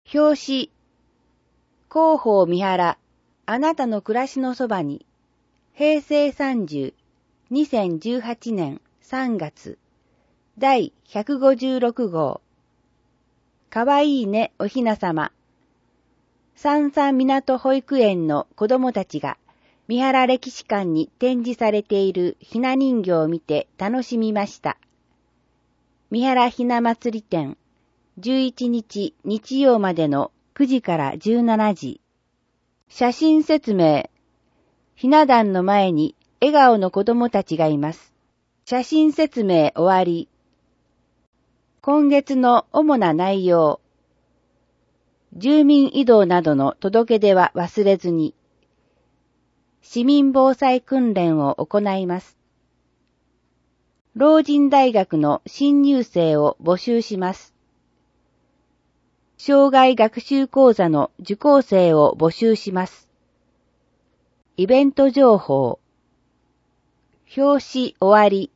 表紙、広報三原、あなたの暮らしのそばに、平成30、2018年3月、第156号。かわいいねおひなさま。三々港保育園の子供たちが、三原歴史館に展示されているひな人形を見て楽しみました。三原ひな祭り展、11日日曜までの9時から17時。写真説明。ひな壇の前に笑顔の子供たちがいます。写真説明終わり。今月の主な内容。住民移動などの届け出は忘れずに。市民防災訓練を行います。老人大学の新入生を募集します。障害学習講座の受講生を募集します。イベント情報。表紙終わり。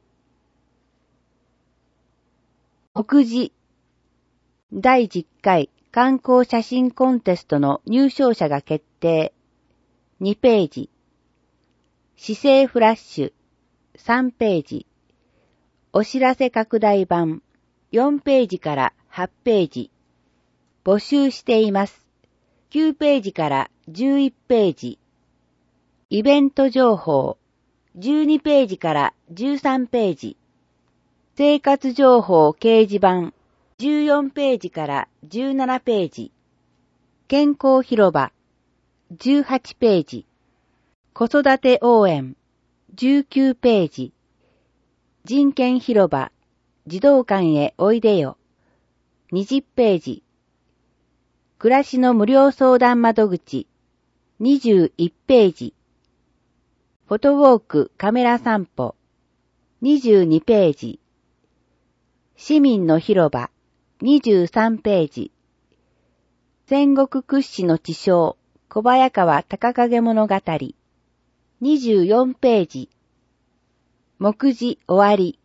目次。第10回観光写真コンテストの入賞者が決定。2ページ。市政フラッシュ。3ページ。お知らせ拡大版。4ページから8ページ。募集しています。9ページから11ページ。イベント情報。12ページから13ページ。生活情報掲示板。14ページから17ページ。健康広場。18ページ。子育て応援。19ページ。人権広場。児童館へおいでよ。20ページ。暮らしの無料相談窓口。21ページ。フォトウォークカメラ散歩。22ページ。市民の広場。23ページ。戦国屈指の知将、小早川隆景物語。24ページ。目次終わり。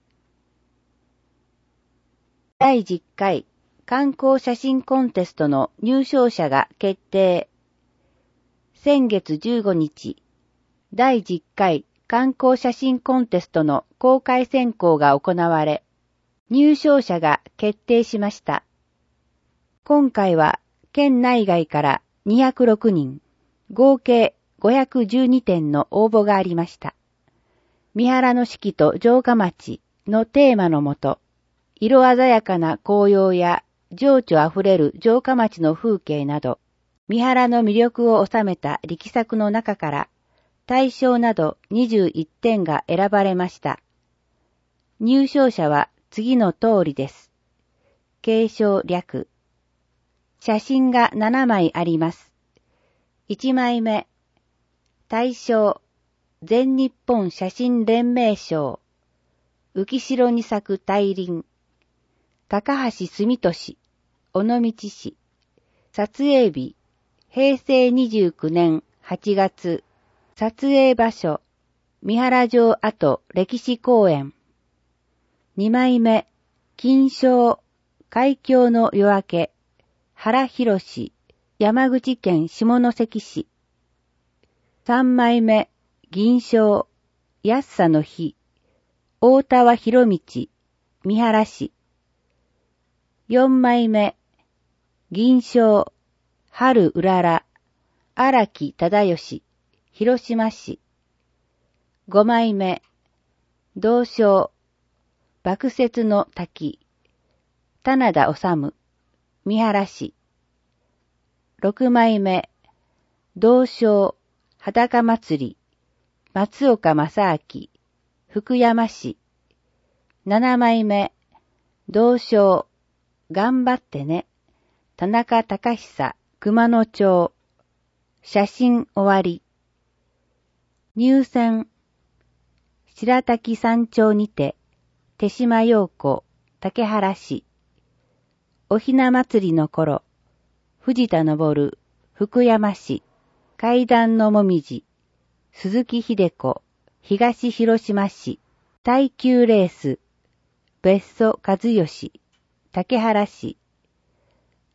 第10回観光写真コンテストの入賞者が決定。先月15日、第10回観光写真コンテストの公開選考が行われ、入賞者が決定しました。今回は県内外から206人、合計512点の応募がありました。三原の四季と城下町のテーマのもと、色鮮やかな紅葉や情緒あふれる城下町の風景など、三原の魅力を収めた力作の中から、大賞など21点が選ばれました。入賞者は次の通りです。継承略。写真が7枚あります。1枚目。大賞。全日本写真連盟賞。浮城に咲く大輪。高橋住俊、尾道市。撮影日。平成29年8月。撮影場所。三原城跡歴史公園。2枚目。金賞。海峡の夜明け。原博士。山口県下関市。3枚目。銀賞。安さの日。大田原広道。三原市。4枚目。銀賞。春うらら。荒木忠義。広島市。5枚目。銅賞。爆雪の滝。棚田治。三原市。6枚目。銅賞。裸祭り。松岡正明。福山市。7枚目。銅賞。頑張ってね。田中隆久。熊野町。写真終わり。入選。白滝山頂にて。手島陽子。竹原市。おひな祭りの頃。藤田昇。福山市。階段のもみじ。鈴木秀子。東広島市。耐久レース。別所和義。竹原市。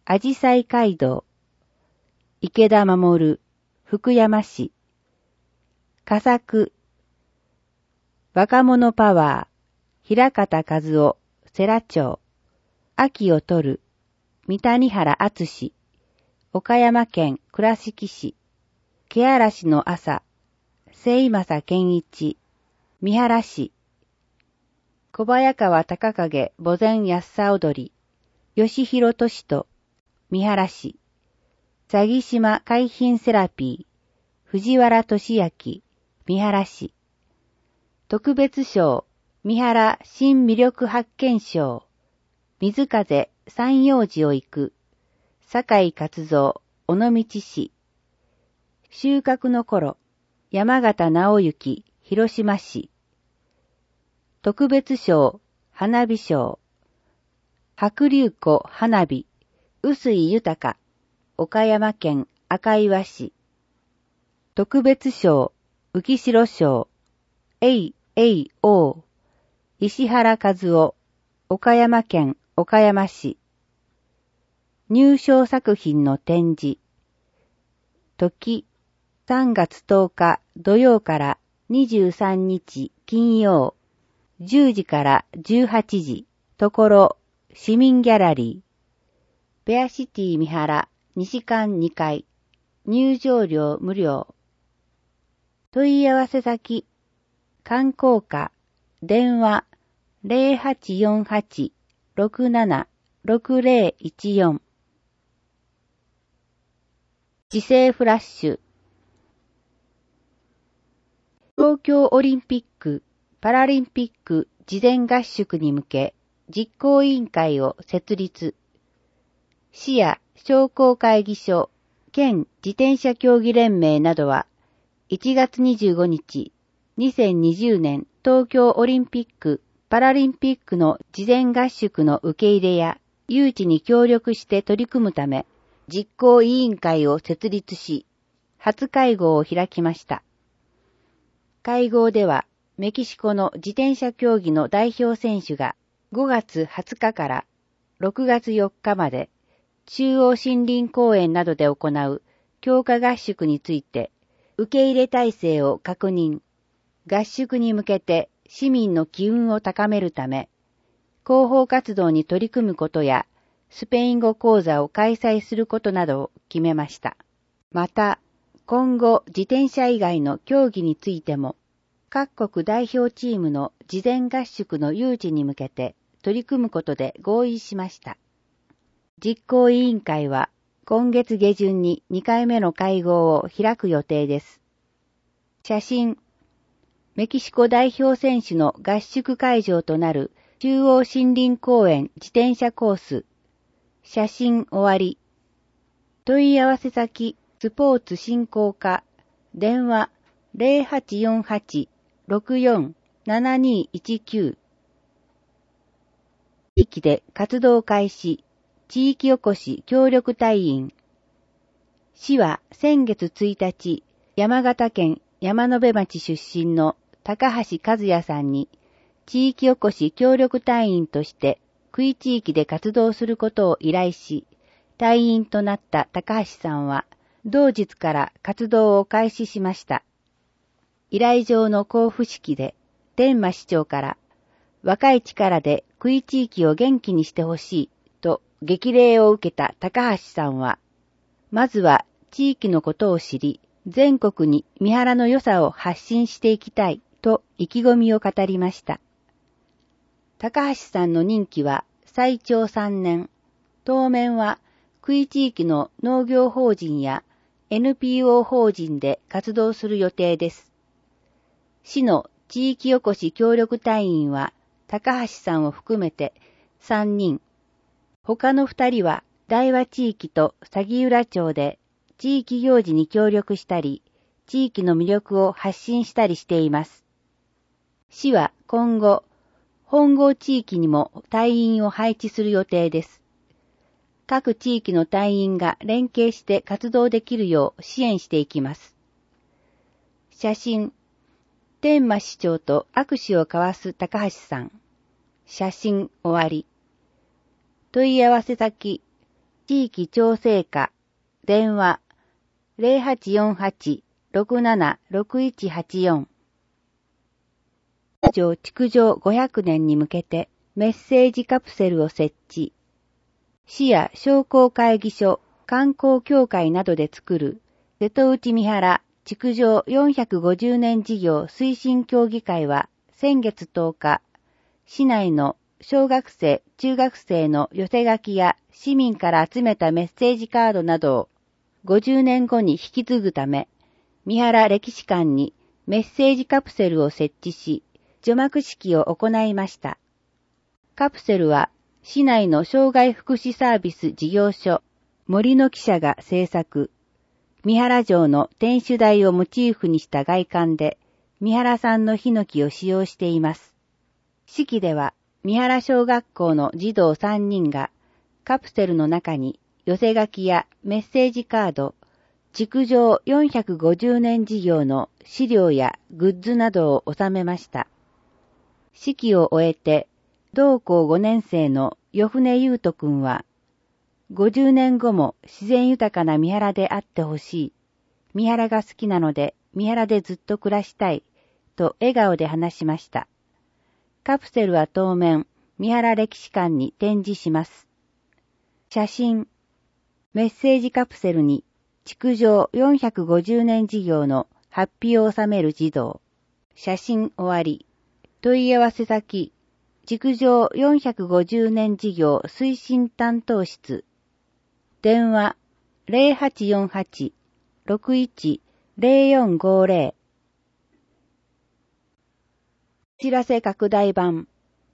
あじさい街道、池田守、福山市、佳作、若者パワー、平方和夫、世羅町、秋を取る、三谷原敦、岡山県倉敷市、けあらしの朝、清正健一、三原市、小早川高影墓前安さ踊り、吉弘俊人、三原市、詐欺島海浜セラピー、藤原俊明、三原市、特別賞、三原新魅力発見賞、水風山陽寺を行く、坂井勝三、尾道市、収穫の頃、山形直之、広島市、特別賞、花火賞、白龍湖花火、臼井豊、岡山県赤岩市、特別賞、浮城賞、AAO、石原和夫、岡山県岡山市、入賞作品の展示、時、3月10日土曜から23日金曜、10時から18時、ところ、市民ギャラリー、ベアシティ三原、西館2階、入場料無料。問い合わせ先、観光課、電話、0848-676014。時世フラッシュ。東京オリンピック・パラリンピック事前合宿に向け実行委員会を設立。市や商工会議所、県自転車競技連盟などは1月25日、2020年東京オリンピック・パラリンピックの事前合宿の受け入れや誘致に協力して取り組むため実行委員会を設立し、初会合を開きました。会合では、メキシコの自転車競技の代表選手が5月20日から6月4日まで中央森林公園などで行う強化合宿について受け入れ体制を確認、合宿に向けて市民の機運を高めるため、広報活動に取り組むことやスペイン語講座を開催することなどを決めました。また、今後自転車以外の競技についても、各国代表チームの事前合宿の誘致に向けて取り組むことで合意しました。実行委員会は今月下旬に2回目の会合を開く予定です。写真、メキシコ代表選手の合宿会場となる中央森林公園自転車コース。写真終わり。問い合わせ先、スポーツ振興課、電話0848-647219。地域で活動開始、地域おこし協力隊員。市は先月1日、山形県山辺町出身の高橋和也さんに、地域おこし協力隊員として、区域地域で活動することを依頼し、隊員となった高橋さんは、同日から活動を開始しました。依頼状の交付式で、天満市長から、若い力で区域地域を元気にしてほしい、と激励を受けた高橋さんは、まずは地域のことを知り、全国に三原の良さを発信していきたい、と意気込みを語りました。高橋さんの任期は最長3年、当面は区域地域の農業法人や NPO 法人で活動する予定です。市の地域おこし協力隊員は高橋さんを含めて3人、他の2人は大和地域と鷺浦町で地域行事に協力したり、地域の魅力を発信したりしています。市は今後、本郷地域にも隊員を配置する予定です。各地域の隊員が連携して活動できるよう支援していきます。写真、天満市長と握手を交わす高橋さん。写真終わり。問い合わせ先、地地域調整課、電話、0848-676184。築城500年に向けてメッセージカプセルを設置。市や商工会議所、観光協会などで作る瀬戸内三原築城450年事業推進協議会は先月10日、市内の小学生、中学生の寄せ書きや市民から集めたメッセージカードなどを50年後に引き継ぐため、三原歴史館にメッセージカプセルを設置し、除幕式を行いました。カプセルは市内の障害福祉サービス事業所、森の記者が制作、三原城の天守台をモチーフにした外観で、三原産のヒノキを使用しています。式では、三原小学校の児童3人が、カプセルの中に寄せ書きやメッセージカード、築城450年事業の資料やグッズなどを収めました。式を終えて、同校5年生の与船優斗くんは、50年後も自然豊かな三原であってほしい。三原が好きなので三原でずっと暮らしたい。と笑顔で話しました。カプセルは当面、三原歴史館に展示します。写真。メッセージカプセルに、築城450年事業の発表を収める児童。写真終わり。問い合わせ先。築城450年事業推進担当室。電話0848-610450。知らせ拡大版。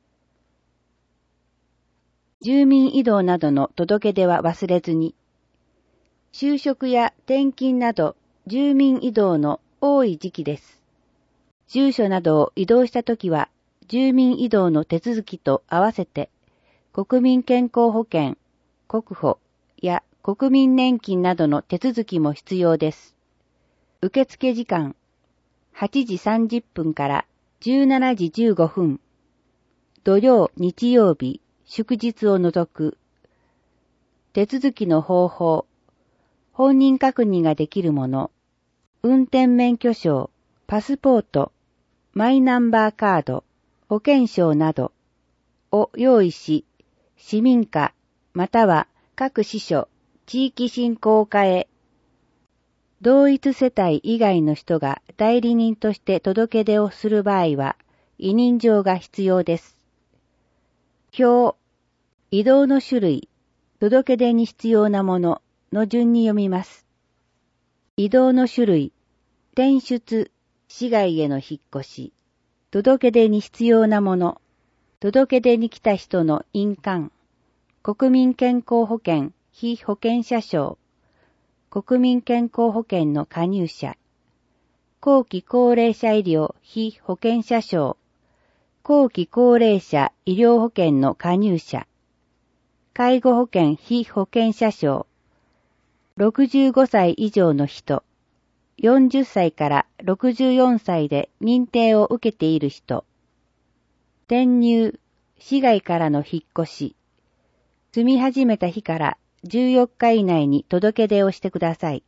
住民移動などの届け出は忘れずに。就職や転勤など住民移動の多い時期です。住所などを移動したときは、住民移動の手続きと合わせて、国民健康保険、国保や国民年金などの手続きも必要です。受付時間、8時30分から17時15分。土曜、日曜日、祝日を除く。手続きの方法、本人確認ができるもの、運転免許証、パスポート、マイナンバーカード、保険証などを用意し、市民課または各支所、地域振興課へ。同一世帯以外の人が代理人として届け出をする場合は、委任状が必要です。表、移動の種類、届け出に必要なものの順に読みます。移動の種類、転出、市外への引っ越し、届け出に必要なもの、届け出に来た人の印鑑、国民健康保険被保険者証、国民健康保険の加入者、後期高齢者医療被保険者証、後期高齢者医療保険の加入者、介護保険被保険者証、65歳以上の人、40歳から64歳で認定を受けている人、転入、市外からの引っ越し、住み始めた日から14日以内に届け出をしてください。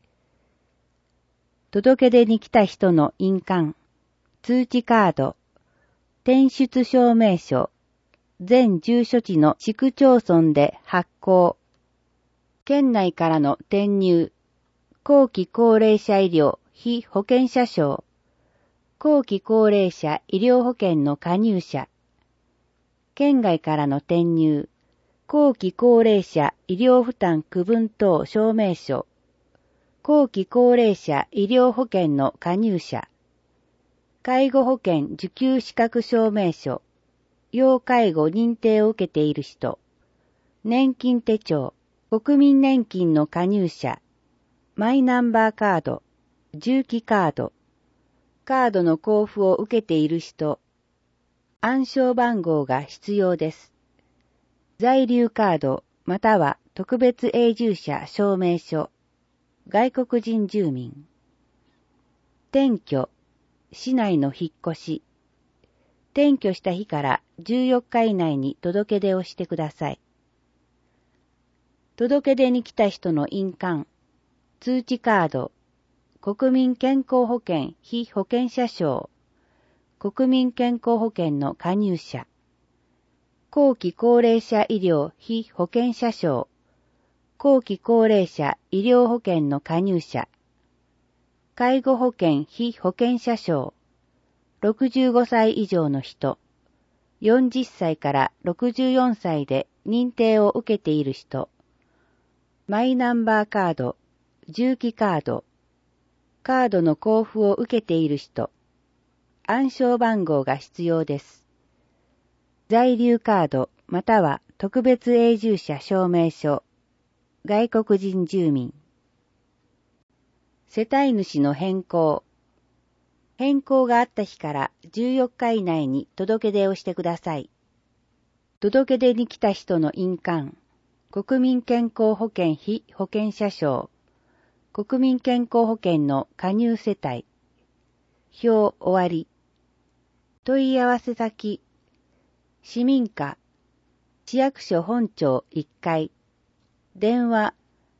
届け出に来た人の印鑑、通知カード、転出証明書、全住所地の市区町村で発行、県内からの転入、後期高齢者医療被保険者証、後期高齢者医療保険の加入者、県外からの転入、後期高齢者医療負担区分等証明書、後期高齢者医療保険の加入者、介護保険受給資格証明書、要介護認定を受けている人、年金手帳、国民年金の加入者、マイナンバーカード、重機カード、カードの交付を受けている人、暗証番号が必要です。在留カードまたは特別永住者証明書、外国人住民。転居、市内の引っ越し。転居した日から14日以内に届け出をしてください。 届け出に来た人の印鑑、通知カード、国民健康保険被保険者証、国民健康保険の加入者、後期高齢者医療被保険者証、後期高齢者医療保険の加入者、介護保険被保険者証、65歳以上の人、40歳から64歳で認定を受けている人、マイナンバーカード、重機カード、カードの交付を受けている人、暗証番号が必要です。在留カードまたは特別永住者証明書、外国人住民。世帯主の変更。変更があった日から14日以内に届け出をしてください。届け出に来た人の印鑑、国民健康保険被保険者証、国民健康保険の加入世帯。表終わり。問い合わせ先。市民課。市役所本庁1階。電話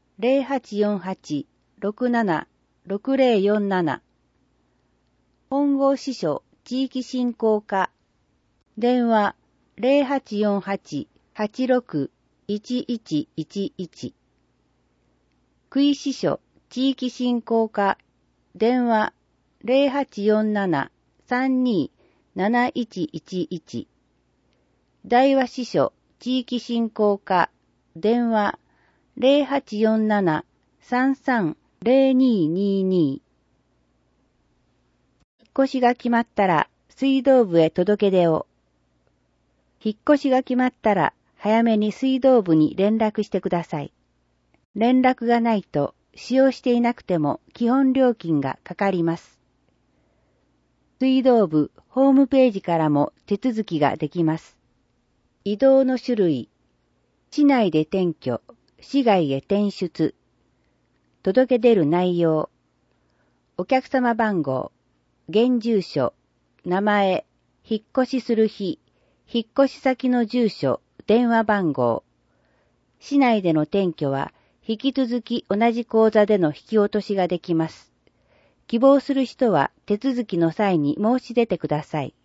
0848-67-6047。本郷支所地域振興課。電話 0848-86-1111。区井支所地域振興課。電話 0847-32-7111。大和支所地域振興課。電話 0847-33-0222。引っ越しが決まったら水道部へ届け出を。引っ越しが決まったら早めに水道部に連絡してください。連絡がないと使用していなくても基本料金がかかります。水道部ホームページからも手続きができます。移動の種類。市内で転居、市外へ転出。届け出る内容。お客様番号、現住所、名前、引っ越しする日、引っ越し先の住所、電話番号。市内での転居は引き続き同じ口座での引き落としができます。希望する人は手続きの際に申し出てください。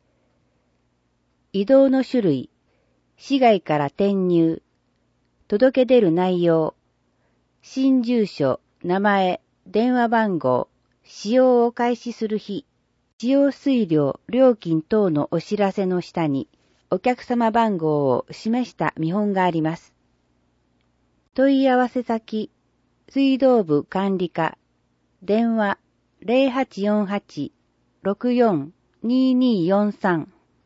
移動の種類。市外から転入。届け出る内容。新住所、名前、電話番号、使用を開始する日、使用水量、料金等のお知らせの下に、お客様番号を示した見本があります。問い合わせ先、水道部管理課、電話0848-64-2243。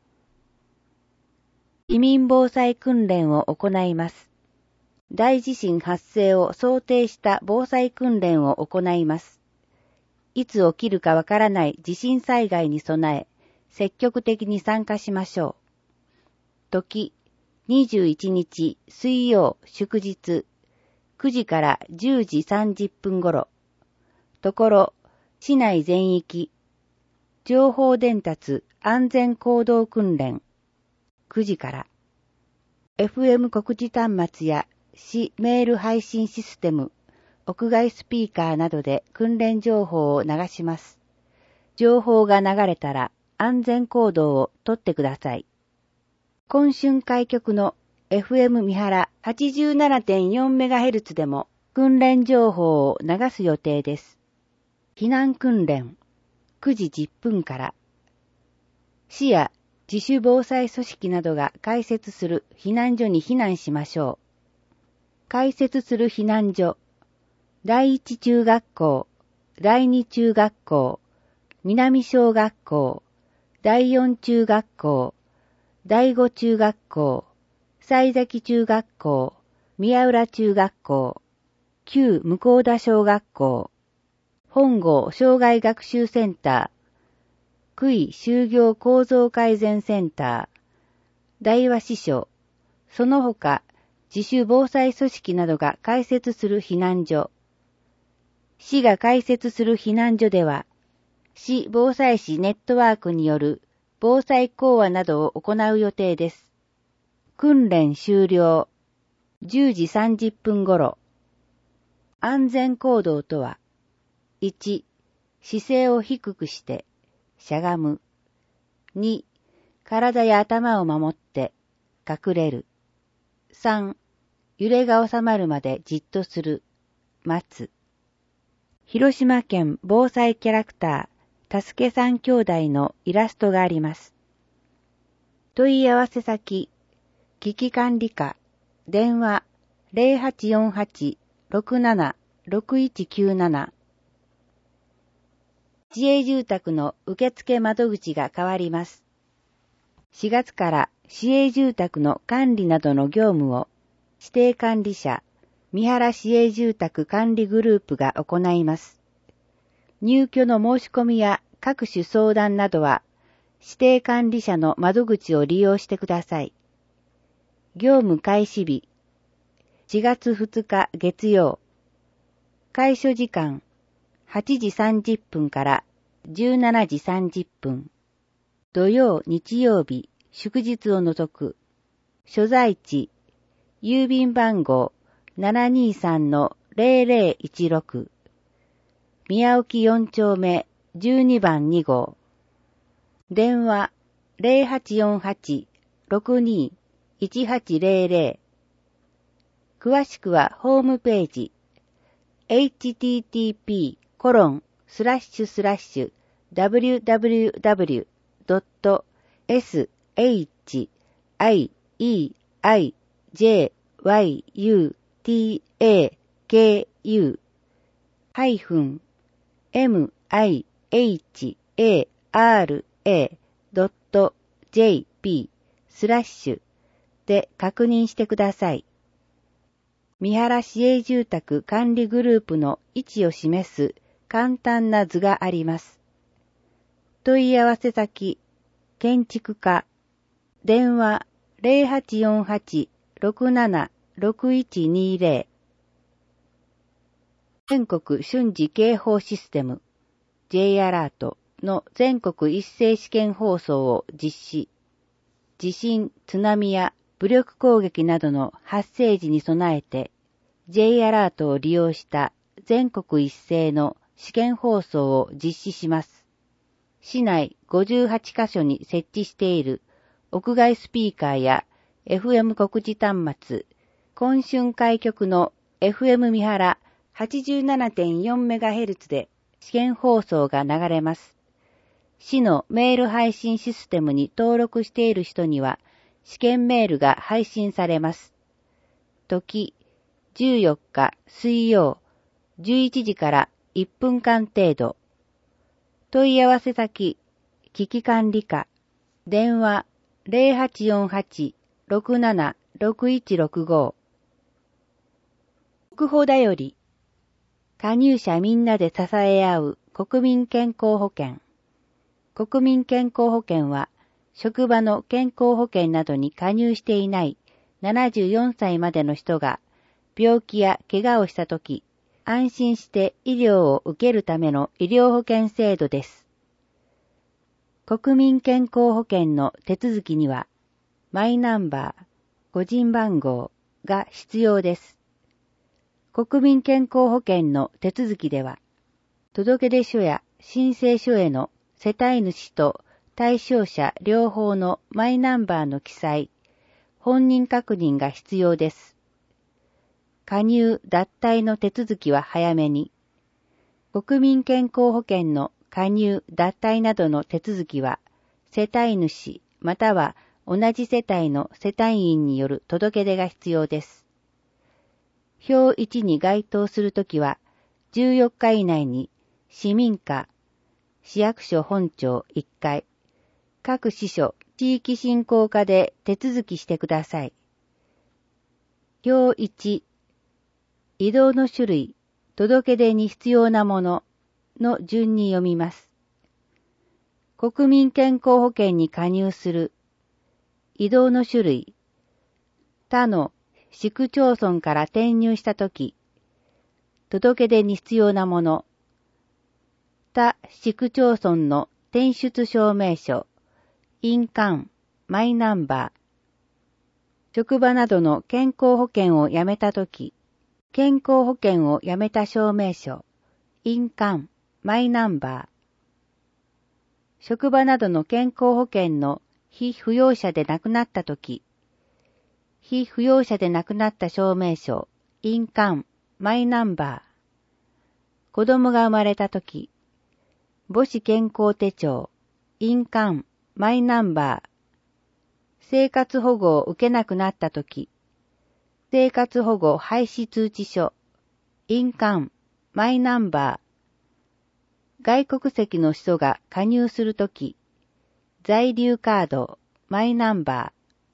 市民防災訓練を行います。大地震発生を想定した防災訓練を行います。いつ起きるかわからない地震災害に備え、積極的に参加しましょう。時、21日水曜祝日、9時から10時30分頃。ところ、市内全域、情報伝達安全行動訓練、9時から。FM 告示端末や市メール配信システム、屋外スピーカーなどで訓練情報を流します。情報が流れたら安全行動をとってください。今春開局の FM 三原 87.4MHz でも訓練情報を流す予定です。避難訓練、9時10分から。市や自主防災組織などが開設する避難所に避難しましょう。開設する避難所、第一中学校、第二中学校、南小学校、第四中学校、第五中学校、西崎中学校、宮浦中学校、旧向田小学校、本郷障害学習センター、区井就業構造改善センター、大和支所、その他自主防災組織などが開設する避難所。市が開設する避難所では、市防災士ネットワークによる防災講話などを行う予定です。訓練終了。 10時30分頃。安全行動とは、1、姿勢を低くして、しゃがむ。2、体や頭を守って、隠れる。3、揺れが収まるまでじっとする。待つ。広島県防災キャラクター、たすけさん兄弟のイラストがあります。問い合わせ先、危機管理課、電話 0848-67-6197。市営住宅の受付窓口が変わります。4月から市営住宅の管理などの業務を指定管理者、三原市営住宅管理グループが行います。入居の申し込みや各種相談などは指定管理者の窓口を利用してください。業務開始日、4月2日月曜。開所時間、8時30分から17時30分。土曜、日曜日、祝日を除く。所在地、郵便番号 723-0016。宮沖4丁目12番2号。電話 0848-62-1800。詳しくはホームページ www.shieijayu-tikaku-miara.jp で確認してください。三原市営住宅管理グループの位置を示す簡単な図があります。問い合わせ先、建築課、電話 0848-67-6120。全国瞬時警報システム J アラートの全国一斉試験放送を実施。地震、津波や武力攻撃などの発生時に備えて J アラートを利用した全国一斉の試験放送を実施します。市内58カ所に設置している屋外スピーカーや FM 告示端末、今春開局の FM 三原 87.4MHz で試験放送が流れます。市のメール配信システムに登録している人には試験メールが配信されます。時、14日水曜、11時から1分間程度。問い合わせ先、危機管理課、電話 0848-67-6165。国保だより、加入者みんなで支え合う国民健康保険。国民健康保険は、職場の健康保険などに加入していない74歳までの人が病気や怪我をしたとき、安心して医療を受けるための医療保険制度です。国民健康保険の手続きには、マイナンバー、個人番号が必要です。国民健康保険の手続きでは、届出書や申請書への世帯主と対象者両方のマイナンバーの記載、本人確認が必要です。加入・脱退の手続きは早めに。国民健康保険の加入・脱退などの手続きは、世帯主または同じ世帯の世帯員による届け出が必要です。表1に該当するときは、14日以内に市民課、市役所本庁1階、各支所、地域振興課で手続きしてください。表1、移動の種類、届け出に必要なものの順に読みます。国民健康保険に加入する、移動の種類、他の市区町村から転入したとき、届け出に必要なもの、他市区町村の転出証明書、印鑑、マイナンバー。 職場などの健康保険をやめたとき、健康保険をやめた証明書、印鑑、マイナンバー。職場などの健康保険の被扶養者で亡くなったとき、被扶養者で亡くなった証明書、印鑑、マイナンバー。子供が生まれたとき、母子健康手帳、印鑑、マイナンバー。生活保護を受けなくなったとき、生活保護廃止通知書、印鑑、マイナンバー。外国籍の人が加入するとき、在留カード、マイナンバ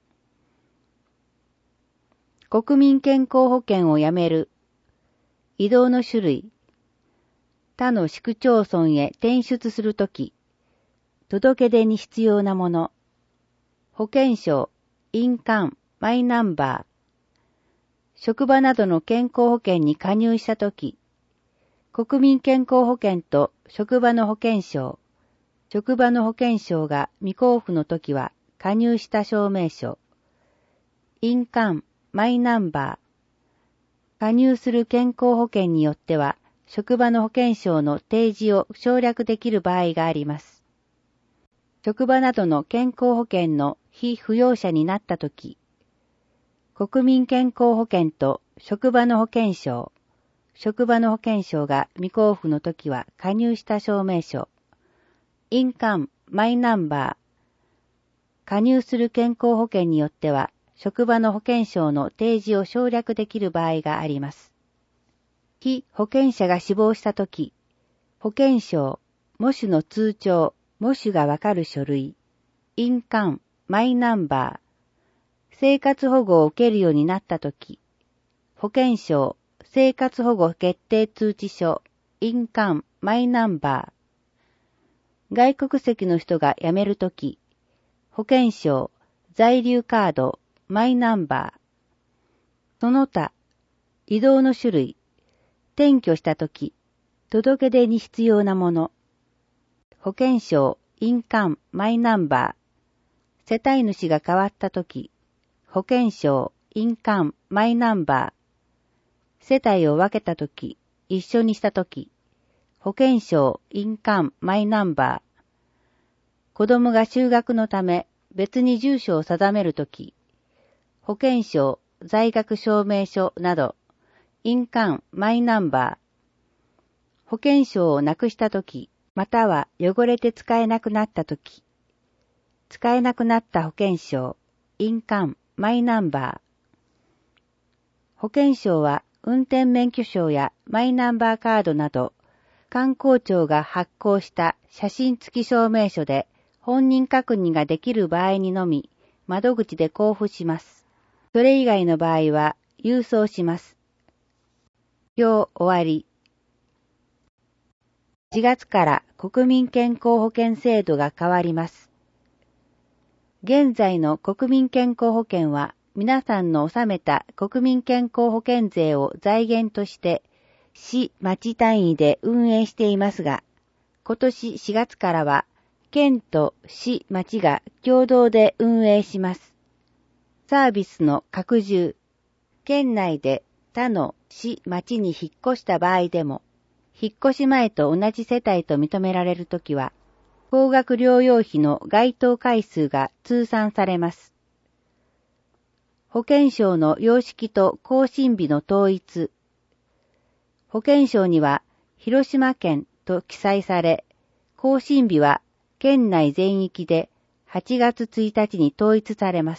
ー。国民健康保険をやめる。移動の種類。他の市区町村へ転出するとき、届け出に必要なもの。保険証、印鑑、マイナンバー。職場などの健康保険に加入したとき、国民健康保険と職場の保険証、職場の保険証が未交付のときは加入した証明書、印鑑、マイナンバー。加入する健康保険によっては、職場の保険証の提示を省略できる場合があります。職場などの健康保険の被扶養者になったとき、国民健康保険と職場の保険証、職場の保険証が未交付のときは加入した証明書、印鑑、マイナンバー。加入する健康保険によっては、職場の保険証の提示を省略できる場合があります。被保険者が死亡したとき、保険証、母種の通帳、母種がわかる書類、印鑑、マイナンバー。生活保護を受けるようになったとき、保険証、生活保護決定通知書、印鑑、マイナンバー。外国籍の人が辞めるとき、保険証、在留カード、マイナンバー。その他、移動の種類、転居したとき、届け出に必要なもの。保険証、印鑑、マイナンバー。世帯主が変わったとき、保険証、印鑑、マイナンバー。世帯を分けたとき、一緒にしたとき、保険証、印鑑、マイナンバー。子供が就学のため別に住所を定めるとき、保険証、在学証明書など、印鑑、マイナンバー。保険証をなくしたとき、または汚れて使えなくなったとき、使えなくなった保険証、印鑑、マイナンバー。保険証は運転免許証やマイナンバーカードなど、観光庁が発行した写真付き証明書で本人確認ができる場合にのみ、窓口で交付します。それ以外の場合は郵送します。表終わり。4月から国民健康保険制度が変わります。現在の国民健康保険は皆さんの納めた国民健康保険税を財源として市・町単位で運営していますが、今年4月からは県と市・町が共同で運営します。サービスの拡充、県内で他の市・町に引っ越した場合でも、引っ越し前と同じ世帯と認められるときは、高額療養費の該当回数が通算されます。保険証の様式と更新日の統一。保険証には広島県と記載され、更新日は県内全域で8月1日に統一されます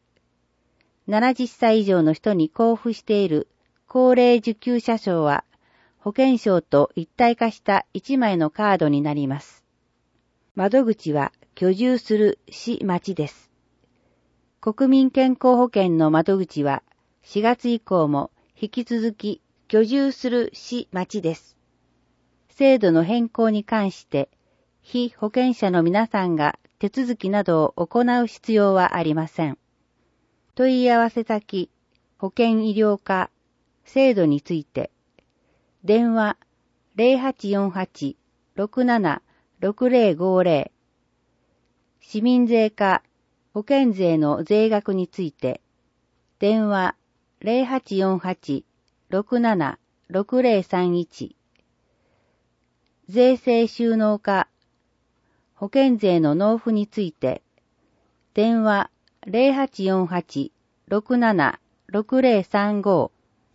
。70歳以上の人に交付している高齢受給者証は、保険証と一体化した1枚のカードになります。窓口は居住する市・町です。国民健康保険の窓口は4月以降も引き続き居住する市・町です。制度の変更に関して被保険者の皆さんが手続きなどを行う必要はありません。問い合わせ先、保険医療課、制度について、電話 0848-676050 市民税課保険税の税額について電話0848-676031。税制収納課、保険税の納付について、電話0848-676035。 お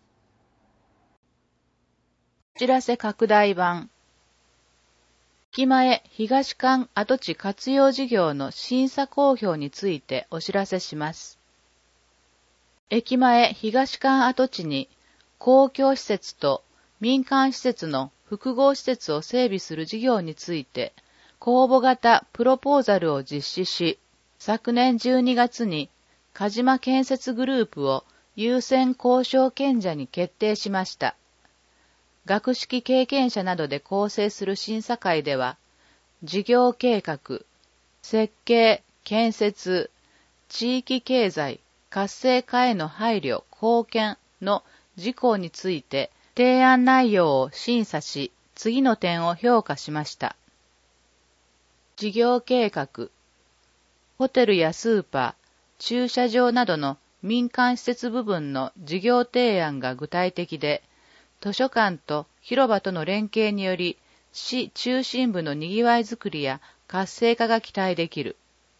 知らせ拡大版。駅前東館跡地活用事業の審査公表についてお知らせします。駅前東館跡地に公共施設と民間施設の複合施設を整備する事業について公募型プロポーザルを実施し、昨年12月に鹿島建設グループを優先交渉権者に決定しました。学識経験者などで構成する審査会では、事業計画、設計、建設、地域経済、活性化への配慮、貢献の事項について提案内容を審査し、次の点を評価しました。事業計画、ホテルやスーパー、駐車場などの民間施設部分の事業提案が具体的で、図書館と広場との連携により、市中心部の賑わいづくりや活性化が期待できる。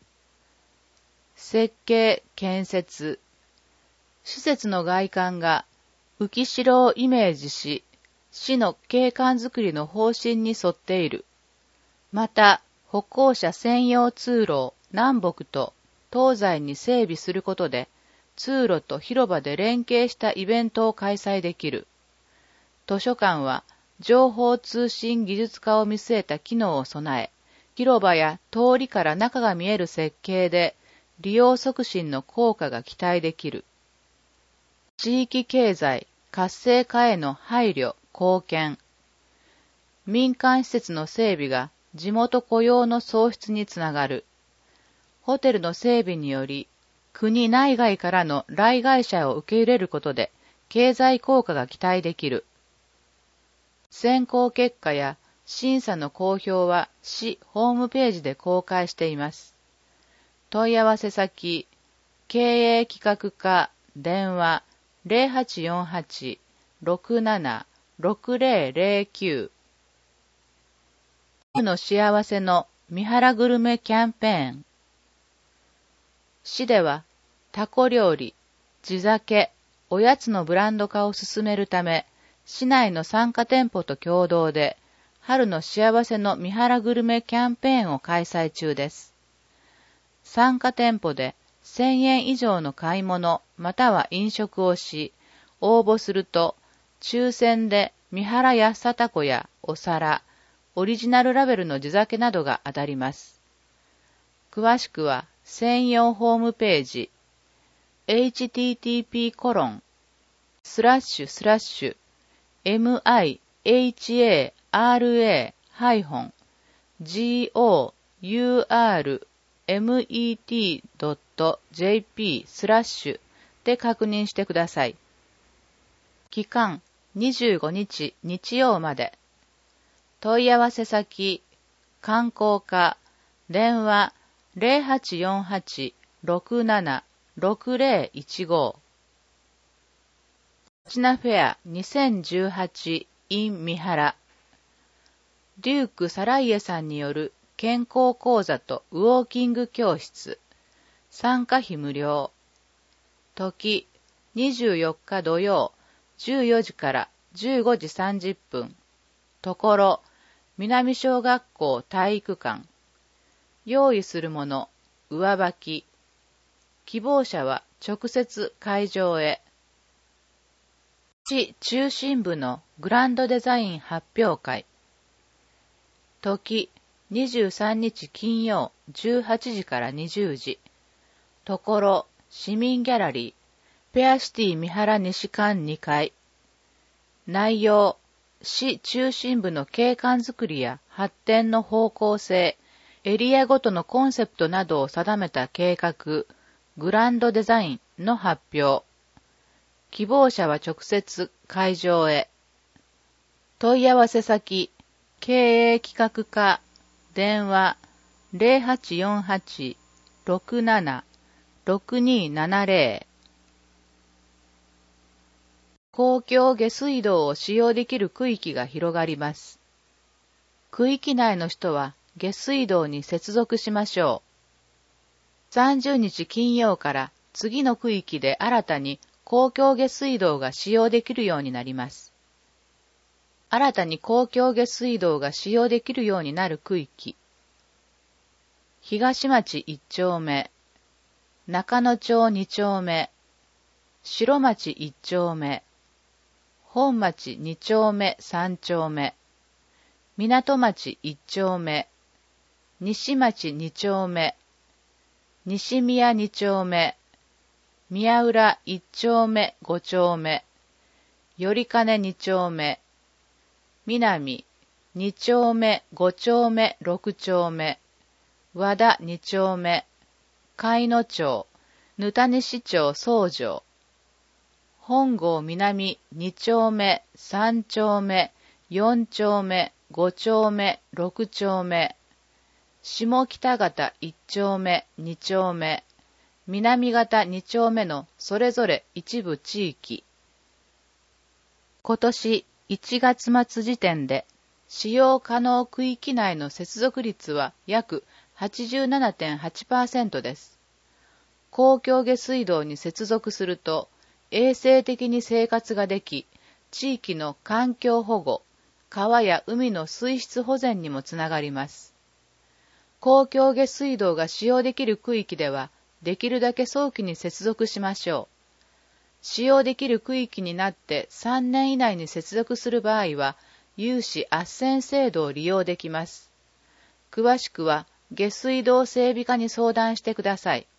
設計、建設。施設の外観が浮城をイメージし、市の景観づくりの方針に沿っている。また、歩行者専用通路を南北と東西に整備することで、通路と広場で連携したイベントを開催できる。図書館は情報通信技術化を見据えた機能を備え、広場や通りから中が見える設計で利用促進の効果が期待できる。地域経済、活性化への配慮、貢献。民間施設の整備が地元雇用の創出につながる。ホテルの整備により、国内外からの来街者を受け入れることで経済効果が期待できる。選考結果や審査の公表は市ホームページで公開しています。問い合わせ先、経営企画課、電話0848-67-6009。の幸せの三原グルメキャンペーン。市ではタコ料理、地酒、おやつのブランド化を進めるため、市内の参加店舗と共同で、春の幸せの三原グルメキャンペーンを開催中です。参加店舗で1000円以上の買い物または飲食をし、応募すると、抽選で三原安さタコやお皿、オリジナルラベルの地酒などが当たります。詳しくは専用ホームページ、http://mihara-gourmet.jp/ で確認してください。期間25日日曜まで。問い合わせ先、観光課、電話0848-67-6015。チナフェア2018 in 三原。デューク・サライエさんによる健康講座とウォーキング教室。参加費無料。時、24日土曜、14時から15時30分。ところ、南小学校体育館。用意するもの、上履き。希望者は直接会場へ。市中心部のグランドデザイン発表会。時、23日金曜18時から20時。ところ、市民ギャラリー、ペアシティ三原西館2階。内容、市中心部の景観づくりや発展の方向性、エリアごとのコンセプトなどを定めた計画、グランドデザインの発表。希望者は直接会場へ。問い合わせ先、経営企画課、電話0848-67-6270。 公共下水道を使用できる区域が広がります。区域内の人は下水道に接続しましょう。30日金曜から次の区域で新たに公共下水道が使用できるようになります。新たに公共下水道が使用できるようになる区域。東町1丁目、中野町2丁目、白町1丁目、本町2丁目3丁目、港町1丁目、西町2丁目、西宮2丁目、宮浦1丁目5丁目、頼金2丁目、南2丁目5丁目6丁目、和田2丁目、海野町、ぬた西町総城、本郷南2丁目3丁目4丁目5丁目6丁目、下北方1丁目2丁目、南方2丁目のそれぞれ一部地域。今年1月末時点で使用可能区域内の接続率は約 87.8% です。公共下水道に接続すると衛生的に生活ができ、地域の環境保護、川や海の水質保全にもつながります。公共下水道が使用できる区域では、できるだけ早期に接続しましょう。使用できる区域になって3年以内に接続する場合は、有志斡旋制度を利用できます。詳しくは、下水道整備課に相談してください。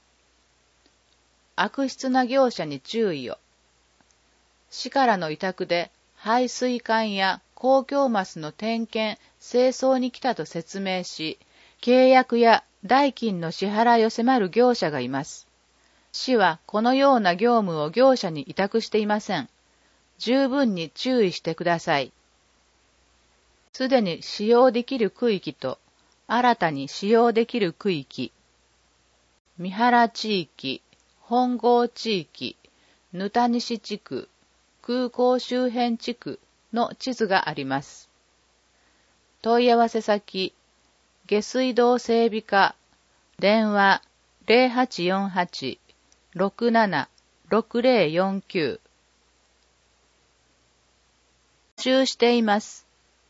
悪質な業者に注意を。市からの委託で排水管や公共マスの点検、清掃に来たと説明し、契約や代金の支払いを迫る業者がいます。市はこのような業務を業者に委託していません。十分に注意してください。すでに使用できる区域と新たに使用できる区域、三原地域、本郷地域、ぬた西地区、空港周辺地区の地図があります。問い合わせ先、下水道整備課、電話 0848-676049。募集しています。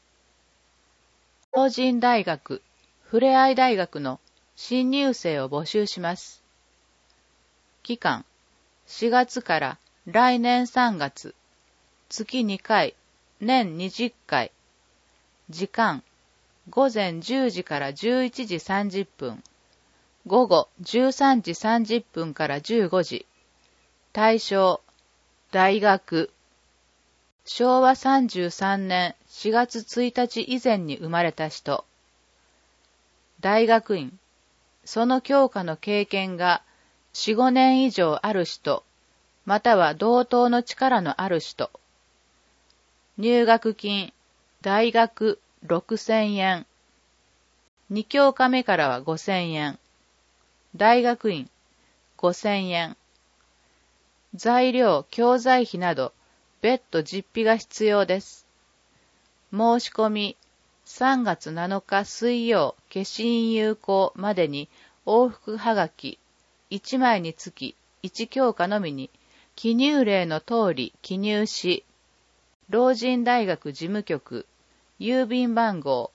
法人大学、ふれあい大学の新入生を募集します。期間、4月から来年3月、月2回、年20回。時間、午前10時から11時30分、午後13時30分から15時。対象、大学。昭和33年4月1日以前に生まれた人。大学院。その教科の経験が4、5年以上ある人、または同等の力のある人。入学金、大学6000円。2教科目からは5000円。大学院5000円。材料、教材費など、別途実費が必要です。申し込み、3月7日水曜消印有効までに往復はがき1枚につき1教科のみに記入例の通り記入し、老人大学事務局、郵便番号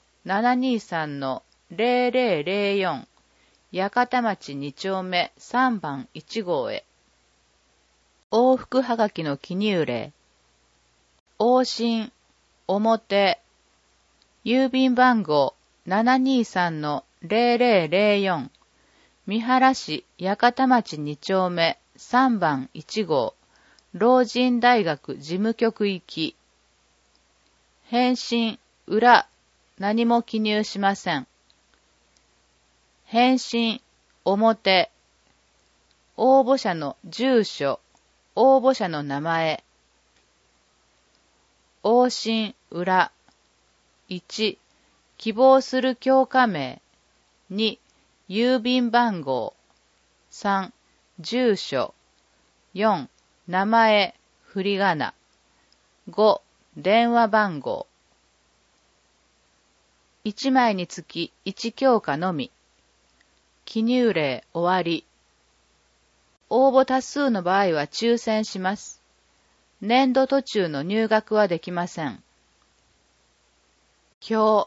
723-0004 八幡町2丁目3番1号へ。往復はがきの記入例。往診、表、郵便番号 723-0004 三原市八幡町2丁目3番1号老人大学事務局行き。返信、裏、何も記入しません。返信、表、応募者の住所、応募者の名前。往診、裏。1、希望する教科名。2、郵便番号。3、住所。4、名前、振り仮名。 5、電話番号。1枚につき1教科のみ。記入例終わり。応募多数の場合は抽選します。年度途中の入学はできません。教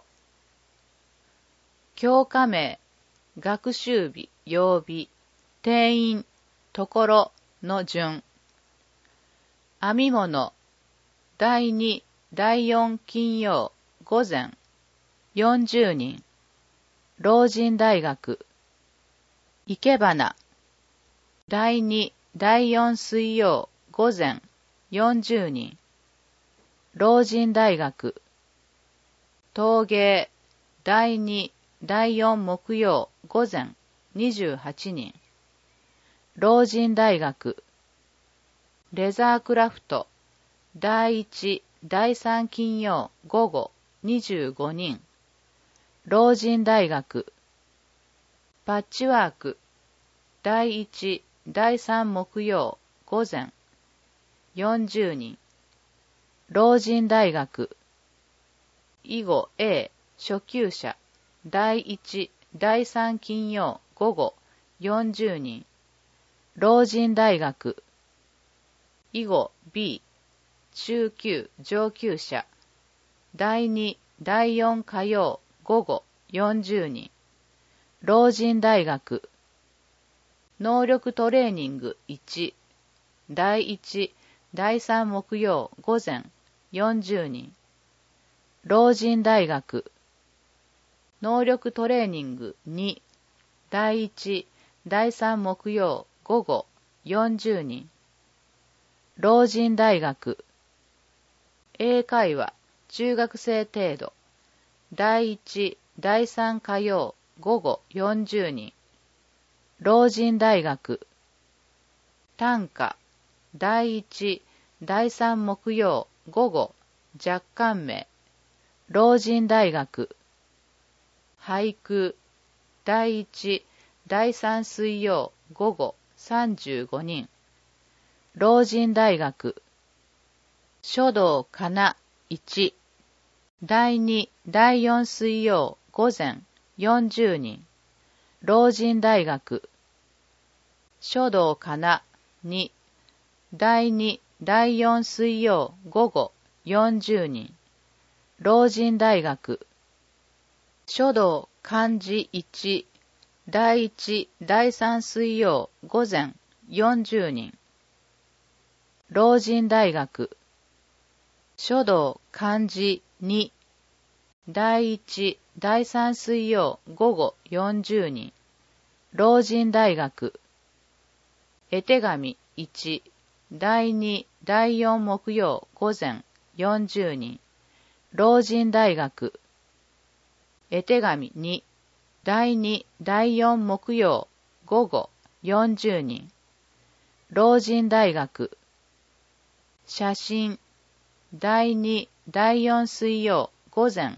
科名、学習日、曜日、定員、ところの順。編み物、第2、第4金曜、午前、40人。老人大学。生け花。第2、第4水曜、午前、40人。老人大学。陶芸。第2、第4木曜、午前、28人。老人大学。レザークラフト。第1、第3金曜、午後、25人。老人大学。パッチワーク。第1、第3木曜、午前。40人。老人大学。囲碁 A、初級者。第1、第3金曜、午後。40人。老人大学。囲碁 B、中級、上級者。第2、第4火曜、午後、40人。老人大学。能力トレーニング1。第1、第3木曜、午前、40人。老人大学。能力トレーニング2。第1、第3木曜、午後、40人。老人大学。英会話、中学生程度。第1、第3火曜、午後40人。老人大学。短歌。第1、第3木曜、午後、若干名。老人大学。俳句。第1、第3水曜、午後、35人。老人大学。書道かな1。第2、第4水曜、午前、40人。老人大学。書道かな2。第2、第4水曜、午後、40人。老人大学。書道漢字1。第1、第3水曜、午前、40人。老人大学。書道漢字2。第1、第3水曜、午後40人。老人大学。絵手紙1。第2、第4木曜、午前40人。老人大学。絵手紙2。第2、第4木曜、午後40人。老人大学。写真。第2、第4水曜、午前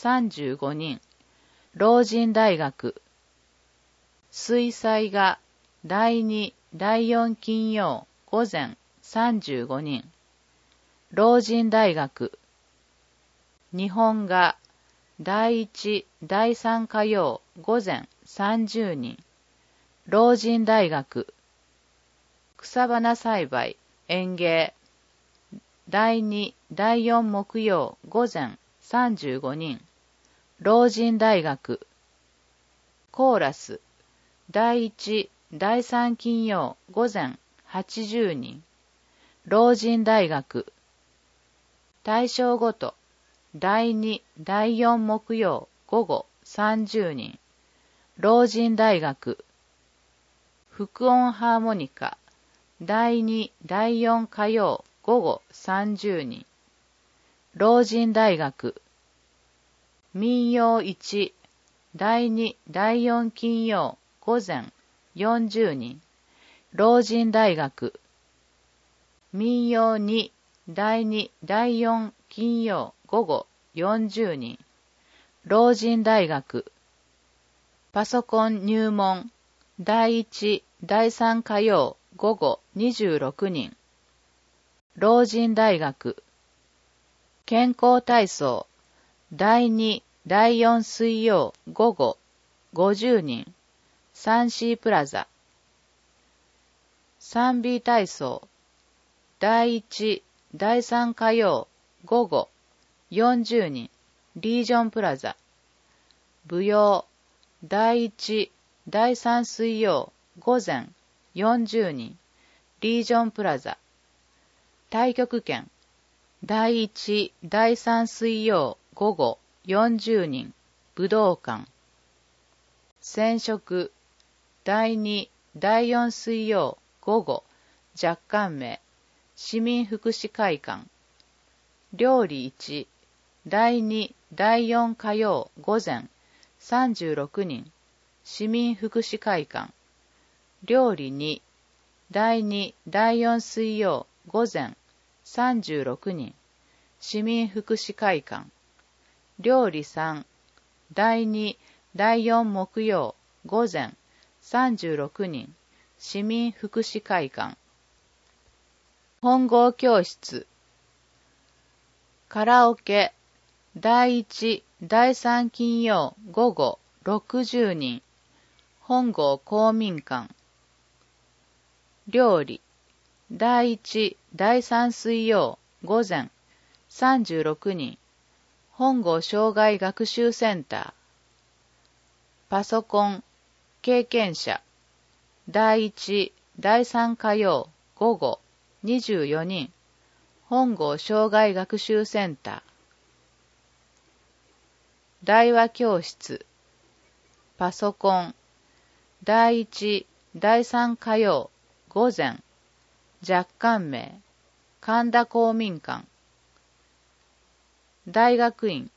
35人。老人大学。水彩画。第2、第4金曜、午前35人。老人大学。日本画。第1、第3火曜、午前30人。老人大学。草花栽培、園芸。第2、第4木曜、午前35人。老人大学。コーラス。第1、第3金曜、午前80人。老人大学。対象ごと。第2、第4木曜、午後30人。老人大学。複音ハーモニカ。第2、第4火曜、午後30人。老人大学。民謡1。第2、第4金曜、午前40人。老人大学。民謡2。第2、第4金曜、午後40人。老人大学。パソコン入門。第1、第3火曜、午後26人。老人大学。 健康体操、第2、第4水曜午後、50人、3C プラザ。3B 体操、第1、第3火曜午後、40人、リージョンプラザ。舞踊、第1、第3水曜午前、40人、リージョンプラザ。太極拳、第1、第3水曜午後、40人、武道館。染色、第2、第4水曜午後、若干名、市民福祉会館。料理1、第2、第4火曜午前、36人、市民福祉会館。料理2、第2、第4水曜午前、36人、市民福祉会館。料理3、第2、第4木曜午前、36人、市民福祉会館。本郷教室、カラオケ、第1、第3金曜午後60人、本郷公民館。料理、第1、第3水曜午前、36人、本郷障害学習センター。パソコン、経験者、第1、第3火曜午後、24人、本郷障害学習センター。対話教室、パソコン、第1、第3火曜午前、若干名、神田公民館。大学院、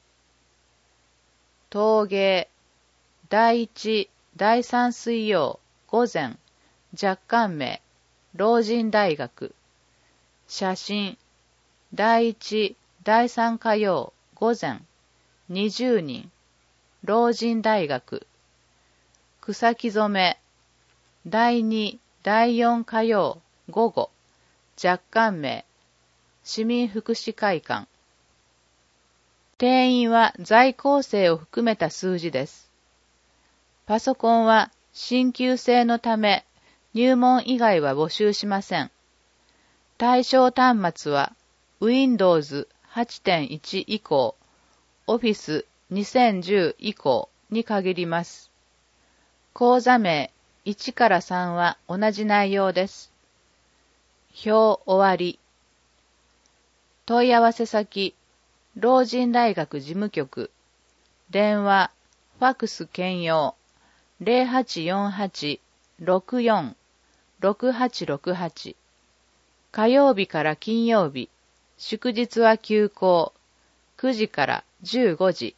陶芸、第1、第3水曜午前、若干名、老人大学。写真、第1、第3火曜午前、20人、老人大学。草木染め、第2、第4火曜午後、若干名、市民福祉会館。定員は在校生を含めた数字です。パソコンは新旧制のため入門以外は募集しません。対象端末は Windows 8.1 以降、Office 2010以降に限ります。講座名1から3は同じ内容です。表終わり。問い合わせ先、老人大学事務局。電話、ファックス兼用。0848-64-6868。火曜日から金曜日、祝日は休校。9時から15時。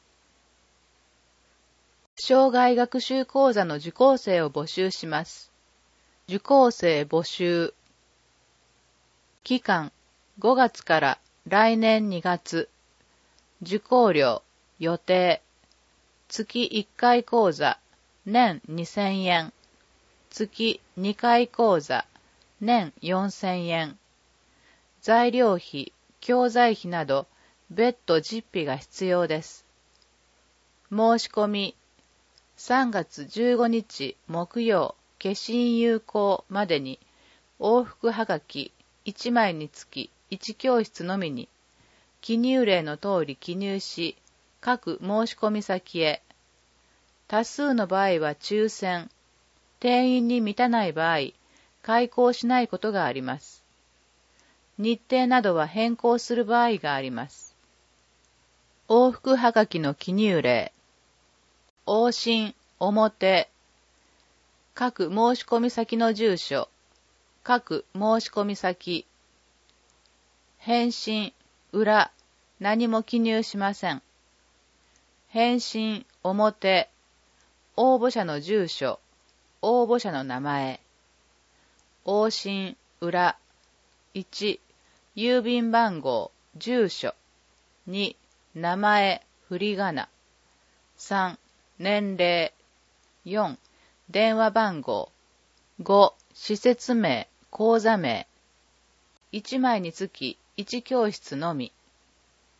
障害学習講座の受講生を募集します。受講生募集。期間、5月から来年2月。受講料、予定。月1回講座、年2000円。月2回講座、年4000円。材料費、教材費など、別途実費が必要です。申し込み、3月15日木曜、消印有効までに、往復はがき1枚につき1教室のみに、記入例の通り記入し、各申し込み先へ。多数の場合は抽選、定員に満たない場合、開講しないことがあります。日程などは変更する場合があります。往復はがきの記入例。往診、表。各申し込み先の住所。各申し込み先。返信、裏。何も記入しません。返信、表。応募者の住所。応募者の名前。往診、裏。1、郵便番号、住所。2、名前、振り仮名。3、年齢。4、電話番号。5、施設名、講座名。1枚につき1教室のみ。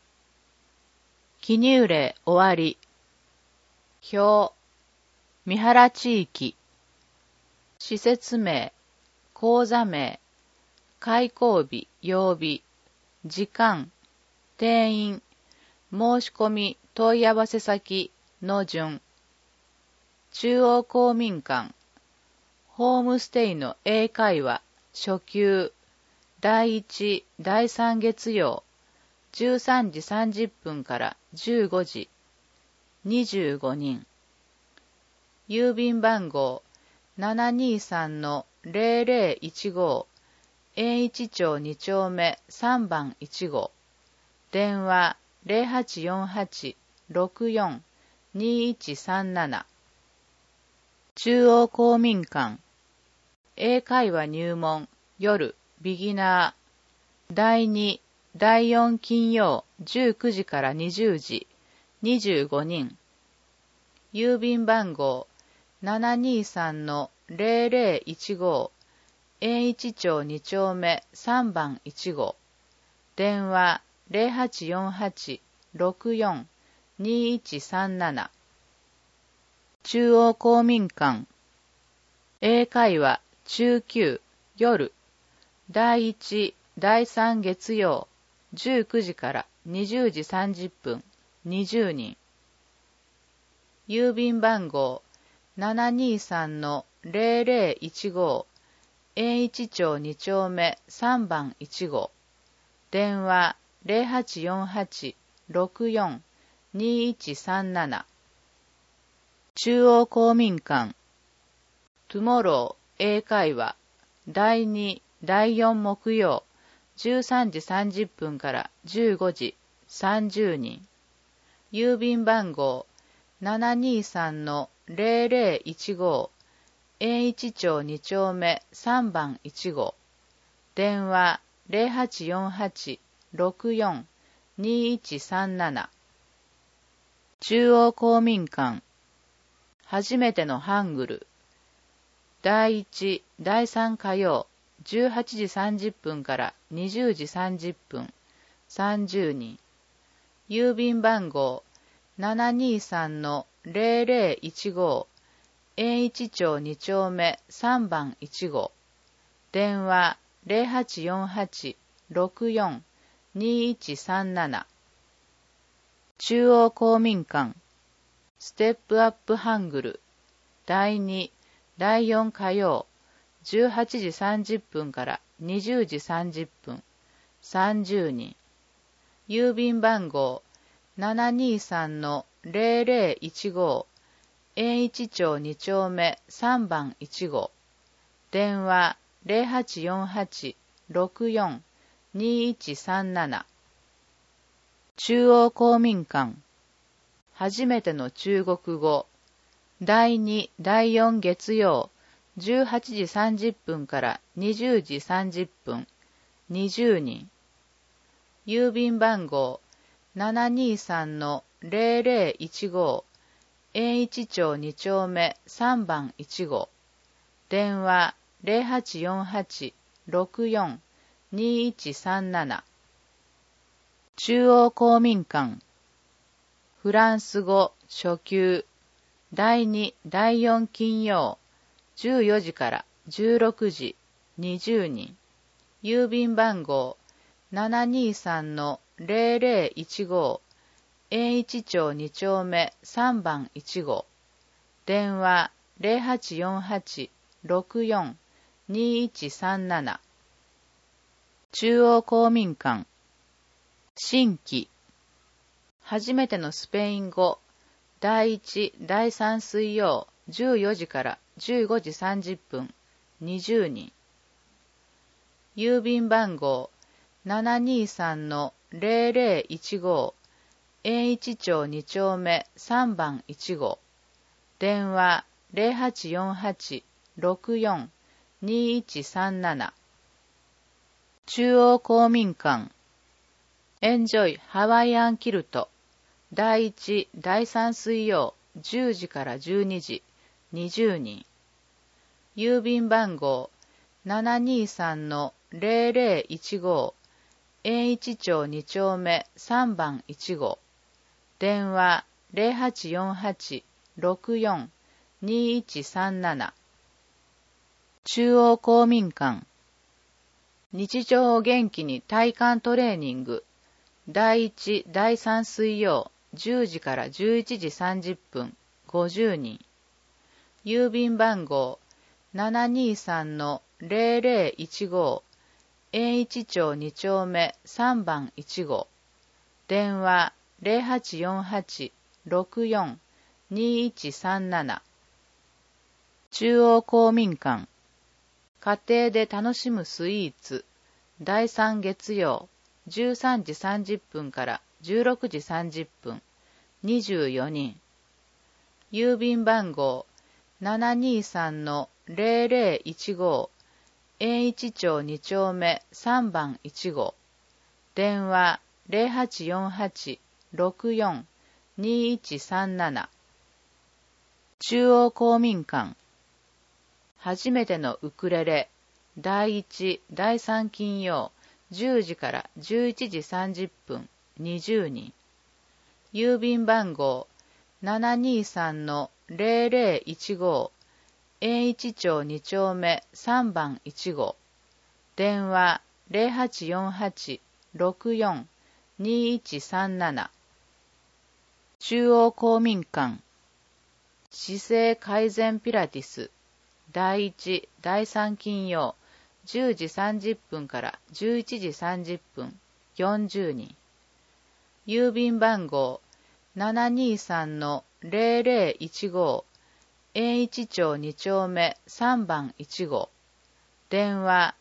記入例終わり。表、三原地域。施設名、口座名、開講日、曜日、時間、定員、申し込み問い合わせ先の順。中央公民館、ホームステイの英会話、初級、第1、第3月曜、13時30分から15時、25人。郵便番号 723-0015、延一町2丁目3番1号。電話 0848-64-2137。中央公民館、英会話入門、夜、ビギナー。第2、第4金曜、19時から20時、25人。郵便番号 723-0015、延一町2丁目3番1号。電話 0848-64-2137。中央公民館、英会話中級、夜、第1、第3月曜、19時から20時30分、20人。郵便番号 723-0015、延一町2丁目3番1号。電話 0848-64-2137。中央公民館、Tomorrow 英会話、第2、第4木曜、13時30分から15時、30人。郵便番号 723-0015、延一町2丁目3番1号。電話 0848-64-2137。中央公民館、初めてのハングル。第1、第3火曜、18時30分から20時30分、30人。郵便番号 723-0015、延一町2丁目3番1号。電話 0848-64-2137。中央公民館、ステップアップハングル。第2、第4火曜、18時30分から20時30分、30人。郵便番号 723-0015、延一町2丁目3番1号。電話 0848-64-2137。中央公民館、初めての中国語。第2、第4月曜、18時30分から20時30分、20人。郵便番号 723-0015、延一町2丁目3番1号。電話 0848-64-2137。中央公民館、フランス語初級。第2、第4金曜、14時から16時、20人。郵便番号 723-0015、延一町2丁目3番1号。電話 0848-64-2137。中央公民館、新規。初めてのスペイン語。第1、第3水曜、14時から15時30分、20人。郵便番号 723-0015、延一町2丁目3番1号。電話 0848-64-2137。中央公民館、エンジョイハワイアンキルト。第1、第3水曜、10時から12時、20人。郵便番号 723-0015、延一町2丁目3番1号。 電話0848-64-2137。中央公民館。日常を元気に体幹トレーニング。第1、第3水曜、10時から11時30分、50人。郵便番号723-0015、延一町2丁目3番1号。電話0848-64-2137。中央公民館。家庭で楽しむスイーツ。第3月曜、13時30分から16時30分、24人。郵便番号723-0015、延一町2丁目3番1号。電話0848-64-2137。中央公民館。初めてのウクレレ。第1、第3金曜、10時から11時30分、20人。郵便番号723-0015、延一町2丁目3番1号。電話0848-64-2137。中央公民館。姿勢改善ピラティス。第1、第3金曜、10時30分から11時30分、40人。郵便番号723-0015、延一町2丁目3番1号。電話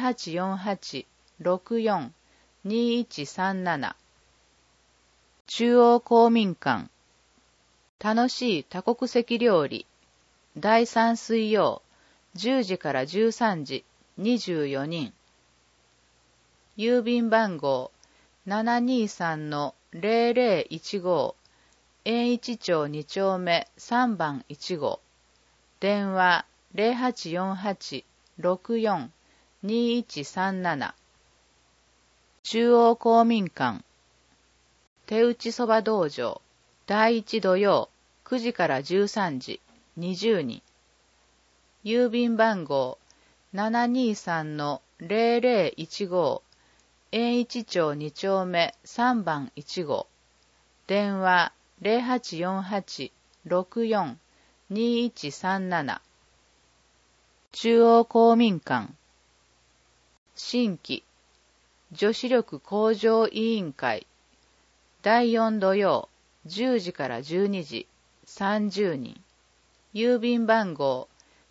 0848-64-2137。中央公民館。楽しい多国籍料理。第3水曜、10時から13時、24人。郵便番号723-0015、延一町2丁目3番1号。電話0848-64-2137。中央公民館。手打ちそば道場。第1土曜、9時から13時、20人。郵便番号723-0015、延一町2丁目3番1号。電話0848-64-2137。中央公民館。新規女子力向上委員会。第4土曜、10時から12時、30人。郵便番号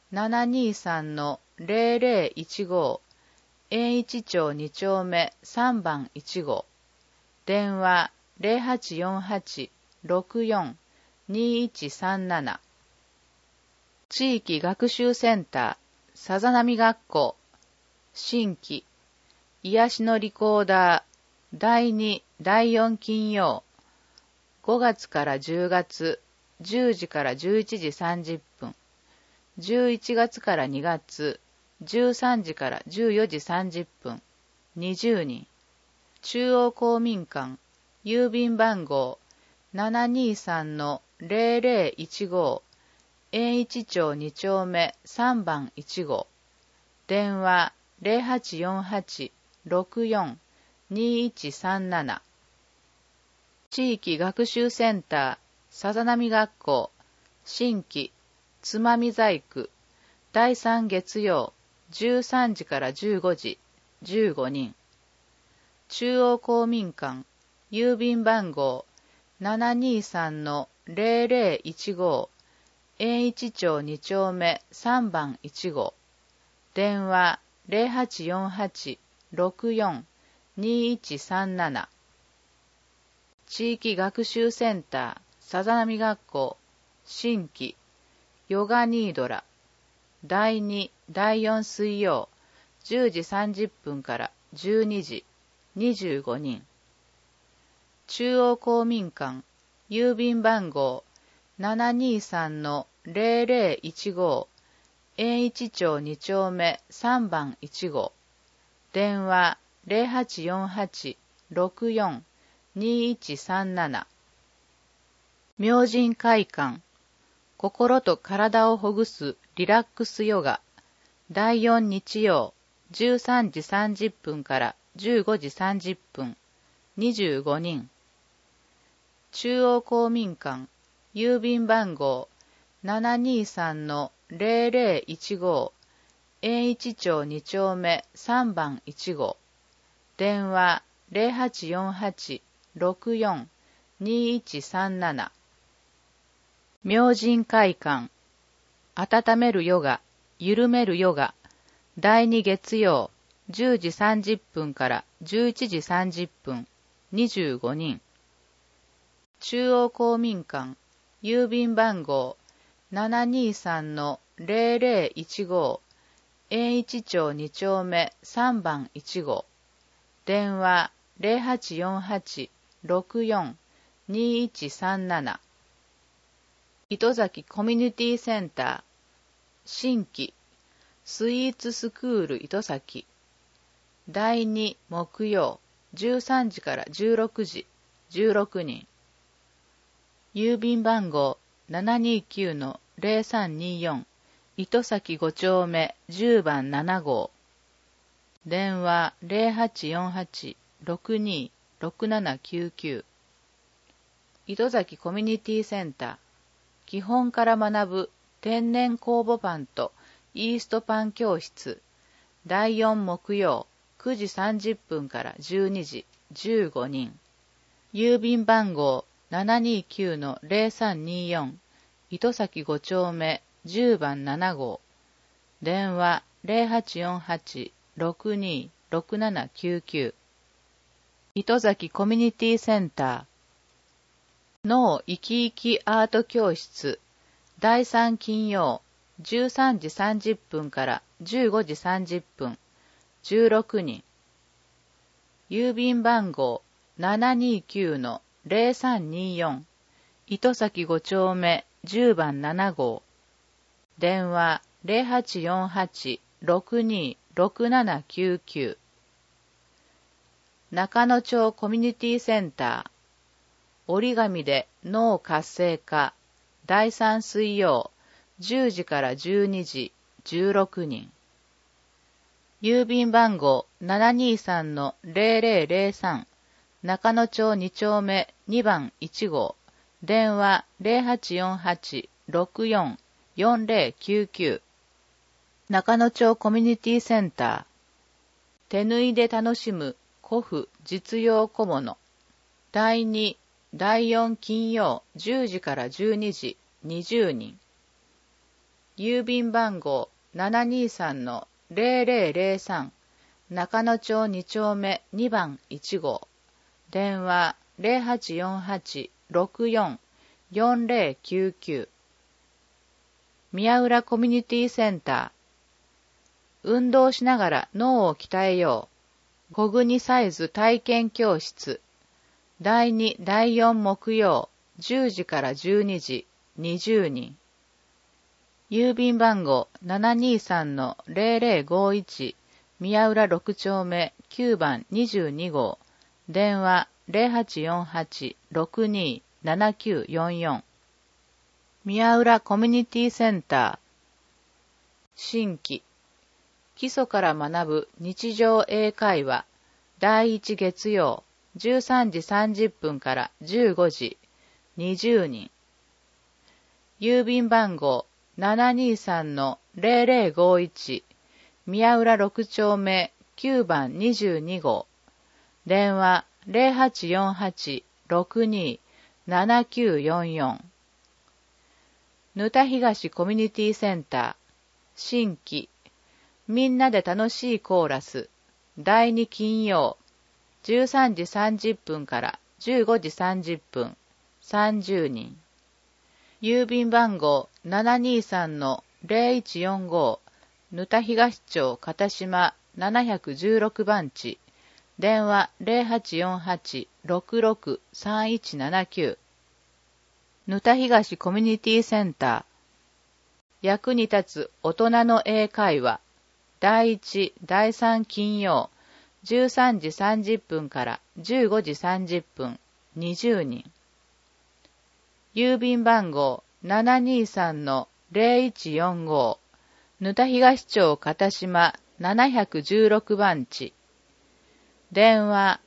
723-0015、延一町2丁目3番1号。電話0848-64-2137。地域学習センター、さざ波学校。新規癒しのリコーダー。第2、第4金曜。5月から10月、10時から11時30分。11月から2月、13時から14時30分。20人。中央公民館。郵便番号723-0015、延一町2丁目3番1号。電話0848-64-2137。地域学習センター、さざ波学校。新規つまみ細工。第3月曜、13時から15時、15人。中央公民館。郵便番号723-0015、延一町2丁目3番1号。電話0848-64-2137。地域学習センター、さざ波学校。新規ヨガニードラ。第2、第4水曜、10時30分から12時、25人。中央公民館。郵便番号723-0015、延一町2丁目3番1号。電話0848-64-2137。 明神会館、心と体をほぐすリラックスヨガ、第4日曜、13時30分から15時30分、25人。中央公民館、郵便番号 723-0015、延一町2丁目3番1号、電話 0848-64-2137。明神会館、温めるヨガ、緩めるヨガ、第2月曜、10時30分から11時30分、25人。中央公民館、郵便番号 723-0015、延一町2丁目3番1号、電話 0848-64-2137。糸崎コミュニティセンター、新規、スイーツスクール糸崎、第2木曜、13時から16時、16人。郵便番号 729-0324、糸崎5丁目10番7号、電話 0848-626799。糸崎コミュニティセンター、基本から学ぶ天然酵母パンとイーストパン教室、第4木曜9時30分から12時、15人。郵便番号 729-0324、糸崎5丁目10番7号、電話 0848-626799。糸崎コミュニティセンター、脳生き生きアート教室、第3金曜、13時30分から15時30分、16人。郵便番号 729-0324、糸崎5丁目10番7号、電話 0848-626799。中野町コミュニティセンター、折り紙で脳活性化、第3水曜、10時から12時、16人。郵便番号 723-0003、中野町2丁目2番1号、電話 0848-64-4099。中野町コミュニティセンター、手縫いで楽しむ古布実用小物、第2、第4金曜10時から12時、20人。郵便番号 723-0003、中野町2丁目2番1号、電話 0848-64-4099。宮浦コミュニティセンター、運動しながら脳を鍛えよう、ゴグニサイズ体験教室、第2、第4木曜、10時から12時、20人。郵便番号 723-0051、宮浦6丁目9番22号、電話 0848-627944。宮浦コミュニティセンター、新規、基礎から学ぶ日常英会話、第1月曜、13時30分から15時、20人。郵便番号 723-0051、宮浦6丁目9番22号、電話 0848-627944。沼田東コミュニティセンター、新規、みんなで楽しいコーラス、第2金曜、13時30分から15時30分、30人。郵便番号 723-0145、沼田東町片島716番地、電話 0848-663179。沼田東コミュニティセンター、役に立つ大人の英会話、第1、第3金曜、13時30分から15時30分、20人。 郵便番号 723-0145 沼田東町片島716番地。電話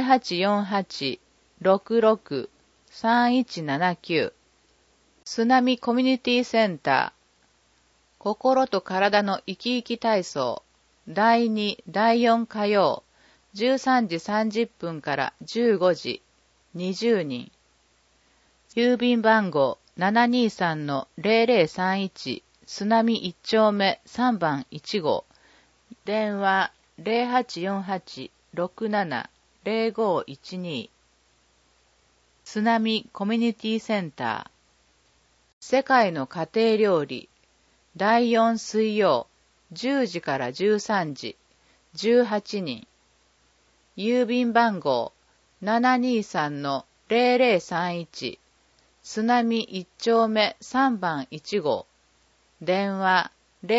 0848-66-3179 津波コミュニティセンター心と体の生き生き体操第2、第4火曜13時30分から15時20人郵便番号 723-0031 津波1丁目3番1号電話 0848-67-0512 津波コミュニティセンター世界の家庭料理第4水曜10時から13時18人郵便番号 723-0031 津波1丁目3番1号電話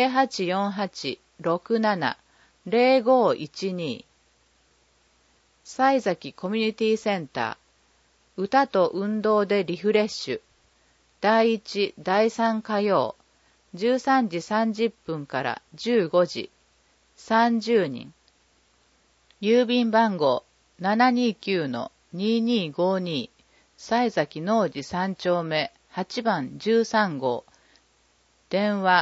0848-67-0512 西崎コミュニティセンター歌と運動でリフレッシュ第1、第3火曜13時30分から15時30人郵便番号 729-2252 西崎農事3丁目8番13号電話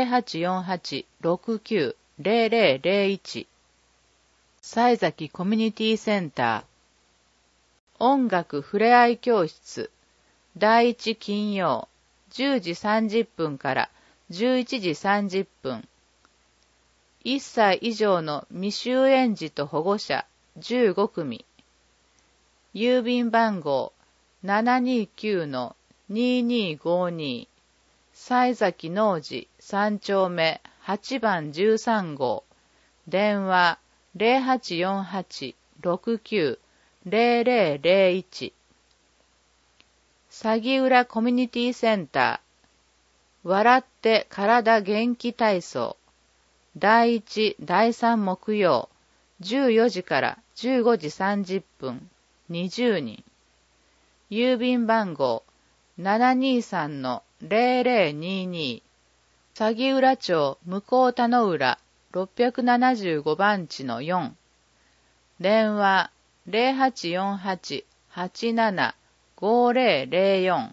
0848-69-0001 西崎コミュニティセンター音楽ふれあい教室第1金曜10時30分から11時30分1歳以上の未就園児と保護者15組郵便番号 729-2252 西崎農事3丁目8番13号電話 0848-69-0001 鷺浦コミュニティセンター笑って体元気体操第1、第3木曜14時から15時30分20人郵便番号 723-0022 鷺浦町向田の浦675番地の4電話 0848-87-5004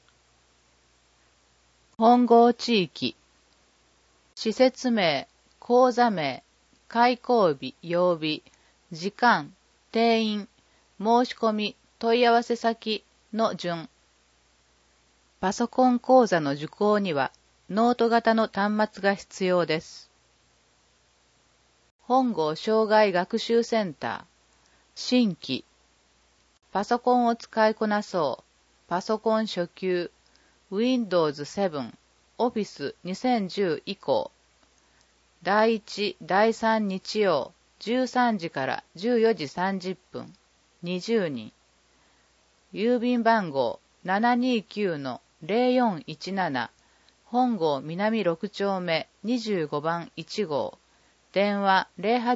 本郷地域施設名、講座名、開講日、曜日、時間、定員、申し込み、問い合わせ先の順パソコン講座の受講にはノート型の端末が必要です。本郷障害学習センター新規パソコンを使いこなそうパソコン初級 Windows 7 Office 2010以降第1、第3日曜13時から14時30分20人郵便番号 729-0417 本郷南6丁目25番1号電話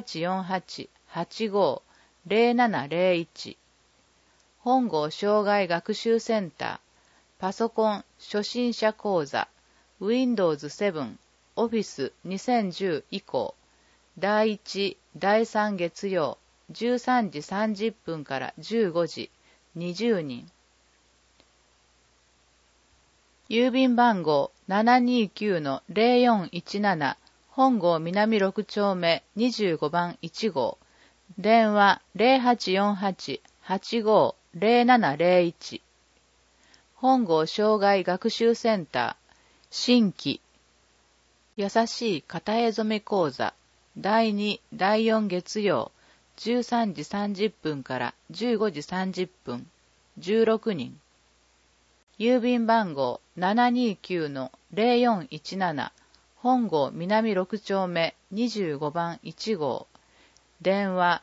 0848-85-0701 本郷障害学習センターパソコン初心者講座 Windows 7 Office 2010以降第1、第3月曜13時30分から15時20人郵便番号 729-0417 本郷南6丁目25番1号電話 0848-85-0701 本郷障害学習センター新規優しい片絵染め講座第2、第4月曜13時30分から15時30分16人郵便番号 729-0417 本郷南6丁目25番1号電話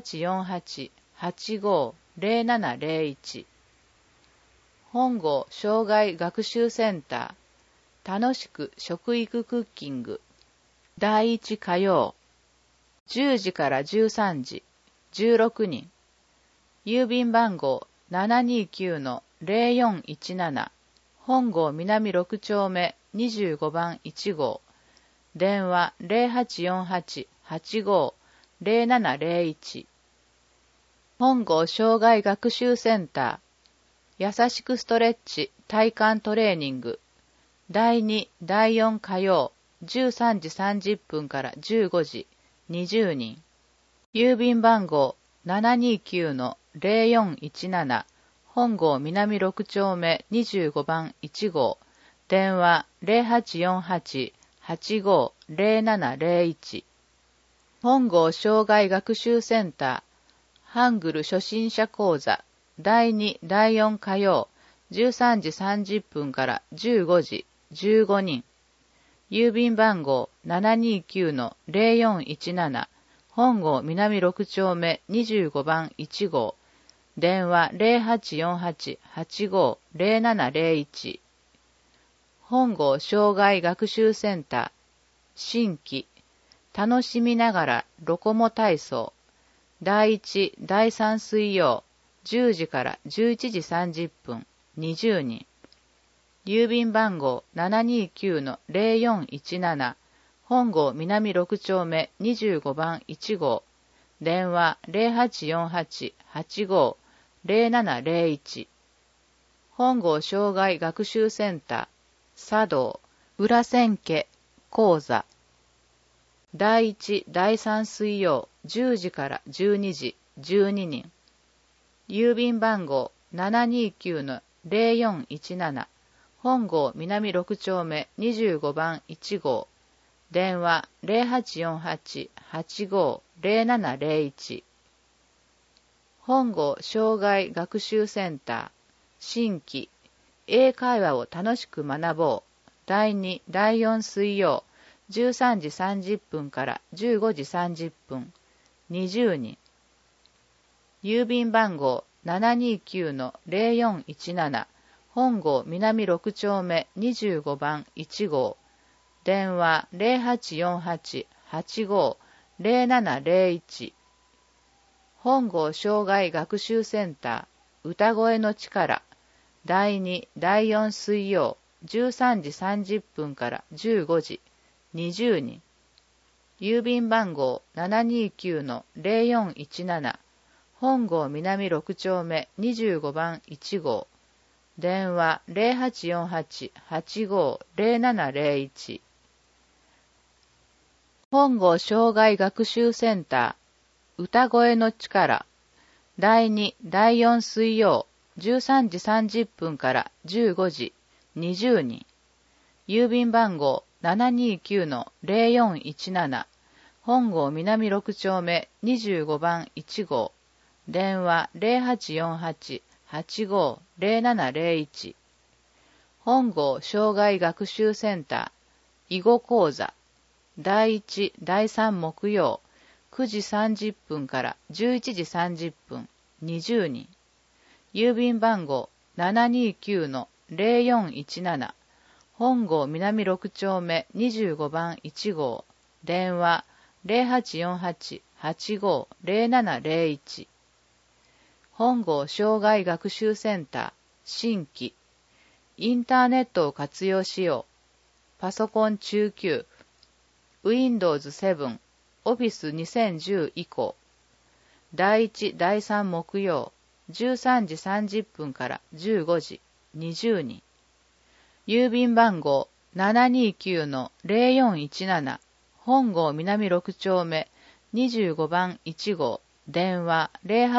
0848-85-0701 本郷障害学習センター楽しく食育クッキング第1火曜10時から13時16人郵便番号 0417、本郷南6丁目25番1号、電話0848-85-0701、本郷障害学習センター、優しくストレッチ体幹トレーニング、第2、第4火曜、13時30分から15時、20人。郵便番号729-0417、本郷南6丁目25番1号、電話0848-85-0701。本郷障害学習センター、ハングル初心者講座、第2、第4火曜、13時30分から15時、15人。郵便番号729-0417、本郷南6丁目25番1号、電話0848-85-0701。本郷障害学習センター、新規、楽しみながらロコモ体操、第1、第3水曜、10時から11時30分、20人。郵便番号729-0417、本郷南6丁目25番1号、電話0848-85-0701。本郷障害学習センター、茶道、裏千家、講座。第1、第3水曜、10時から12時、12人。郵便番号729-0417、本郷南6丁目25番1号、電話0848-85-0701。本郷障害学習センター、新規、英会話を楽しく学ぼう。第2、第4水曜、13時30分から15時30分、20人。郵便番号729-0417、本郷南6丁目25番1号、電話0848-85-0701。本郷障害学習センター、歌声の力、第2、第4水曜、13時30分から15時、20人。郵便番号729-0417、本郷南6丁目25番1号、電話0848-85-0701。本郷障害学習センター、歌声の力、第2、第4水曜、13時30分から15時、20人。郵便番号729-0417、本郷南6丁目25番1号、電話0848-85-0701。本郷障害学習センター、囲碁講座、第1、第3木曜、9時30分から11時30分、20人。郵便番号729-0417、本郷南6丁目25番1号、電話0848-85-0701。本郷障害学習センター、新規、インターネットを活用しよう。パソコン中級、Windows 7、Office 2010以降。第1、第3木曜、13時30分から15時、20人。郵便番号729-0417、本郷南6丁目25番1号、電話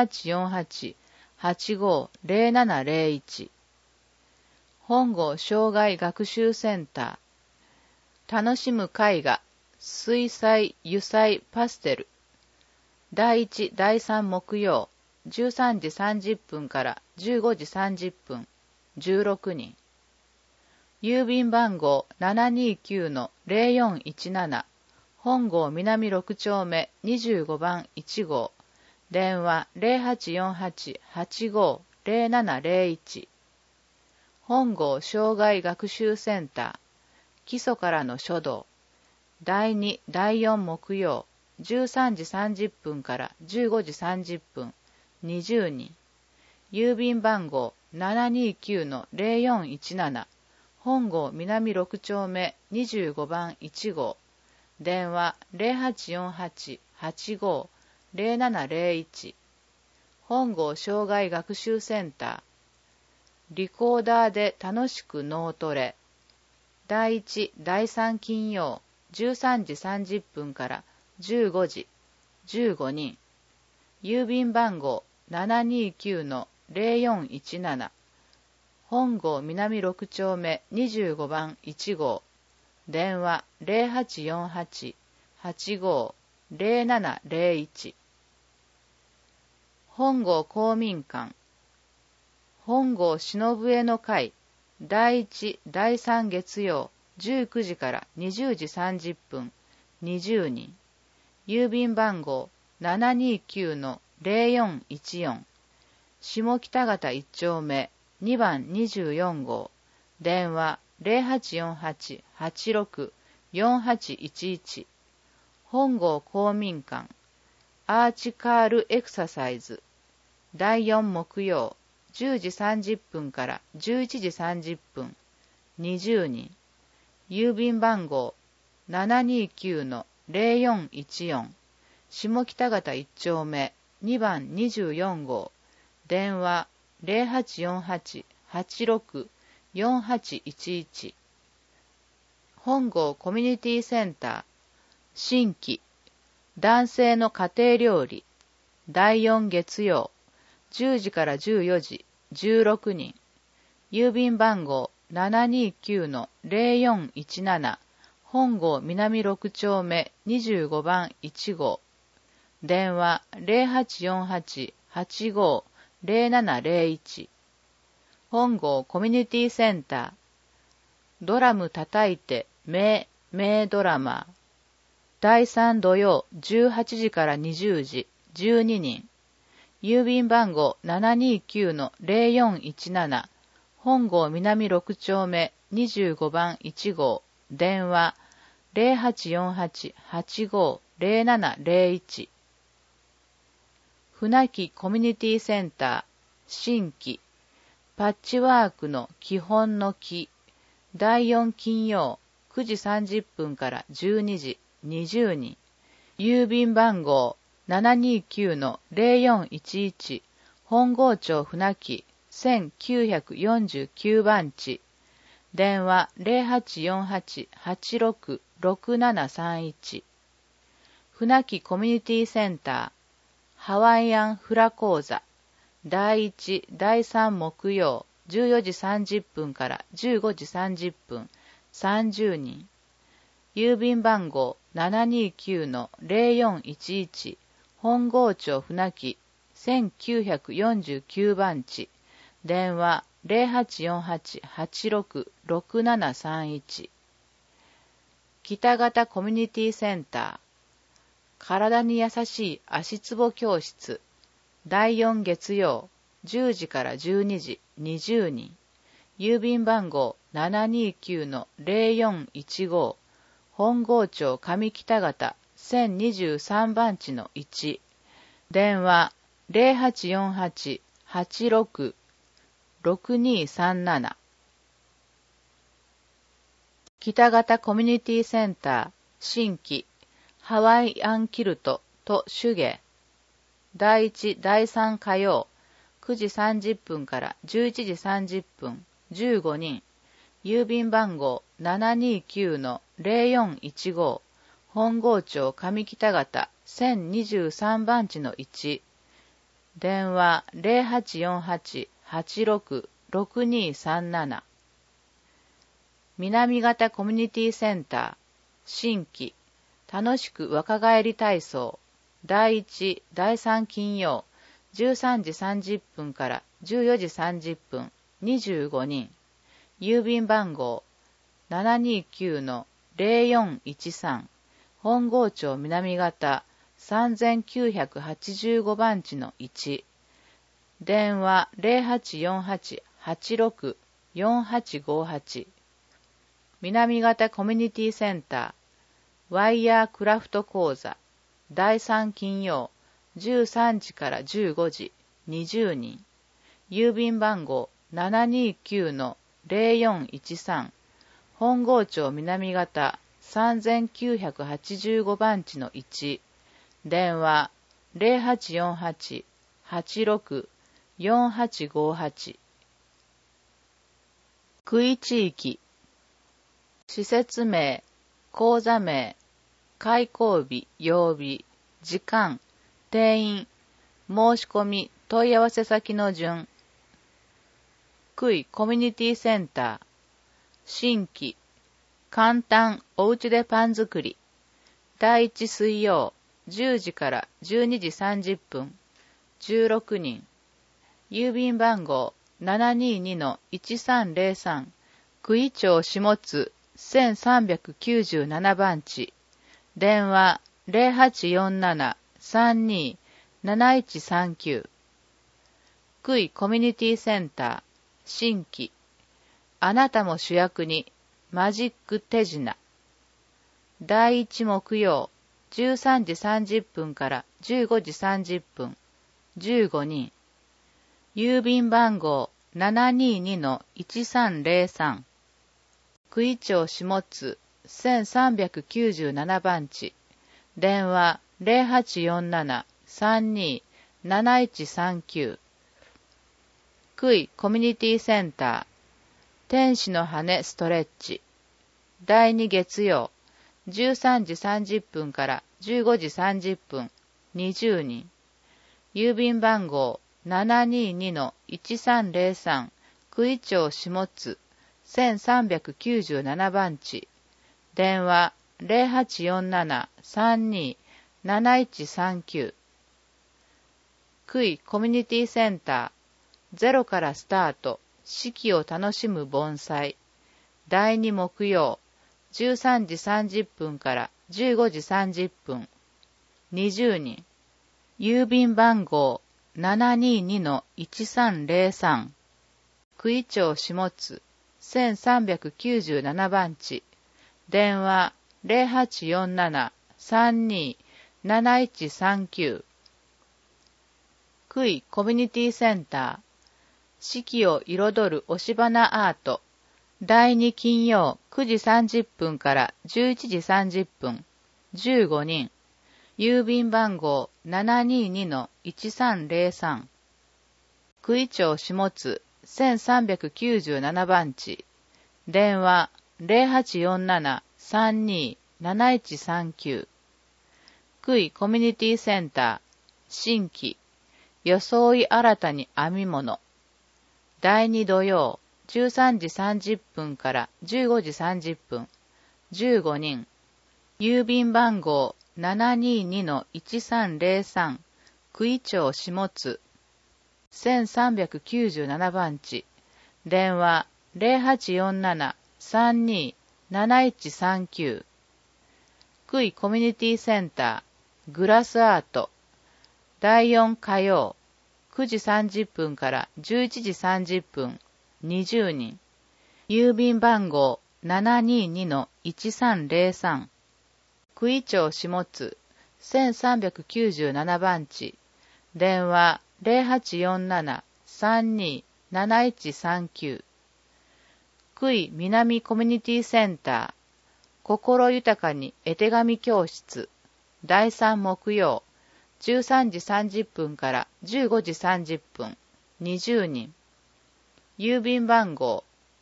0848-85-0701。本郷障害学習センター、楽しむ絵画、水彩、油彩、パステル。第1、第3木曜、13時30分から15時30分、16人。郵便番号729-0417、本郷南6丁目25番1号、電話0848-85-0701。本郷障害学習センター、基礎からの書道。第2、第4木曜、13時30分から15時30分、20人。郵便番号 729-0417、本郷南6丁目25番1号、電話 0848-85-0701、本郷障害学習センター、リコーダーで楽しく脳トレ、第1、第3金曜、13時30分から15時、15人、郵便番号 729-0417、本郷南6丁目25番1号、電話 0848-85-0701、本郷公民館、本郷忍笛の会、第1、第3月曜、19時から20時30分、20人、郵便番号 729-0414、下北方1丁目2番24号、電話 0848-86-4811、本郷公民館、アーチカールエクササイズ、第4木曜、10時30分から11時30分、20人、郵便番号 729-0414、下北方1丁目2番24号、電話 0848-86-4811、本郷コミュニティセンター、新規、男性の家庭料理、第4月曜、10時から14時、16人、郵便番号 729-0417、本郷南6丁目25番1号、電話 0848-85-0701、本郷コミュニティセンター、ドラム叩いて名ドラマー、第3土曜18時から20時、12人、郵便番号 729-0417、本郷南6丁目25番1号、電話 0848-85-0701、船木コミュニティセンター、新規、パッチワークの基本の木、第4金曜9時30分から12時、20人、郵便番号 729-0411、本郷町船木1949番地、電話 0848-86-6731、船木コミュニティセンター、ハワイアンフラ講座、第1、第3木曜、14時30分から15時30分、30人、郵便番号 729-0411、本郷町船木1949番地、電話 0848-86-6731、北方コミュニティセンター、体に優しい足つぼ教室、第4月曜、10時から12時、20人、郵便番号 729-0415、本郷町上北方1023番地の1、電話 0848-86-6237、北方コミュニティセンター、新規、ハワイアンキルトと手芸、第1、第3火曜、9時30分から11時30分、15人、郵便番号 729-0415、本郷町上北方1023番地の1、電話 0848-86-6237、南方コミュニティセンター、新規、楽しく若返り体操、第1、第3金曜、13時30分から14時30分、25人、郵便番号 729-0413、本郷町南方3985番地の1、電話 0848-86-4858、南方コミュニティセンター、ワイヤークラフト講座、第3金曜、13時から15時、20人、郵便番号 729-0413、本郷町南方3985番地の1、電話0848-86-4858。区域地域、施設名、口座名、開講日、曜日、時間、定員、申し込み、問い合わせ先の順。区域コミュニティセンター、新規、簡単おうちでパン作り、第1水曜、10時から12時30分、16人。郵便番号722-1303、区域町下津1397番地。電話0847-32-7139。区域コミュニティセンター、新規。あなたも主役に、マジック手品。第1木曜、13時30分から15時30分、15人。郵便番号722-1303。区域町下津1397番地。電話0847-32-7139。区域コミュニティセンター、天使の羽ストレッチ。第2月曜、13時30分から15時30分、20人。郵便番号722-1303、区域町下津1397番地。電話0847-32-7139。区域コミュニティセンター、ゼロからスタート、四季を楽しむ盆栽。第2木曜、13時30分から15時30分、20人。郵便番号722-1303。区域町下津1397番地。電話0847-32-7139。区域コミュニティセンター、四季を彩る押し花アート。第2金曜9時30分から11時30分、15人。郵便番号722-1303。区域町下津1397番地。電話0847-32-7139。区域コミュニティセンター、新規、装い新たに編み物。第2土曜、13時30分から15時30分、15人。郵便番号722-1303、区域町下津1397番地。電話0847-32-7139。区域コミュニティセンター、グラスアート。第4火曜、9時30分から11時30分、20人。郵便番号722-1303。区域町下津1397番地。電話0847-32-7139。区域南コミュニティセンター、心豊かに絵手紙教室。第3木曜、13時30分から15時30分、20人。郵便番号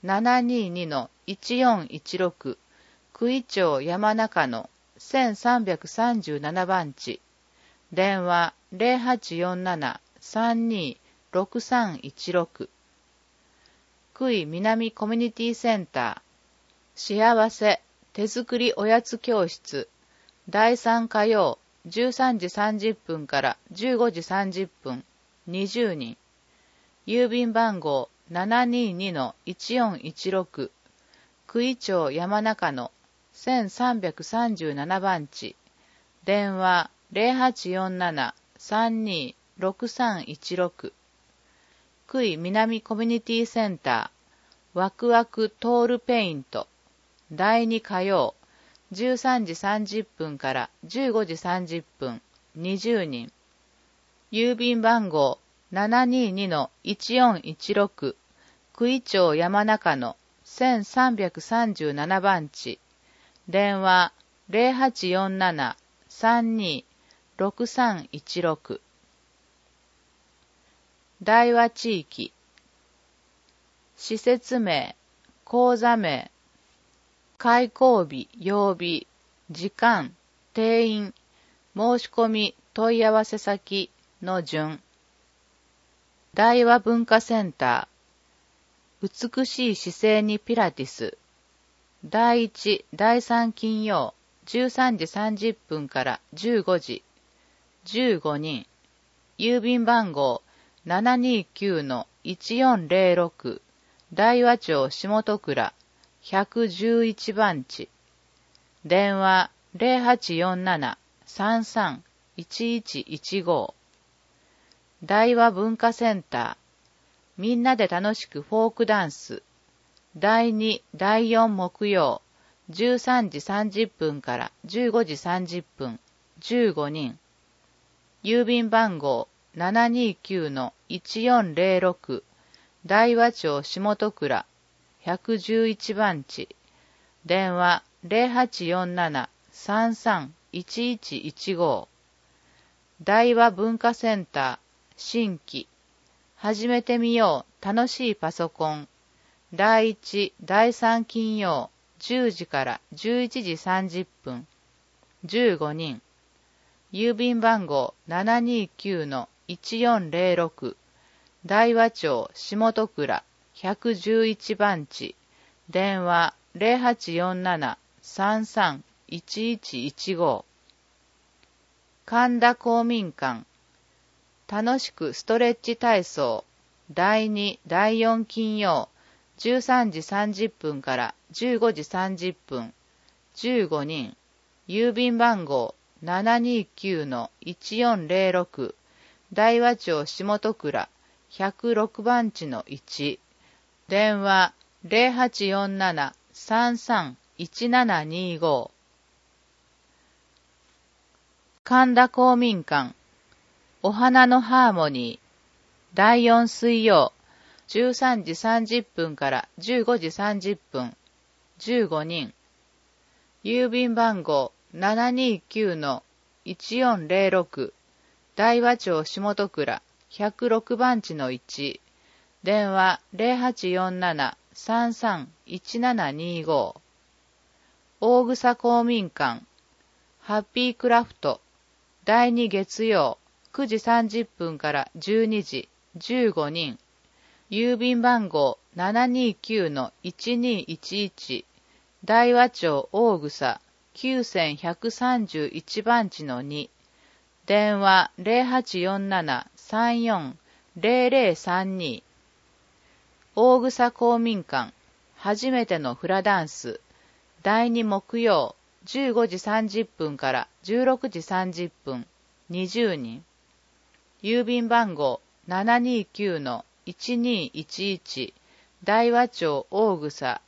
722-1416、区域町山中野1337番地。電話0847-32-6316。区域南コミュニティセンター、幸せ手作りおやつ教室。第3火曜、13時30分から15時30分、20人。郵便番号722-1416、区域町山中野1337番地。電話0847-32-6316。区域南コミュニティセンター、ワクワクトールペイント。第2火曜、13時30分から15時30分、20人。郵便番号722-1416、 久井町山中野1337番地、電話0847-32-6316。大和地域、施設名、口座名、開講日、曜日、時間、定員、申し込み、問い合わせ先の順。大和文化センター、美しい姿勢にピラティス。第1、第3金曜、13時30分から15時。15人。郵便番号 729-1406。大和町下戸倉111番地。電話0847-33-1115。大和文化センター、みんなで楽しくフォークダンス。第2、第4木曜、13時30分から15時30分、15人。郵便番号 729-1406。大和町下戸倉111番地。電話0847-33-1115。大和文化センター、新規。始めてみよう、楽しいパソコン。第1、第3金曜、10時から11時30分。15人。郵便番号 729-1406。大和町下戸倉111番地。電話0847-33-1115。神田公民館、楽しくストレッチ体操。第2、第4金曜、13時30分から15時30分。15人。郵便番号 729-1406。大和町下戸倉106番地の1。電話0847-33-1725。神田公民館、お花のハーモニー。第4水曜、13時30分から15時30分。15人。郵便番号 729-1406。大和町下戸倉106番地の1。電話0847-33-1725。大草公民館、ハッピークラフト。第2月曜、9時30分から12時、15人。郵便番号 729-1211。大和町大草9131番地の2。電話0847-34-0032。大草公民館、初めてのフラダンス。第2木曜、15時30分から16時30分、20人。郵便番号 729-1211。大和町大草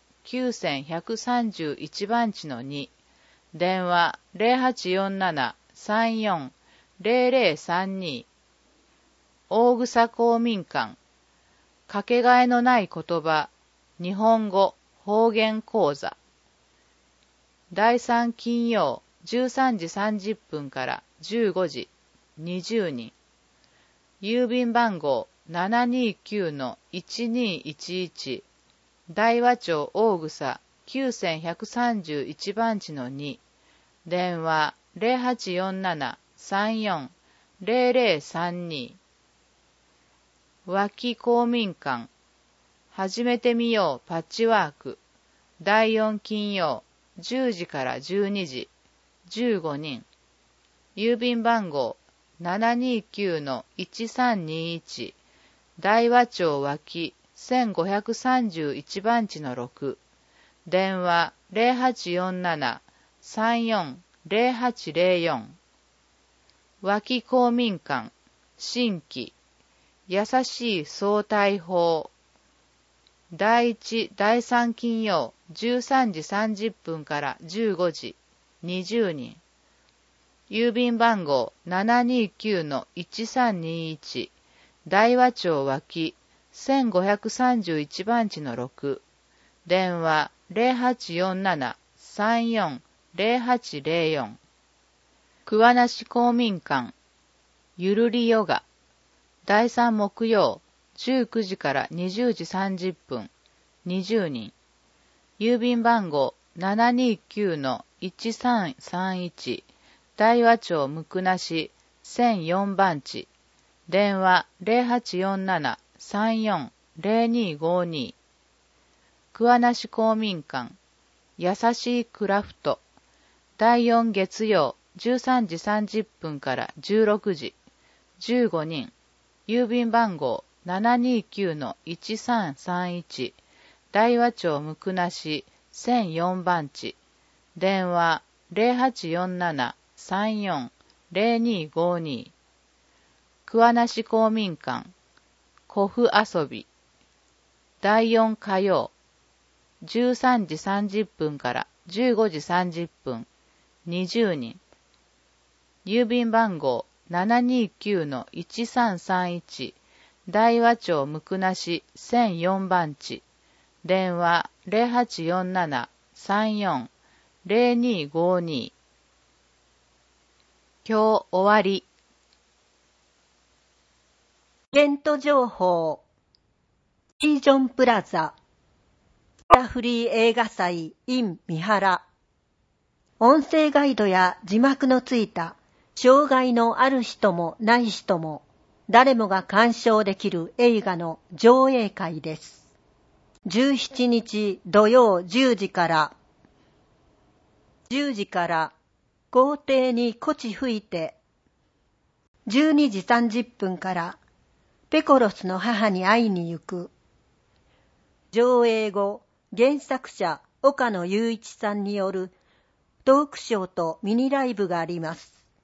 9131番地の2。電話0847-34-0032。大草公民館、かけがえのない言葉、日本語方言講座。第3金曜、13時30分から15時、20人。郵便番号 729-1211。大和町大草9131番地の2。電話0847-34-0032。脇公民館、始めてみようパッチワーク。第4金曜、10時から12時、15人。郵便番号 729-1321。大和町脇1531番地の6。電話0847-34-0804。脇公民館、新規。優しい相対法。第1、第3金曜、13時30分から15時、20人。郵便番号 729-1321。大和町脇 1531番地の6、電話0847-34-0804、桑名市公民館、ゆるりヨガ、第3木曜、19時から20時30分、20人、郵便番号729-1331、大和町むくなし1004番地、電話0847-34-0252、桑名市公民館、やさしいクラフト、第4月曜13時30分から16時、15人、郵便番号729-1331、大和町むくなし1004番地、電話0847-34-0252、桑名市公民館、古布遊び、第4火曜、13時30分から15時30分、20人、郵便番号729-1331、大和町むくなし1004番地、電話0847-34-0252。今日終わり。 イベント情報。リージョンプラザ。フリー映画祭 in 三原。音声ガイドや字幕のついた障害のある人もない人も誰もが鑑賞できる映画の上映会です。17日土曜10時から校庭にこち吹いて、12時30分からペコロスの母に会いに行く。上映後、原作者岡野雄一さんによるトークショーとミニライブがあります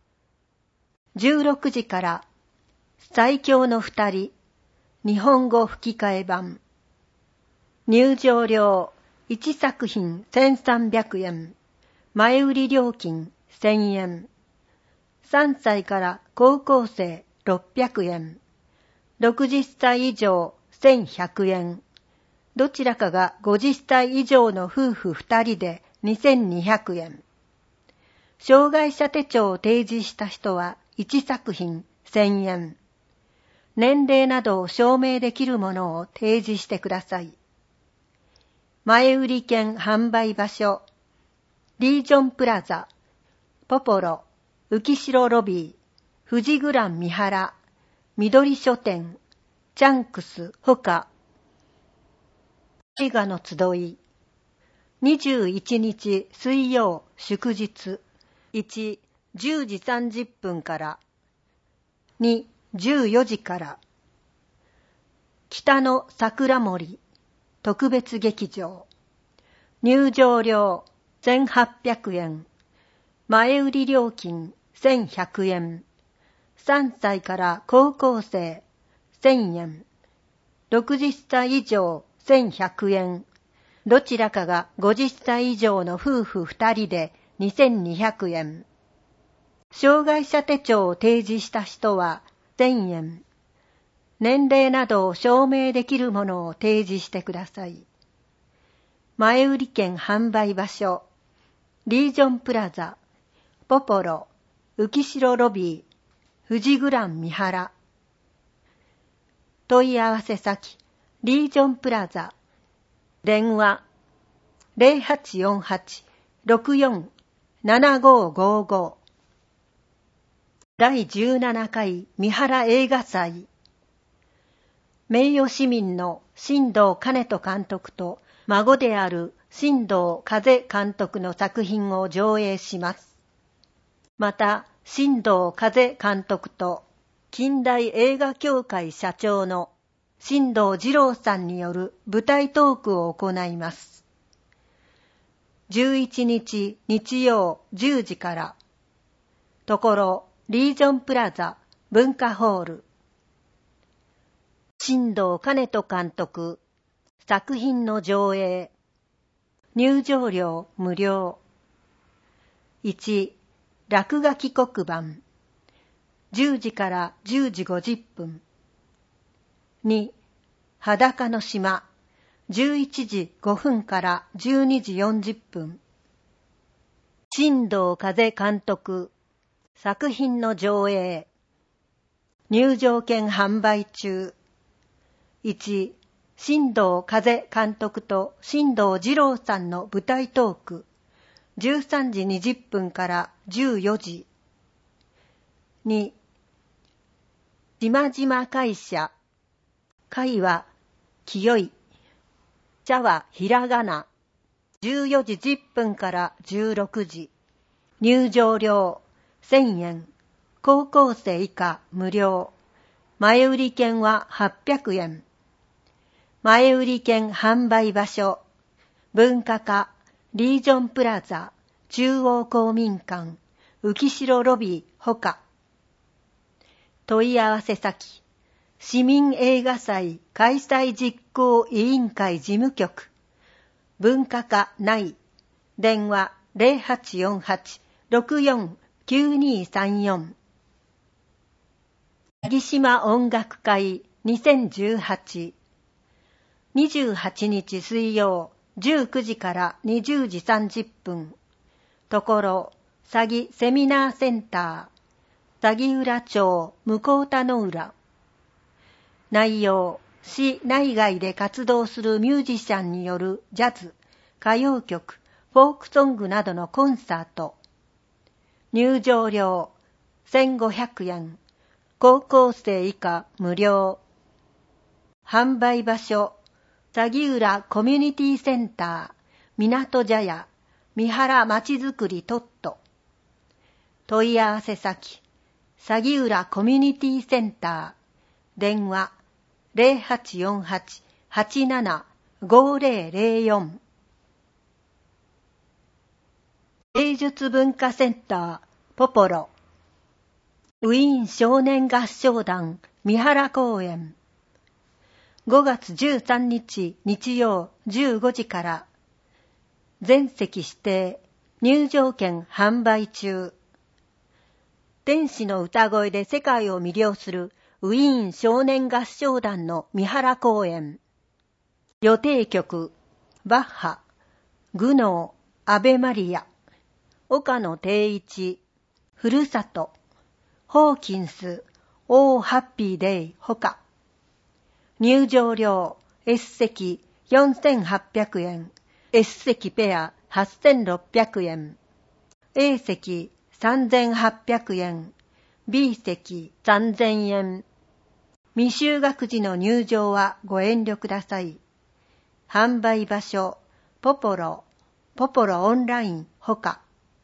。16時から最強の二人日本語吹き替え版。入場料1作品1300円、前売り料金1000円。3歳から高校生600円、60歳以上1100円。どちらかが50歳以上の夫婦2人で2200円。障害者手帳を提示した人は1作品1000円。年齢などを証明できるものを提示してください。前売り券販売場所、リージョンプラザ、ポポロ、浮城ロビー、富士グラン三原、緑書店、チャンクスほか。映画の集い。21日水曜祝日。1、10時30分から。2、14時から。北の桜森特別劇場。入場料1800円。前売り料金1100円。3歳から高校生1000円。60歳以上1100円。どちらかが50歳以上の夫婦2人で2200円。障害者手帳を提示した人は1000円。年齢などを証明できるものを提示してください。前売り券販売場所、リージョンプラザ、ポポロ、浮城ロビー、富士グラン三原。問い合わせ先、リージョンプラザ。電話、0848-64-7555。第17回三原映画祭。名誉市民の新藤兼人監督と孫である新藤風監督の作品を上映します。また、新藤風監督と近代映画協会社長の新藤二郎さんによる舞台トークを行います。11日日曜10時から、ところリージョンプラザ文化ホール。新藤兼人監督作品の上映。入場料無料。1、落書き黒板。10時から10時50分。2、 裸の島、11時5分から12時40分。新藤風監督、作品の上映。入場券販売中。1、新藤風監督と新藤二郎さんの舞台トーク。13時20分から14時。2、島々会社。会は清い。茶はひらがな。14時10分から16時。入場料1000円。高校生以下無料。前売り券は800円。前売り券販売場所。文化課、リージョンプラザ、中央公民館、浮城ロビーほか。問い合わせ先。市民映画祭開催実行委員会事務局。文化課内。電話0848-649234。八木島音楽会2018。28日水曜19時から20時30分。ところ、佐木セミナーセンター。佐木浦町向田の浦。内容、市内外で活動するミュージシャンによるジャズ、歌謡曲、フォークソングなどのコンサート。入場料1500円。高校生以下無料。販売場所、佐木浦コミュニティセンター、港茶屋、三原まちづくりトット。問い合わせ先、佐木浦コミュニティセンター、電話0848-875004。芸術文化センター、ポポロ。ウィーン少年合唱団三原公演。5月13日日曜15時から。全席指定、入場券販売中。天使の歌声で世界を魅了するウィーン少年合唱団の三原公演。予定曲、バッハ、グノー、アベマリア、岡野定一、ふるさと、ホーキンス、オーハッピーデイほか。入場料 S 席4800円、S 席ペア8600円、A 席3800円、B 席3000円。未就学児の入場はご遠慮ください。販売場所、ポポロオンラインほか。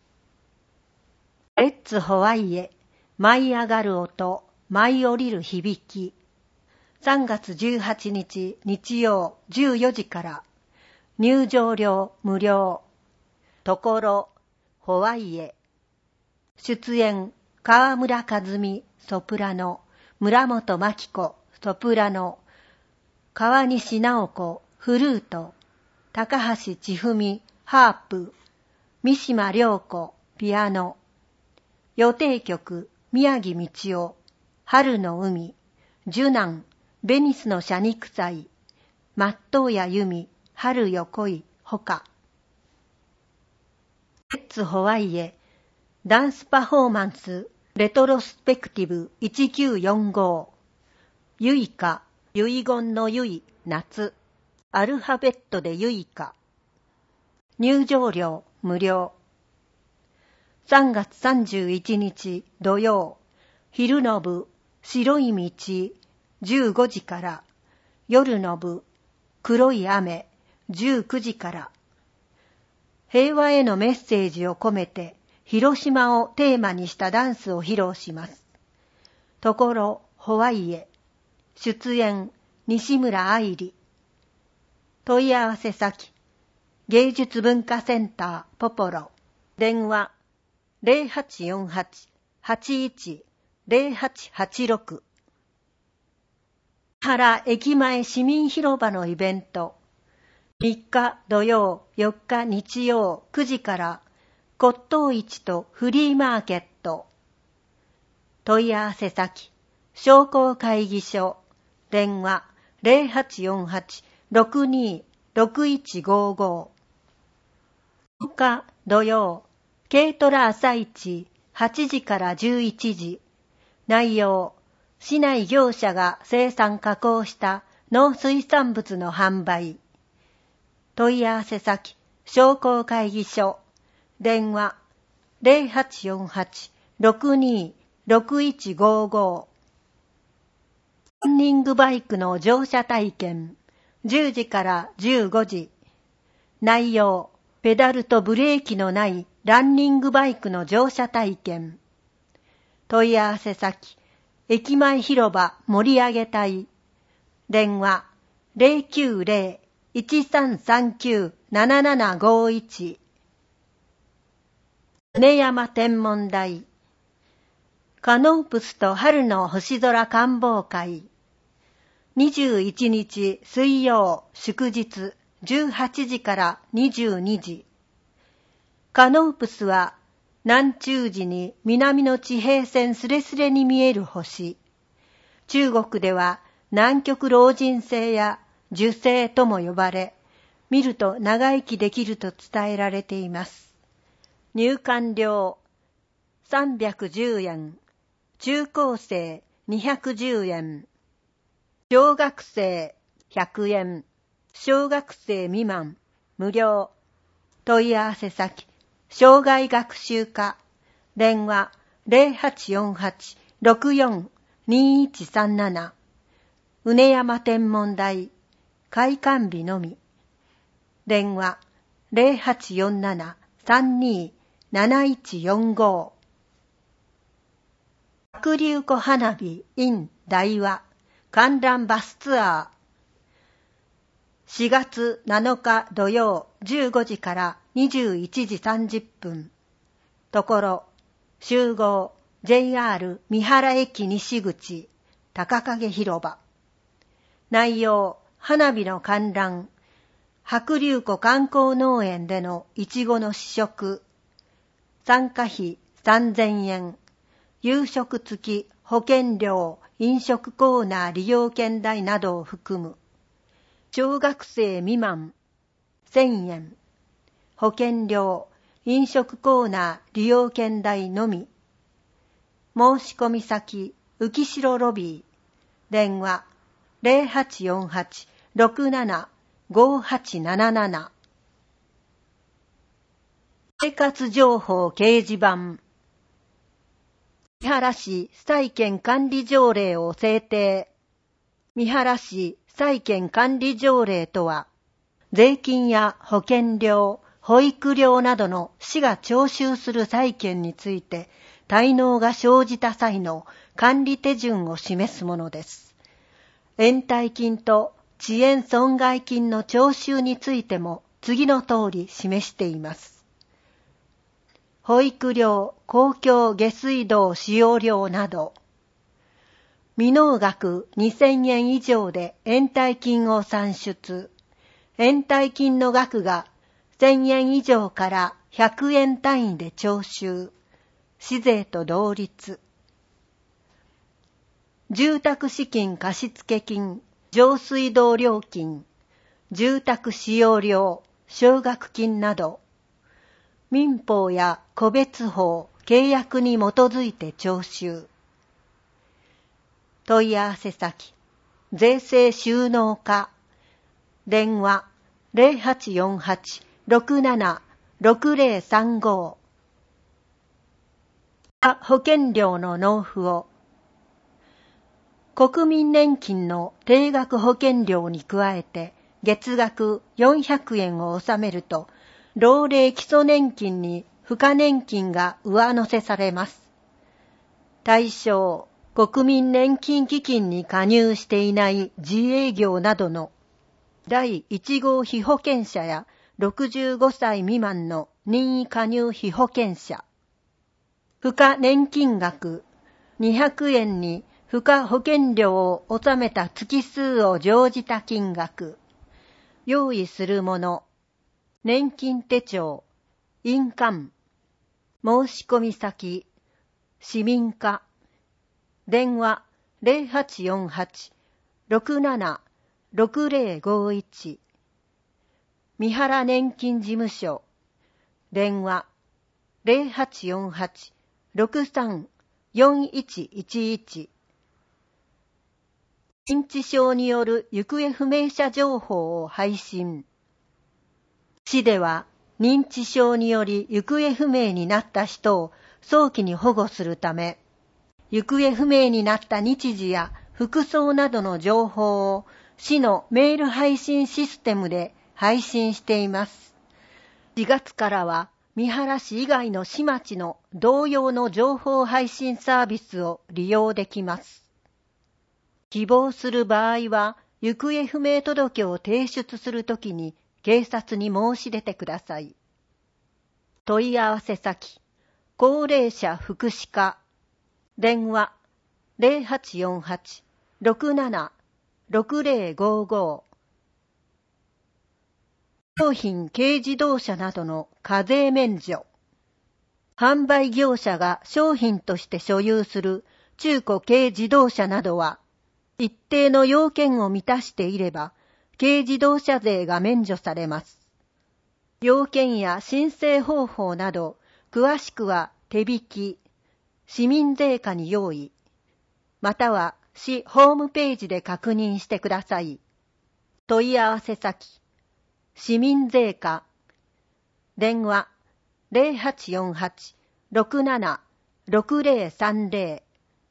レッツホワイエ、舞い上がる音、舞い降りる響き。3月18日日曜14時から。入場料無料。ところ、ホワイエ。出演、川村和美、ソプラノ、村本真紀子、ソプラノ、川西直子、フルート、高橋千文、ハープ、三島良子、ピアノ。予定曲、宮城道夫、春の海、樹南、ベニスの謝肉祭、松任谷由実、春よ来い、ほか。レッツホワイエ、ダンスパフォーマンス、レトロスペクティブ1945。ユイカ、遺言のユイ、夏。アルファベットでユイカ。入場料無料。3月31日土曜、昼の部、白い道、15時から。夜の部、黒い雨、19時から。平和へのメッセージを込めて、広島をテーマにしたダンスを披露します。ところ、ホワイエ。出演、西村愛理。問い合わせ先、芸術文化センターポポロ。電話、0848-81-0886。原駅前市民広場のイベント。3日土曜、4日日曜9時から骨董市とフリーマーケット。問い合わせ先、商工会議所。電話 0848-62-6155。10日土曜、軽トラ朝市8時から11時。内容、市内業者が生産加工した農水産物の販売。問い合わせ先、商工会議所。電話、0848-62-6155。ランニングバイクの乗車体験。10時から15時。内容、ペダルとブレーキのないランニングバイクの乗車体験。問い合わせ先、駅前広場盛り上げ隊。電話、090-1339-7751。米山天文台。カノープスと春の星空観望会。21日水曜祝日18時から22時。カノープスは南中時に南の地平線すれすれに見える星。中国では南極老人星や寿星とも呼ばれ、見ると長生きできると伝えられています。入館料310円、中高生210円、小学生100円、小学生未満無料。問い合わせ先、障害学習課。電話0848-64-2137。畝山天文台。開館日のみ。電話0847-32-7145。白龍湖花火 in 大和観覧バスツアー。4月7日土曜15時から21時30分。ところ、集合 JR 三原駅西口高影広場。内容、花火の観覧、白龍湖観光農園でのいちごの試食。参加費3000円。夕食付き保険料、飲食コーナー利用券代などを含む。小学生未満1000円。保険料、飲食コーナー利用券代のみ。申し込み先、浮城ロビー。電話0848-67-5877。生活情報掲示板。三原市債権管理条例を制定。三原市債権管理条例とは、税金や保険料、保育料などの市が徴収する債権について、滞納が生じた際の管理手順を示すものです。延滞金と遅延損害金の徴収についても次の通り示しています。保育料、公共下水道使用料など、未納額2000円以上で延滞金を算出。延滞金の額が1000円以上から100円単位で徴収。市税と同率。住宅資金貸付金、上水道料金、住宅使用料、奨学金など、民法や個別法、契約に基づいて徴収。問い合わせ先、税制収納課。電話0848-67-6035。保険料の納付を。国民年金の定額保険料に加えて月額400円を納めると、老齢基礎年金に付加年金が上乗せされます。対象、国民年金基金に加入していない自営業などの第1号被保険者や65歳未満の任意加入被保険者。付加年金額200円に付加保険料を納めた月数を乗じた金額。用意するもの。年金手帳、印鑑。申し込み先、市民課。電話0848-67-6035。 6051三原年金事務所電話 0848-63-4111 認知症による行方不明者情報を配信。市では認知症により行方不明になった人を早期に保護するため、行方不明になった日時や服装などの情報を市のメール配信システムで配信しています。4月からは三原市以外の市町の同様の情報配信サービスを利用できます。希望する場合は、行方不明届を提出するときに警察に申し出てください。問い合わせ先、高齢者福祉課、電話 08-67-6055 商品軽自動車などの課税免除。販売業者が商品として所有する中古軽自動車などは、一定の要件を満たしていれば、軽自動車税が免除されます。要件や申請方法など、詳しくは手引き、市民税課に用意、または市ホームページで確認してください。問い合わせ先、市民税課、電話 0848-67-6030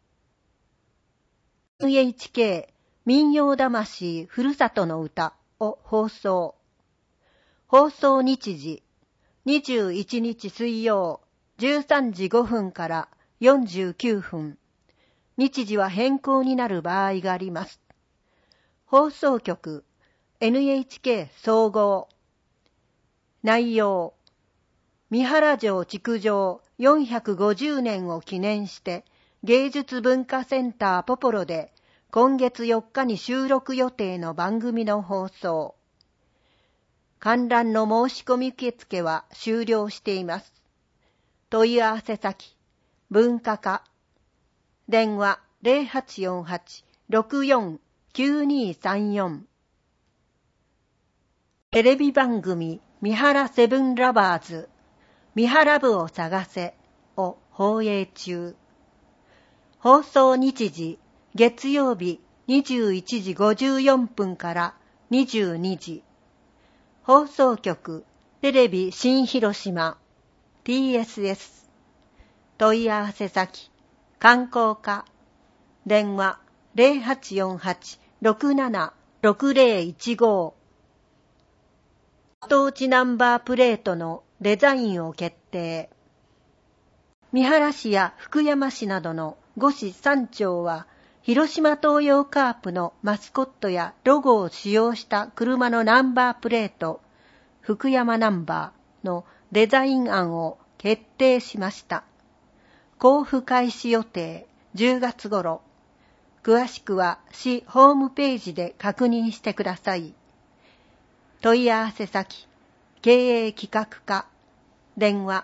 NHK 民謡魂ふるさとの歌を放送。放送日時、21日水曜13時5分から49分。日時は変更になる場合があります。放送局、NHK 総合。内容、三原城築城450年を記念して、芸術文化センターポポロで今月4日に収録予定の番組の放送。観覧の申し込み受付は終了しています。問い合わせ先、文化課。電話 0848-64-9234。テレビ番組三原セブンラバーズ、三原部を探せを放映中。放送日時、月曜日21時54分から22時。放送局、テレビ新広島、TSS。問い合わせ先、観光課。電話0848-67-6015。当地ナンバープレートのデザインを決定。三原市や福山市などの5市3町は、広島東洋カープのマスコットやロゴを使用した車のナンバープレート、福山ナンバーのデザイン案を決定しました。交付開始予定10月頃。詳しくは市ホームページで確認してください。問い合わせ先、経営企画課。電話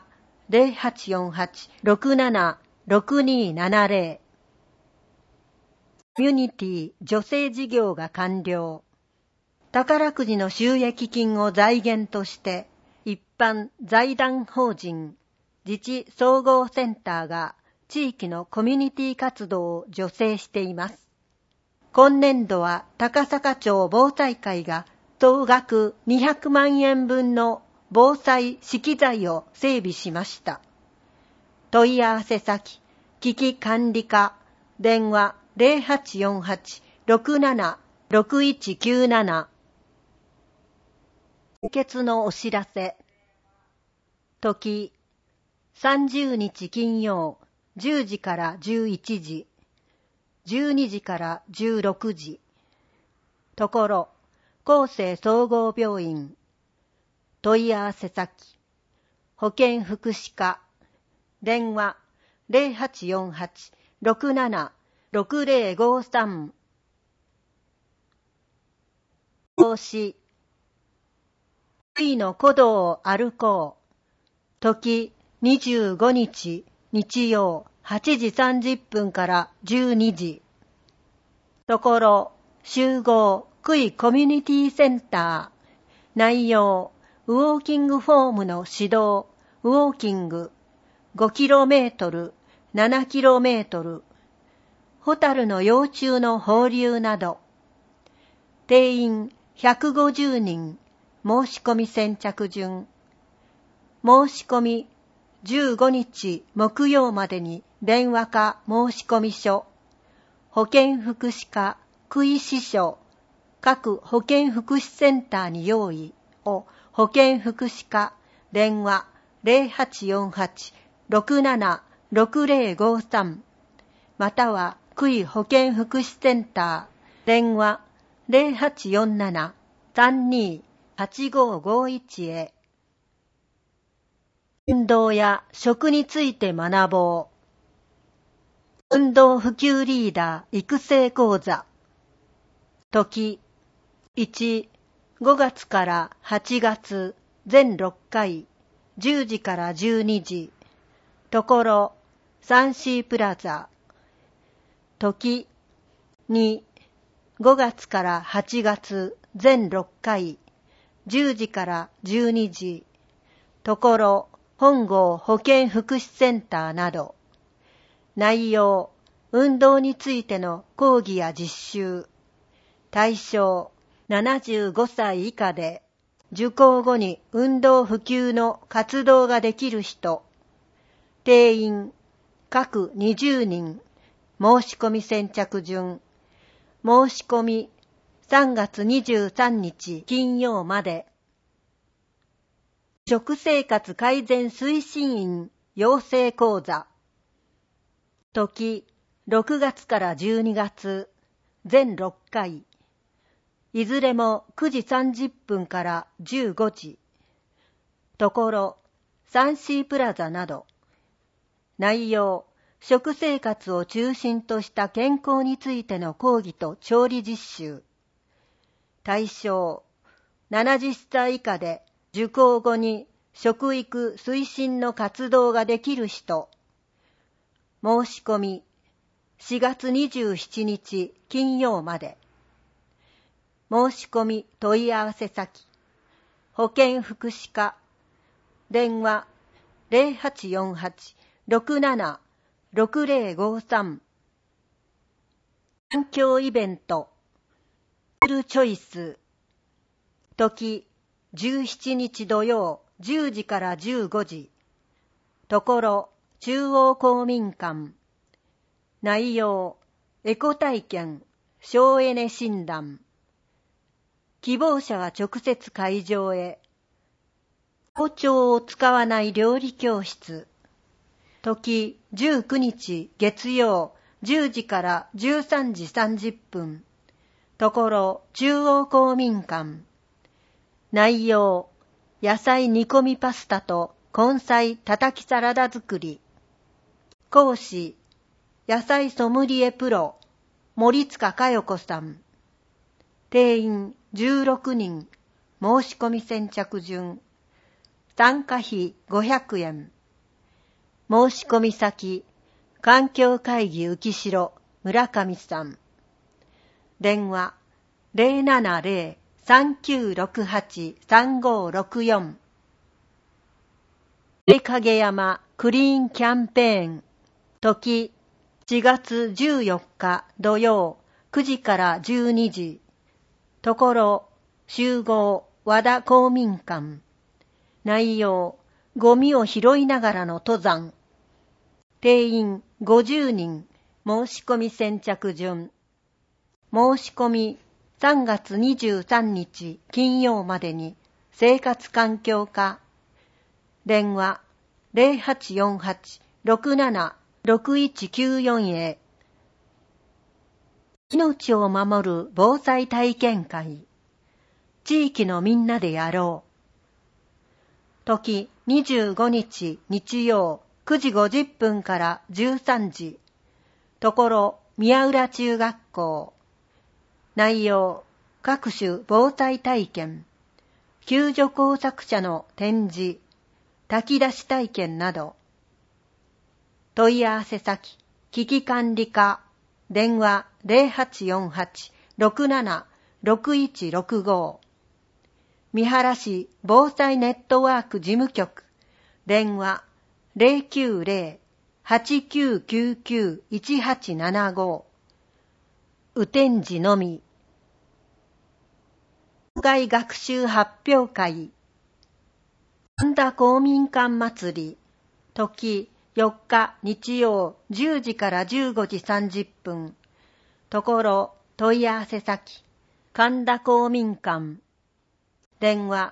0848-67-6270。コミュニティ助成事業が完了。宝くじの収益金を財源として、一般財団法人自治総合センターが地域のコミュニティ活動を助成しています。今年度は高坂町防災会が総額200万円分の防災資機材を整備しました。問い合わせ先、危機管理課。電話0848-67-6197。献血のお知らせ。時、30日金曜、10時から11時、12時から16時。ところ、厚生総合病院。問い合わせ先、保健福祉課。電話0848-67-6053。投資、福の古道を歩こう。時25日日曜8時30分から12時。ところ、集合区域コミュニティセンター。内容、ウォーキングフォームの指導、ウォーキング、5km、7km、ホタルの幼虫の放流など。定員150人、申し込み先着順。申し込み15日木曜までに電話か申し込み書、保健福祉課区医師所、各保健福祉センターに用意を保健福祉課電話 0848-676053 または区域保健福祉センター電話 0847-328551 へ。運動や食について学ぼう。運動普及リーダー育成講座。時1、5月から8月全6回、10時から12時。ところ、サンシープラザ。時2、5月から8月全6回、10時から12時。ところ、本郷保健福祉センターなど。内容、運動についての講義や実習。対象、75歳以下で、受講後に運動普及の活動ができる人。定員、各20人。申し込み先着順。申し込み、3月23日金曜まで。食生活改善推進員養成講座。時、6月から12月、全6回。いずれも9時30分から15時。ところ、サンシープラザなど。内容、食生活を中心とした健康についての講義と調理実習。対象、70歳以下で受講後に食育推進の活動ができる人。申し込み、4月27日金曜まで。申し込み問い合わせ先、保健福祉課、電話 0848-676053。環境イベント、フルチョイス。時、17日土曜10時から15時。ところ、中央公民館。内容、エコ体験、省エネ診断。希望者は直接会場へ。包丁を使わない料理教室。時19日月曜10時から13時30分。ところ中央公民館。内容、野菜煮込みパスタと根菜たたきサラダ作り。講師、野菜ソムリエプロ、森塚佳代子さん。定員16人、申し込み先着順。参加費500円。申し込み先、環境会議浮城、村上さん。電話、070-3968-3564。影山クリーンキャンペーン。時、4月14日土曜9時から12時。ところ、集合和田公民館。内容、ゴミを拾いながらの登山。定員50人、申し込み先着順。申し込み3月23日金曜までに生活環境課。電話 0848-676194 へ。命を守る防災体験会。地域のみんなでやろう。時25日日曜9時50分から13時。ところ宮浦中学校。内容、各種防災体験、救助工作者の展示、炊き出し体験など。問い合わせ先、危機管理課、電話 0848-676053。 6165。三原市防災ネットワーク事務局、電話 090-8999-1875。雨天時のみ。校外学習発表会。神田公民館祭り。時4日日曜10時から15時30分。ところ問い合わせ先。神田公民館。電話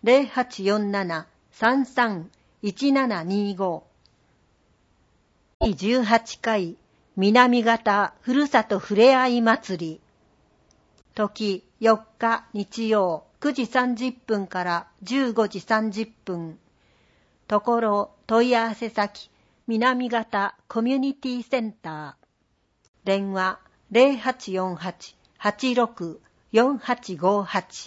0847-331725。第18回南方ふるさとふれあい祭り。時4日日曜9時30分から15時30分。ところ問い合わせ先南方コミュニティセンター。電話 0848-86-4858。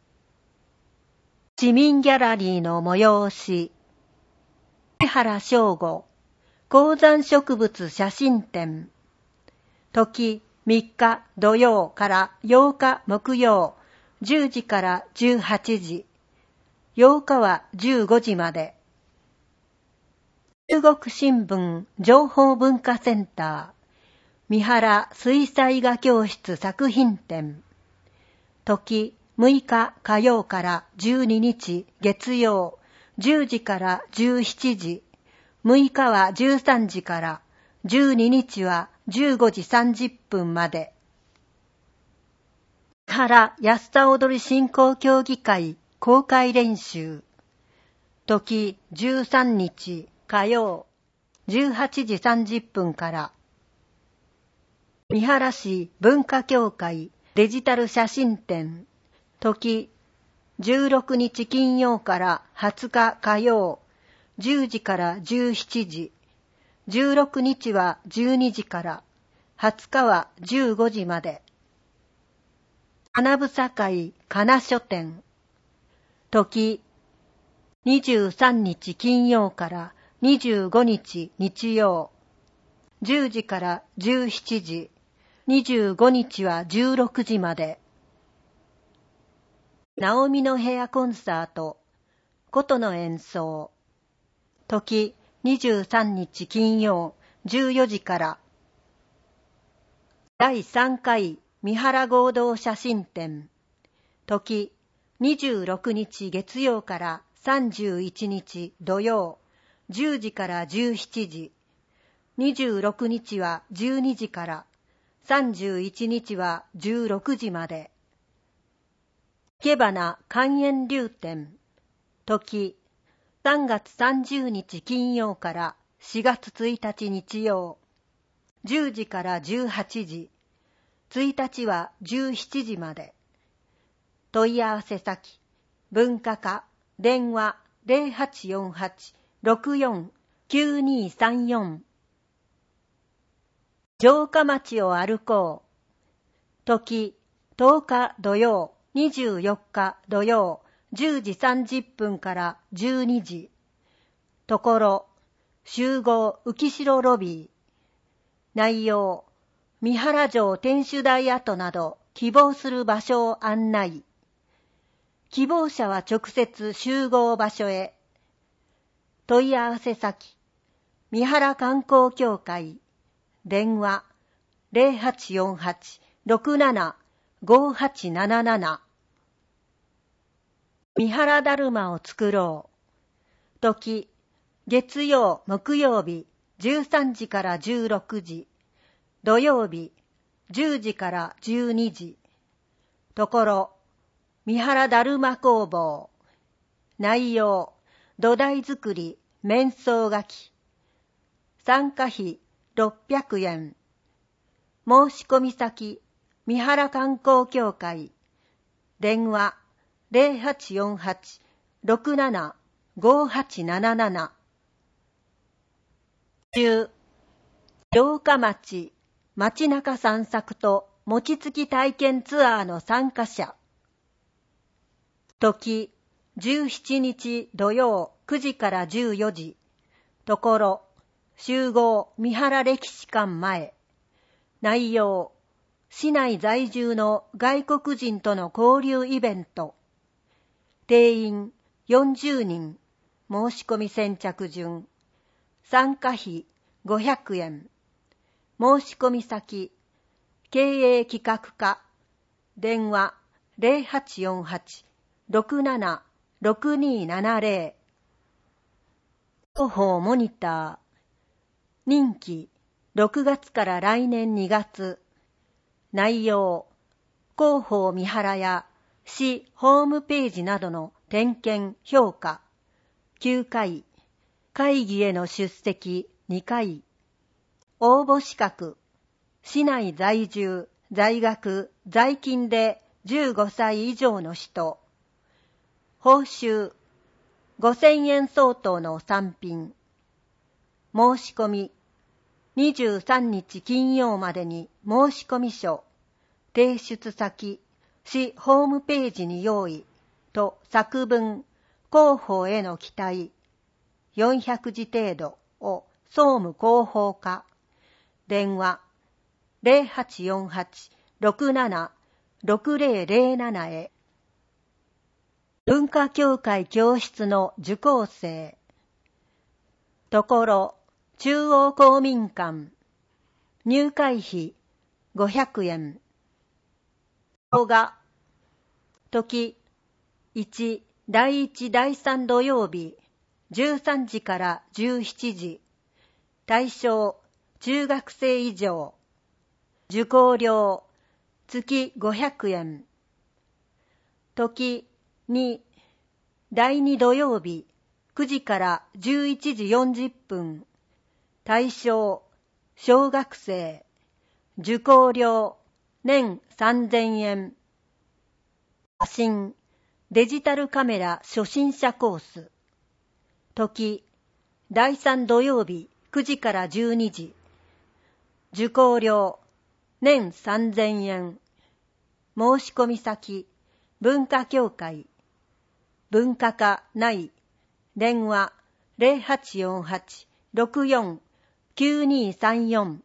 市民ギャラリーの催し。江原正吾高山植物写真展。時3日土曜から8日木曜10時から18時。8日は15時まで。中国新聞情報文化センター。三原水彩画教室作品展。時6日火曜から12日月曜10時から17時。6日は13時から12日は15時30分まで。原安田踊り振興協議会公開練習。時13日火曜18時30分から。三原市文化協会デジタル写真展。時16日金曜から20日火曜10時から17時。16日は12時から20日は15時まで。花房会金書店。時23日金曜から25日日曜10時から17時。25日は16時まで。ナオミの部屋コンサート琴の演奏。時23日金曜14時から。第3回三原合同写真展。時26日月曜から31日土曜10時から17時。26日は12時から31日は16時まで。生け花観園流展。時3月30日金曜から4月1日日曜10時から18時。1日は17時まで。問い合わせ先文化課電話 0848-64-9234。城下町を歩こう。時10日土曜24日土曜10時30分から12時。ところ集合浮城ロビー。内容三原城天守台跡など希望する場所を案内。希望者は直接集合場所へ。問い合わせ先三原観光協会電話 0848-675877。三原だるまを作ろう。時月曜木曜日13時から16時。土曜日10時から12時。ところ三原だるま工房。内容土台作り面相書き。参加費600円。申し込み先三原観光協会電話 0848-675877。10城下町街中散策と餅つき体験ツアーの参加者。時17日土曜9時から14時。ところ集合三原歴史館前。内容市内在住の外国人との交流イベント。定員40人。申し込み先着順。参加費500円。申し込み先。経営企画課。電話0848-676270。広報モニター。任期6月から来年2月。内容、広報見払や市ホームページなどの点検評価。9回。会議への出席2回。応募資格。市内在住、在学、在勤で15歳以上の人。報酬、5000円相当の3品。申し込み、23日金曜までに申込書、提出先、市ホームページに用意と作文、広報への期待、400字程度を総務広報課。電話0848-676007へ。文化協会教室の受講生。ところ、中央公民館。入会費500円。動画。時、1、第1、第3土曜日、13時から17時。対象、中学生以上。受講料、月500円。時、2、第2土曜日、9時から11時40分。対象、小学生。受講料、年3000円。写真、デジタルカメラ初心者コース。時、第3土曜日、9時から12時。受講料、年3000円。申し込み先、文化協会。文化課内。電話0848-64-9234。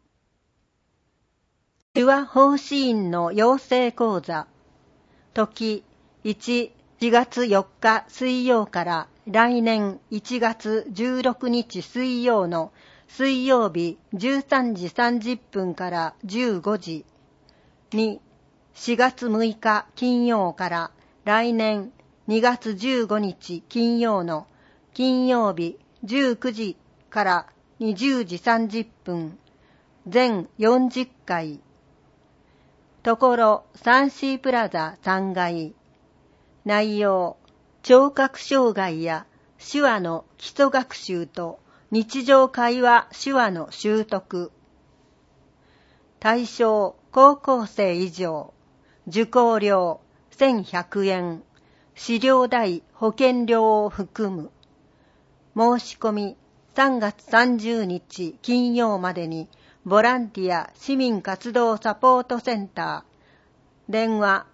手話奉仕員の養成講座。時1、4月4日水曜から来年1月16日水曜の水曜日13時30分から15時。2、4月6日金曜から来年2月15日金曜の金曜日19時から20時30分。全40回。ところ、サンシープラザ3階。内容、聴覚障害や手話の基礎学習と日常会話手話の習得。対象、高校生以上。受講料、1100円。飼料代、保険料を含む。申し込み、3月30日金曜までに、ボランティア市民活動サポートセンター。電話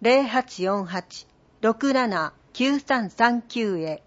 0848-679339へ。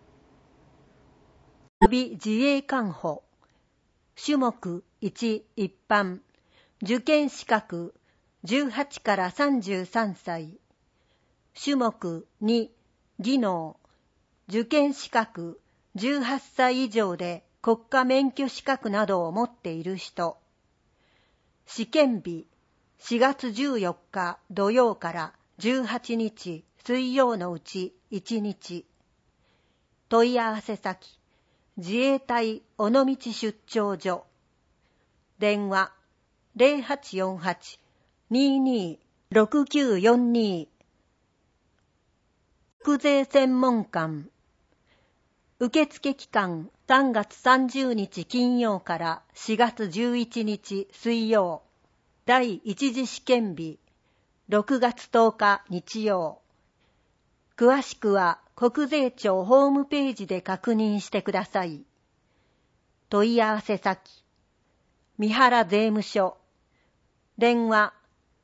旅自衛官補。種目1一般。受験資格18から33歳。種目2技能。受験資格18歳以上で国家免許資格などを持っている人。試験日4月14日土曜から18日水曜のうち1日。問い合わせ先、自衛隊尾道出張所。電話0848-226942。国税専門官。受付期間3月30日金曜から4月11日水曜。第一次試験日6月10日日曜。詳しくは国税庁ホームページで確認してください。問い合わせ先、三原税務署。電話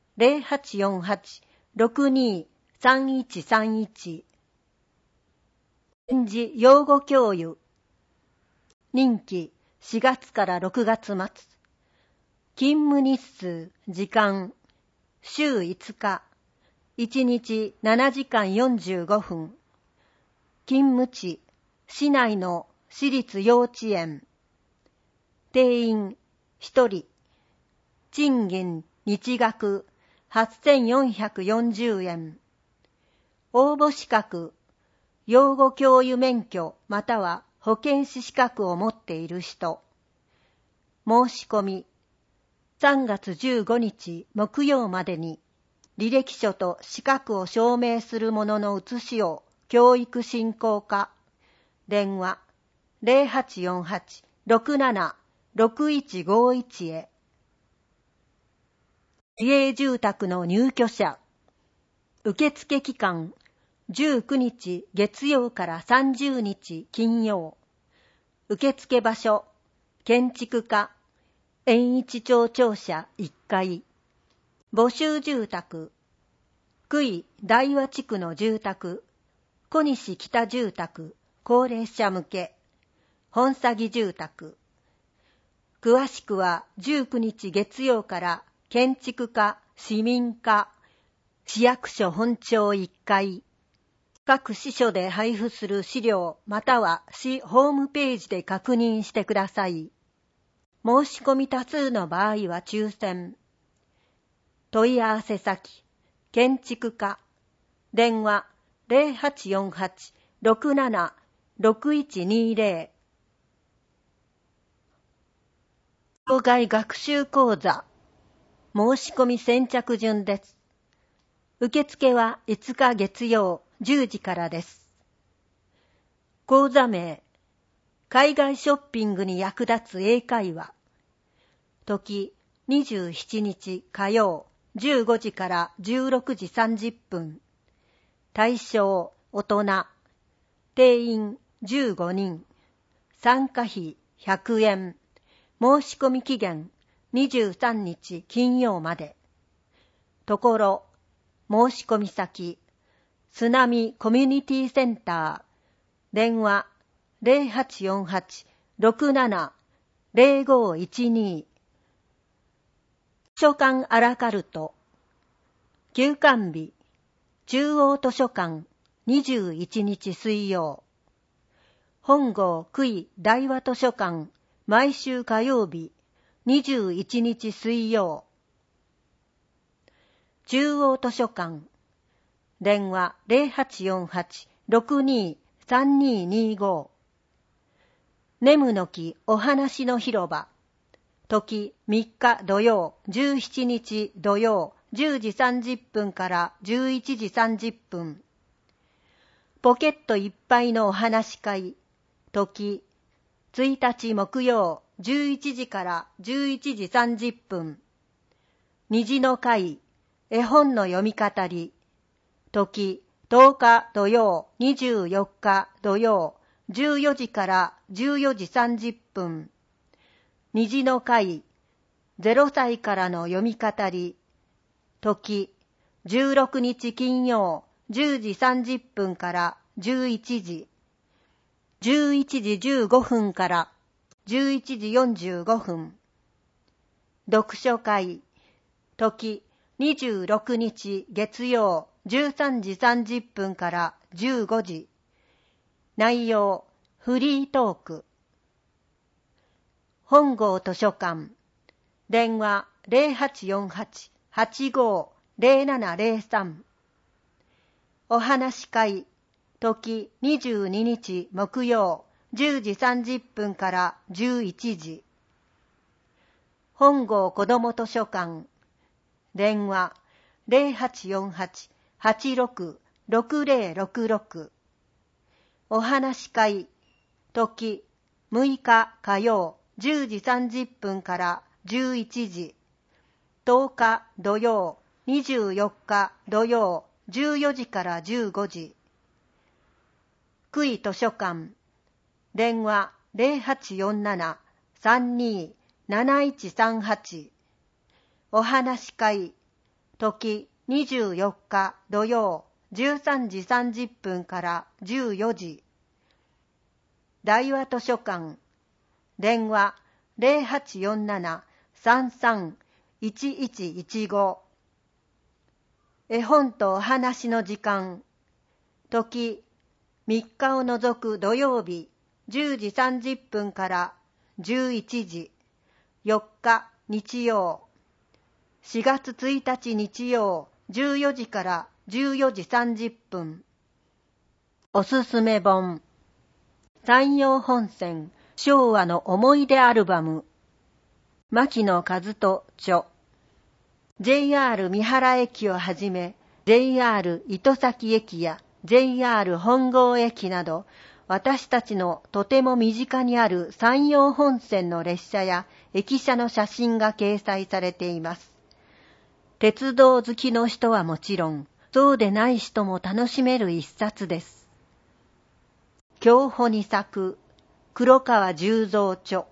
0848-623131。臨時養護教諭。任期4月から6月末。勤務日数、時間週5日、1日7時間45分。勤務地、市内の私立幼稚園。定員1人。賃金日額8440円。応募資格、養護教諭免許または保健師資格を持っている人。申し込み、3月15日木曜までに、履歴書と資格を証明するものの写しを教育振興課、電話 0848-67-6151 へ。市営住宅の入居者、受付期間19日月曜から30日金曜。受付場所、建築課、円一町庁舎1階。募集住宅、久井大和地区の住宅、小西北住宅、高齢者向け、本佐木住宅。詳しくは19日月曜から建築課、市民課、市役所本庁1階。各支所で配布する資料または市ホームページで確認してください。申し込み多数の場合は抽選。問い合わせ先、建築課、電話 0848-67-6120。校外学習講座、申し込み先着順です。受付は5日月曜10時からです。講座名、海外ショッピングに役立つ英会話。時、27日火曜、15時から16時30分。対象、大人。定員、15人。参加費、100円。申し込み期限、23日金曜まで。ところ、申し込み先、津波コミュニティセンター。電話、0848-67-0512。図書館アラカルト。休館日、中央図書館、21日水曜。本郷久井大和図書館、毎週火曜日、21日水曜。中央図書館。電話0848-62-3225。ネムの木お話の広場。時3日土曜、17日土曜、10時30分から11時30分。ポケットいっぱいのお話会。時1日木曜、11時から11時30分。虹の会、絵本の読み語り。時10日土曜、24日土曜、14時から14時30分。虹の会、0歳からの読み語り。時16日金曜、10時30分から11時。11時15分から11時45分。読書会、時26日月曜、13時30分から15時。内容、フリートーク。本郷図書館。電話0848-85-0703。お話会。時22日木曜、10時30分から11時。本郷子ども図書館。電話0848-86-6066。お話会。時6日火曜、10時30分から11時。10日土曜、24日土曜、14時から15時。久井図書館。電話0847-32-7138。お話会。時24日土曜、13時30分から14時。大和図書館。電話0847-33-1115。 絵本とお話の時間。時、3日を除く土曜日、10時30分から11時。4日、日曜。4月1日日曜、14時から14時30分。おすすめ本。山陽本線昭和の思い出アルバム。牧野和人著。JR 三原駅をはじめ、JR 糸崎駅や JR 本郷駅など、私たちのとても身近にある山陽本線の列車や駅舎の写真が掲載されています。鉄道好きの人はもちろん、そうでない人も楽しめる一冊です。享保に作、黒川十三著。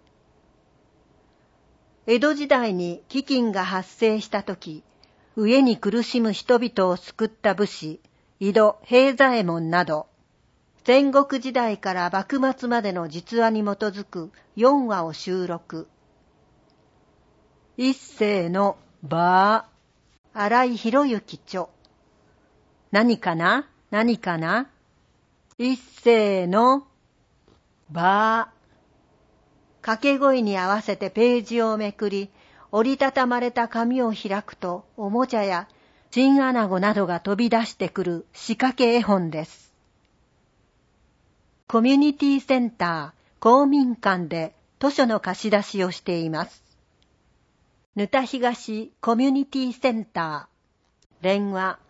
江戸時代に飢饉が発生したとき、飢えに苦しむ人々を救った武士、井戸平左衛門など、戦国時代から幕末までの実話に基づく4話を収録。一世のバー、新井博之著。何かな一世のバー。掛け声に合わせてページをめくり、折りたたまれた紙を開くと、おもちゃやチンアナゴなどが飛び出してくる仕掛け絵本です。コミュニティセンター、公民館で図書の貸し出しをしています。沼田東コミュニティセンター、電話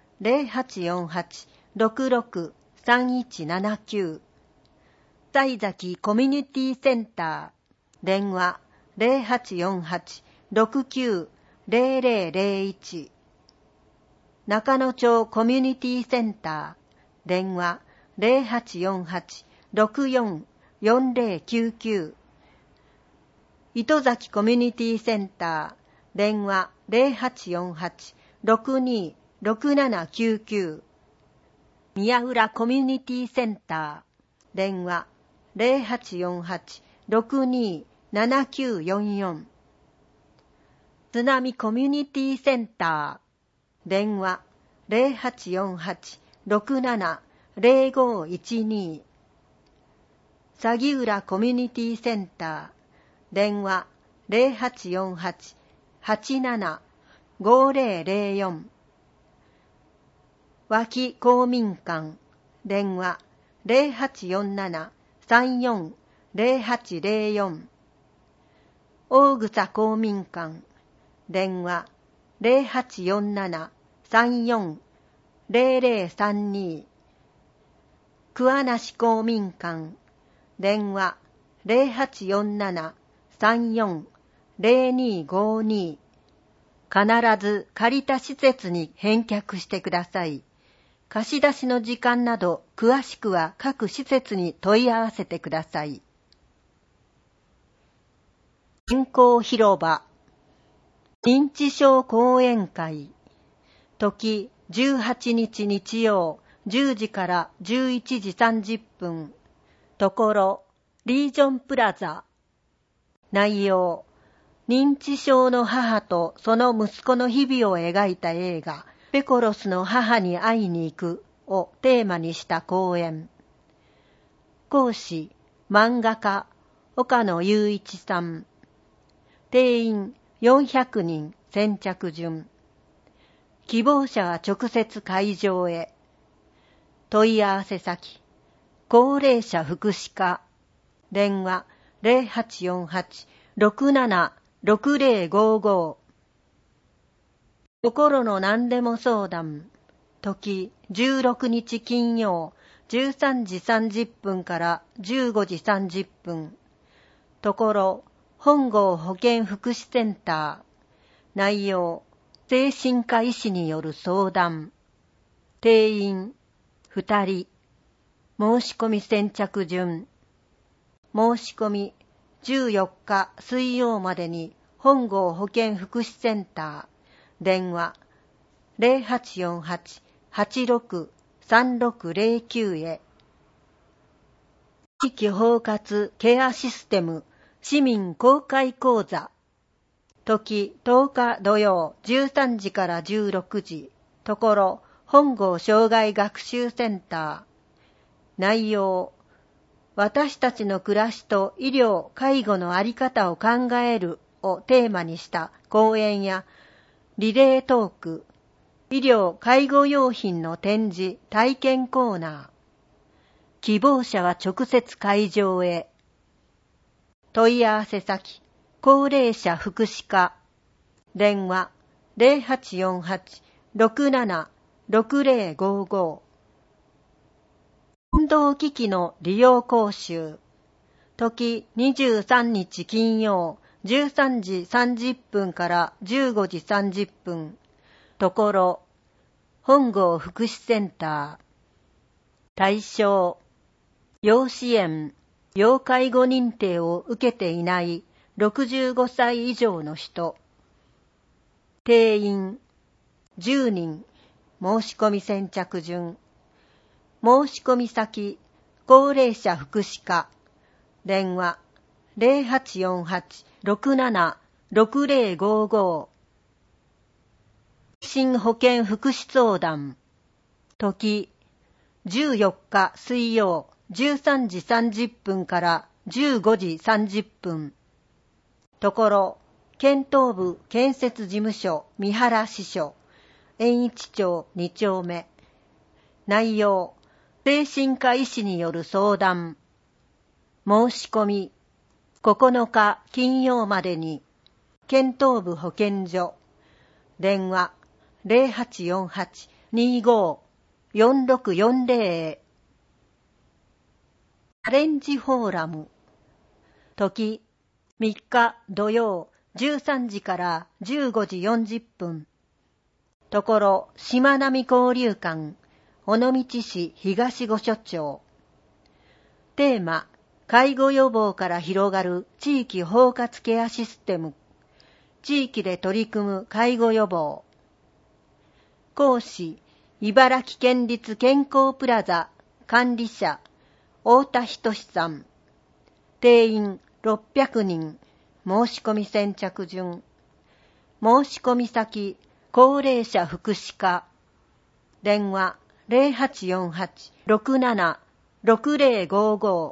0848-663179。西崎コミュニティセンター、電話 0848-690001。中野町コミュニティセンター、電話 0848-644099。糸崎コミュニティセンター、電話 0848-626799。宮浦コミュニティセンター、電話 0848-627944。津波コミュニティセンター、電話 0848-670512。鷺浦コミュニティセンター、電話 0848-875004。脇公民館、電話 0847-340804。大草公民館、電話 0847-340032。桑梨公民館、電話 0847-340252。必ず借りた施設に返却してください。貸し出しの時間など詳しくは各施設に問い合わせてください。健康広場、認知症講演会。時18日日曜10時から11時30分。ところリージョンプラザ。内容、認知症の母とその息子の日々を描いた映画ペコロスの母に会いに行くをテーマにした講演。講師、漫画家、岡野雄一さん。定員400人先着順。希望者は直接会場へ。問い合わせ先、高齢者福祉課、電話 0848-676055。心の何でも相談。時16日金曜13時30分から15時30分。ところ本郷保健福祉センター。内容、精神科医師による相談。定員2人。申し込み先着順。申し込み14日水曜までに本郷保健福祉センター。電話 0848-863609 へ。地域包括ケアシステム市民公開講座。時10日土曜13時から16時。 ところ、本郷障害学習センター。内容、私たちの暮らしと医療・介護のあり方を考えるをテーマにした講演や、リレートーク、医療・介護用品の展示・体験コーナー。希望者は直接会場へ。問い合わせ先、高齢者福祉課。電話、0848-67-6055。運動機器の利用講習。時23日金曜、13時30分から15時30分。ところ、本郷福祉センター。対象、要支援、要介護認定を受けていない65歳以上の人。定員、10人。申し込み先着順。申し込み先、高齢者福祉課。電話、0848-67-6055。新保健福祉相談。時、14日水曜、13時30分から15時30分。ところ、県東部建設事務所三原支所、延一町2丁目。内容、精神科医師による相談。申し込み、9日金曜までに、県東部保健所。電話、0848-25-4640へ。チャレンジフォーラム。時、3日土曜、13時から15時40分。ところ、しまなみ交流館、尾道市東御所町。テーマ、介護予防から広がる地域包括ケアシステム。地域で取り組む介護予防。講師、茨城県立健康プラザ管理者、太田仁さん。定員600人。申し込み先着順。申し込み先、高齢者福祉課。電話、0848-67-6055。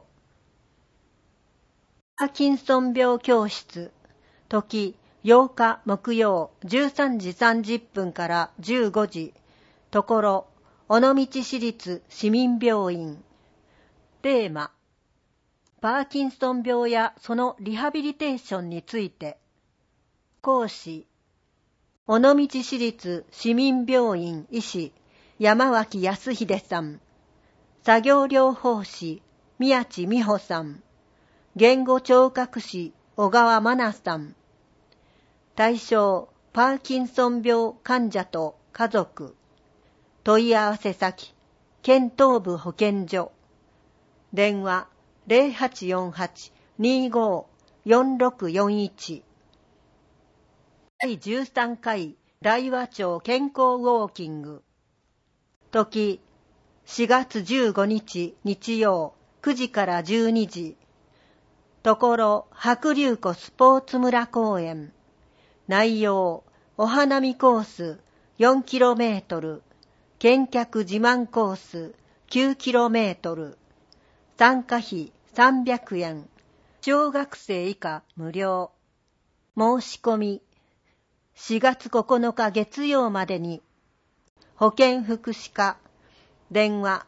パーキンソン病教室。時、8日木曜、13時30分から15時。ところ、尾道市立市民病院。テーマ、パーキンソン病やそのリハビリテーションについて。講師、尾道市立市民病院医師、山脇康秀さん。作業療法士、宮地美穂さん。言語聴覚士、小川真奈さん。対象、パーキンソン病患者と家族。問い合わせ先、県東部保健所。電話、0848-25-4641。第13回大和町健康ウォーキング。時、4月15日日曜、9時から12時。ところ、白龍湖スポーツ村公園。内容、お花見コース 4km、見客自慢コース 9km、参加費300円、小学生以下無料。申し込み、4月9日月曜までに。保健福祉課、電話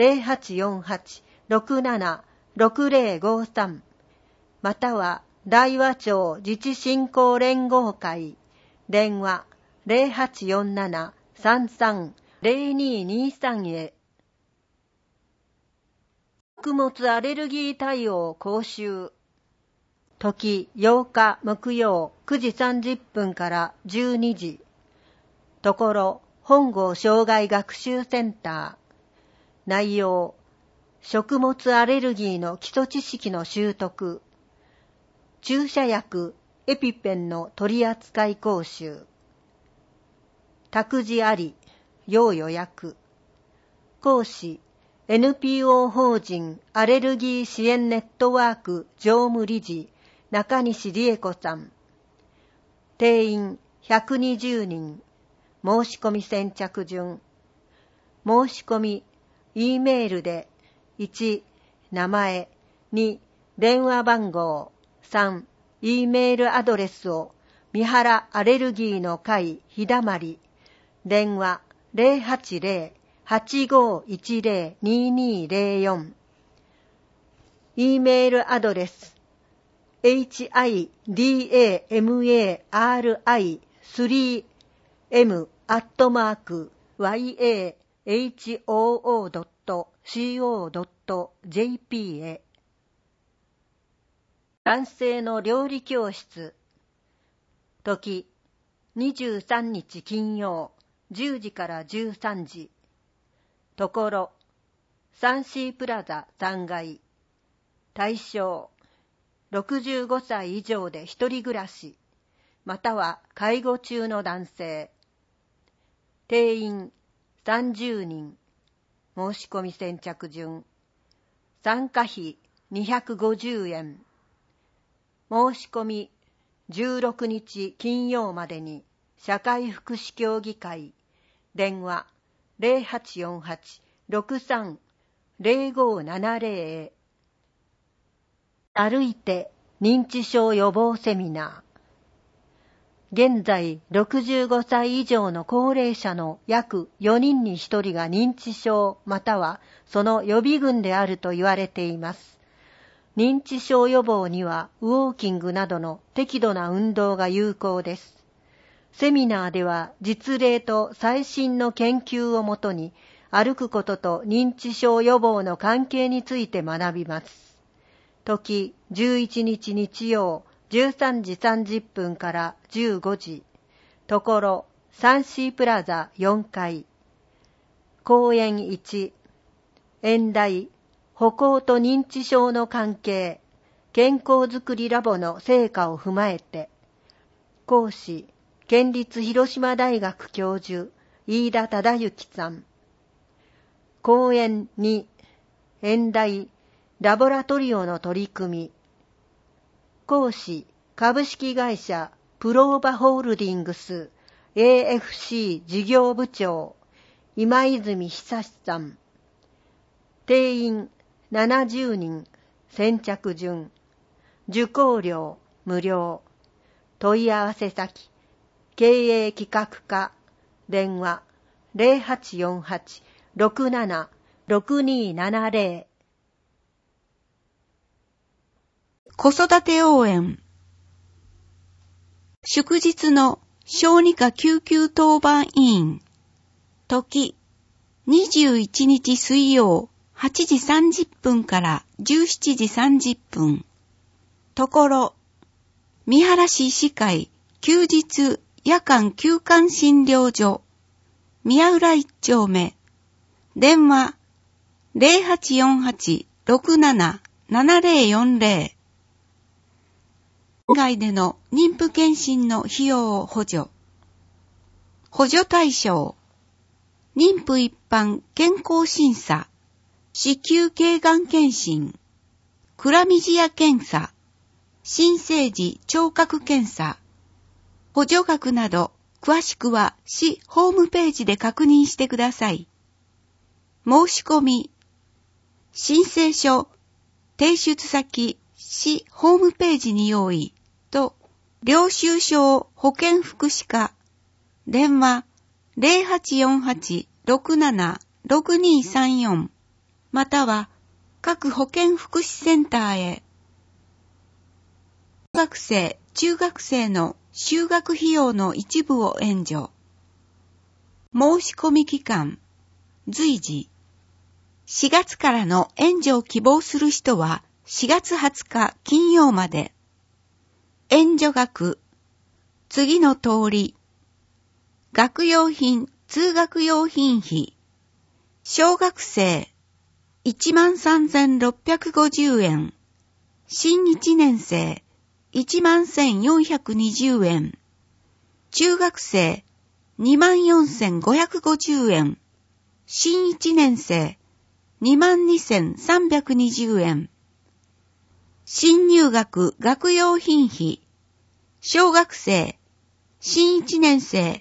0848-67-6053、または大和町自治振興連合会、電話0847-33-0223へ。食物アレルギー対応講習。時8日木曜9時30分から12時。ところ、本郷障害学習センター。内容、食物アレルギーの基礎知識の習得。注射薬エピペンの取扱い講習。託児あり、要予約。講師、NPO 法人アレルギー支援ネットワーク常務理事、中西理恵子さん。定員120人。 申し込み先着順。申し込み、Eメールで、1、名前、2、電話番号、3、Eメールアドレスを、三原アレルギーの会ひだまり、電話 080-8510-2204、Eメールアドレス、hidamari3-yahoo.co.jp へ。男性の料理教室。時、23日金曜、10時から13時。ところ、サンシープラザ3階。対象、65歳以上で一人暮らし、または介護中の男性。定員30人。申し込み先着順。参加費250円。申し込み16日金曜までに社会福祉協議会。電話 0848-63-0570 へ。歩いて認知症予防セミナー。現在65歳以上の高齢者の約4人に1人が認知症またはその予備軍であると言われています。認知症予防にはウォーキングなどの適度な運動が有効です。セミナーでは実例と最新の研究をもとに歩くことと認知症予防の関係について学びます。時11日日曜13時30分から15時。ところ、サンシープラザ4階。講演1。演題、歩行と認知症の関係、健康づくりラボの成果を踏まえて。講師、県立広島大学教授、飯田忠之さん。講演2。演題、ラボラトリオの取り組み。講師、株式会社プローバホールディングス AFC 事業部長、今泉久さん。定員70人、先着順。受講料無料。問い合わせ先、経営企画課、電話 0848-67-6270。 子育て応援。祝日の小児科救急当番委員。時、21日水曜8時30分から17時30分。ところ、三原市医師会休日夜間休館診療所。宮浦1丁目。電話0848-67-7040。外での妊婦検診の費用を補助。補助対象。妊婦一般健康審査。子宮頸がん検診。クラミジア検査。新生児聴覚検査。補助額など、詳しくは市ホームページで確認してください。申し込み。申請書、提出先、市ホームページに用意と、領収書を保健福祉課、電話0848-67-6234または各保健福祉センターへ。小学生、中学生の就学費用の一部を援助。申し込み期間、随時。4月からの援助を希望する人は4月20日金曜まで。援助額、次の通り。学用品、通学用品費。小学生、13,650円。新1年生、11,420円。中学生、24,550円。新1年生、22,320円。新入学学用品費。小学生、新1年生、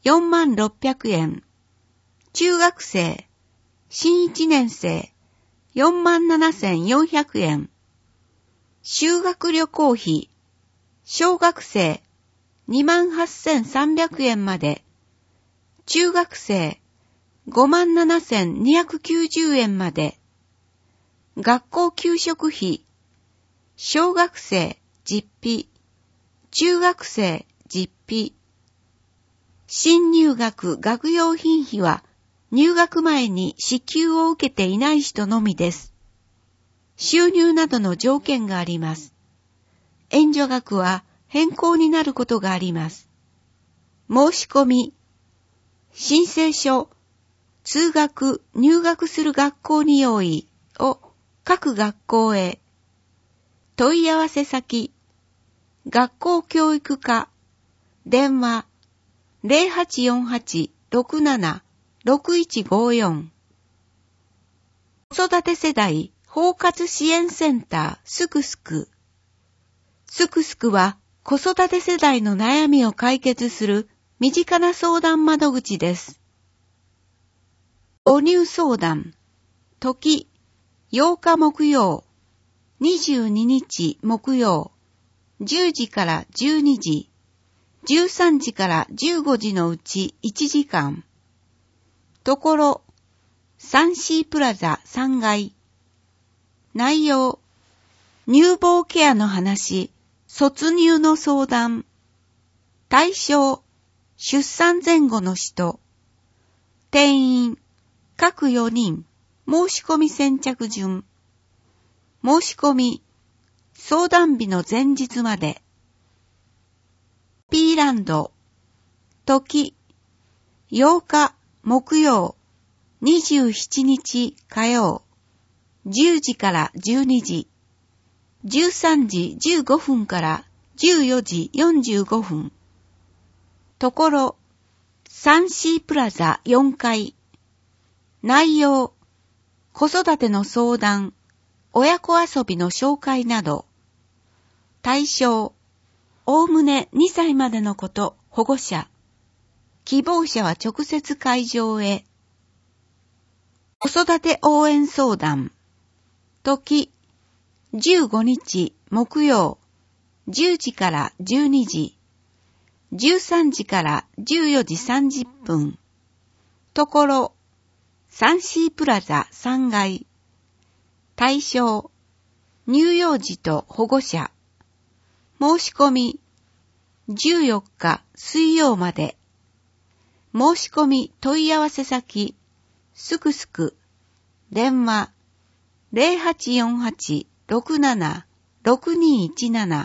46,000円。中学生、新1年生、47,400円。修学旅行費、小学生、28,300円まで。中学生、57,290円まで。学校給食費、小学生、実費、中学生、実費。新入学学用品費は入学前に支給を受けていない人のみです。収入などの条件があります。援助額は変更になることがあります。申し込み、申請書、通学・入学する学校に用意を各学校へ。問い合わせ先、学校教育課、電話、0848-67-6154。子育て世代包括支援センターすくすく。すくすくは子育て世代の悩みを解決する身近な相談窓口です。母乳相談、時、8日木曜、22日木曜、10時から12時、13時から15時のうち1時間。ところ、3C プラザ3階。内容、乳房ケアの話、卒乳の相談。対象、出産前後の人。定員、各4人。申し込み先着順。申し込み、相談日の前日まで。P ランド、時、8日木曜、27日火曜、10時から12時、13時15分から14時45分。ところ、3C プラザ4階。内容、子育ての相談、親子遊びの紹介など。対象、おおむね2歳までの子と保護者。希望者は直接会場へ。子育て応援相談。時、15日木曜、10時から12時、13時から14時30分。ところ、3C プラザ3階。対象、乳幼児と保護者。申し込み、14日水曜まで。申し込み問い合わせ先、すくすく。電話、0848-67-6217。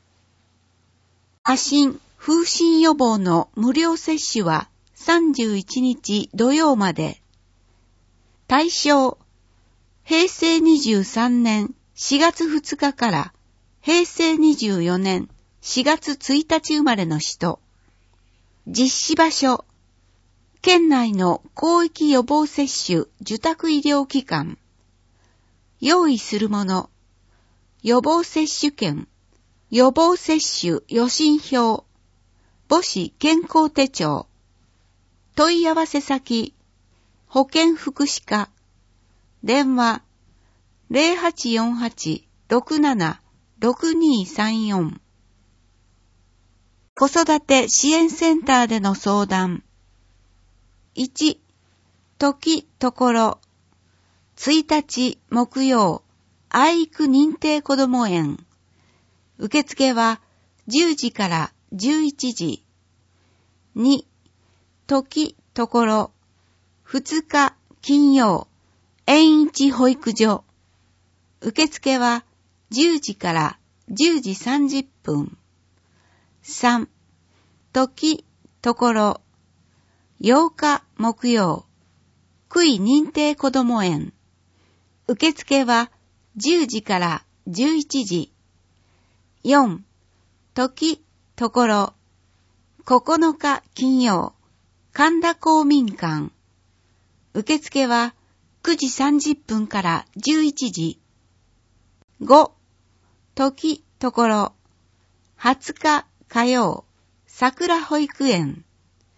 破診・風疹予防の無料接種は31日土曜まで。対象、平成23年4月2日から平成24年4月1日生まれの人。実施場所、県内の広域予防接種受託医療機関。用意するもの、予防接種券、予防接種予診票、母子健康手帳。問い合わせ先、保健福祉課。電話、0848-67-6234。子育て支援センターでの相談。1、時、ところ。1日木曜、愛育認定こども園。受付は10時から11時。2、時、ところ。2日金曜、園一保育所。受付は10時から10時30分。3、時、ところ。8日木曜、区医認定こども園。受付は10時から11時。4、時、ところ。9日金曜、神田公民館。受付は9時30分から11時。5、時、ところ。20日火曜、桜保育園。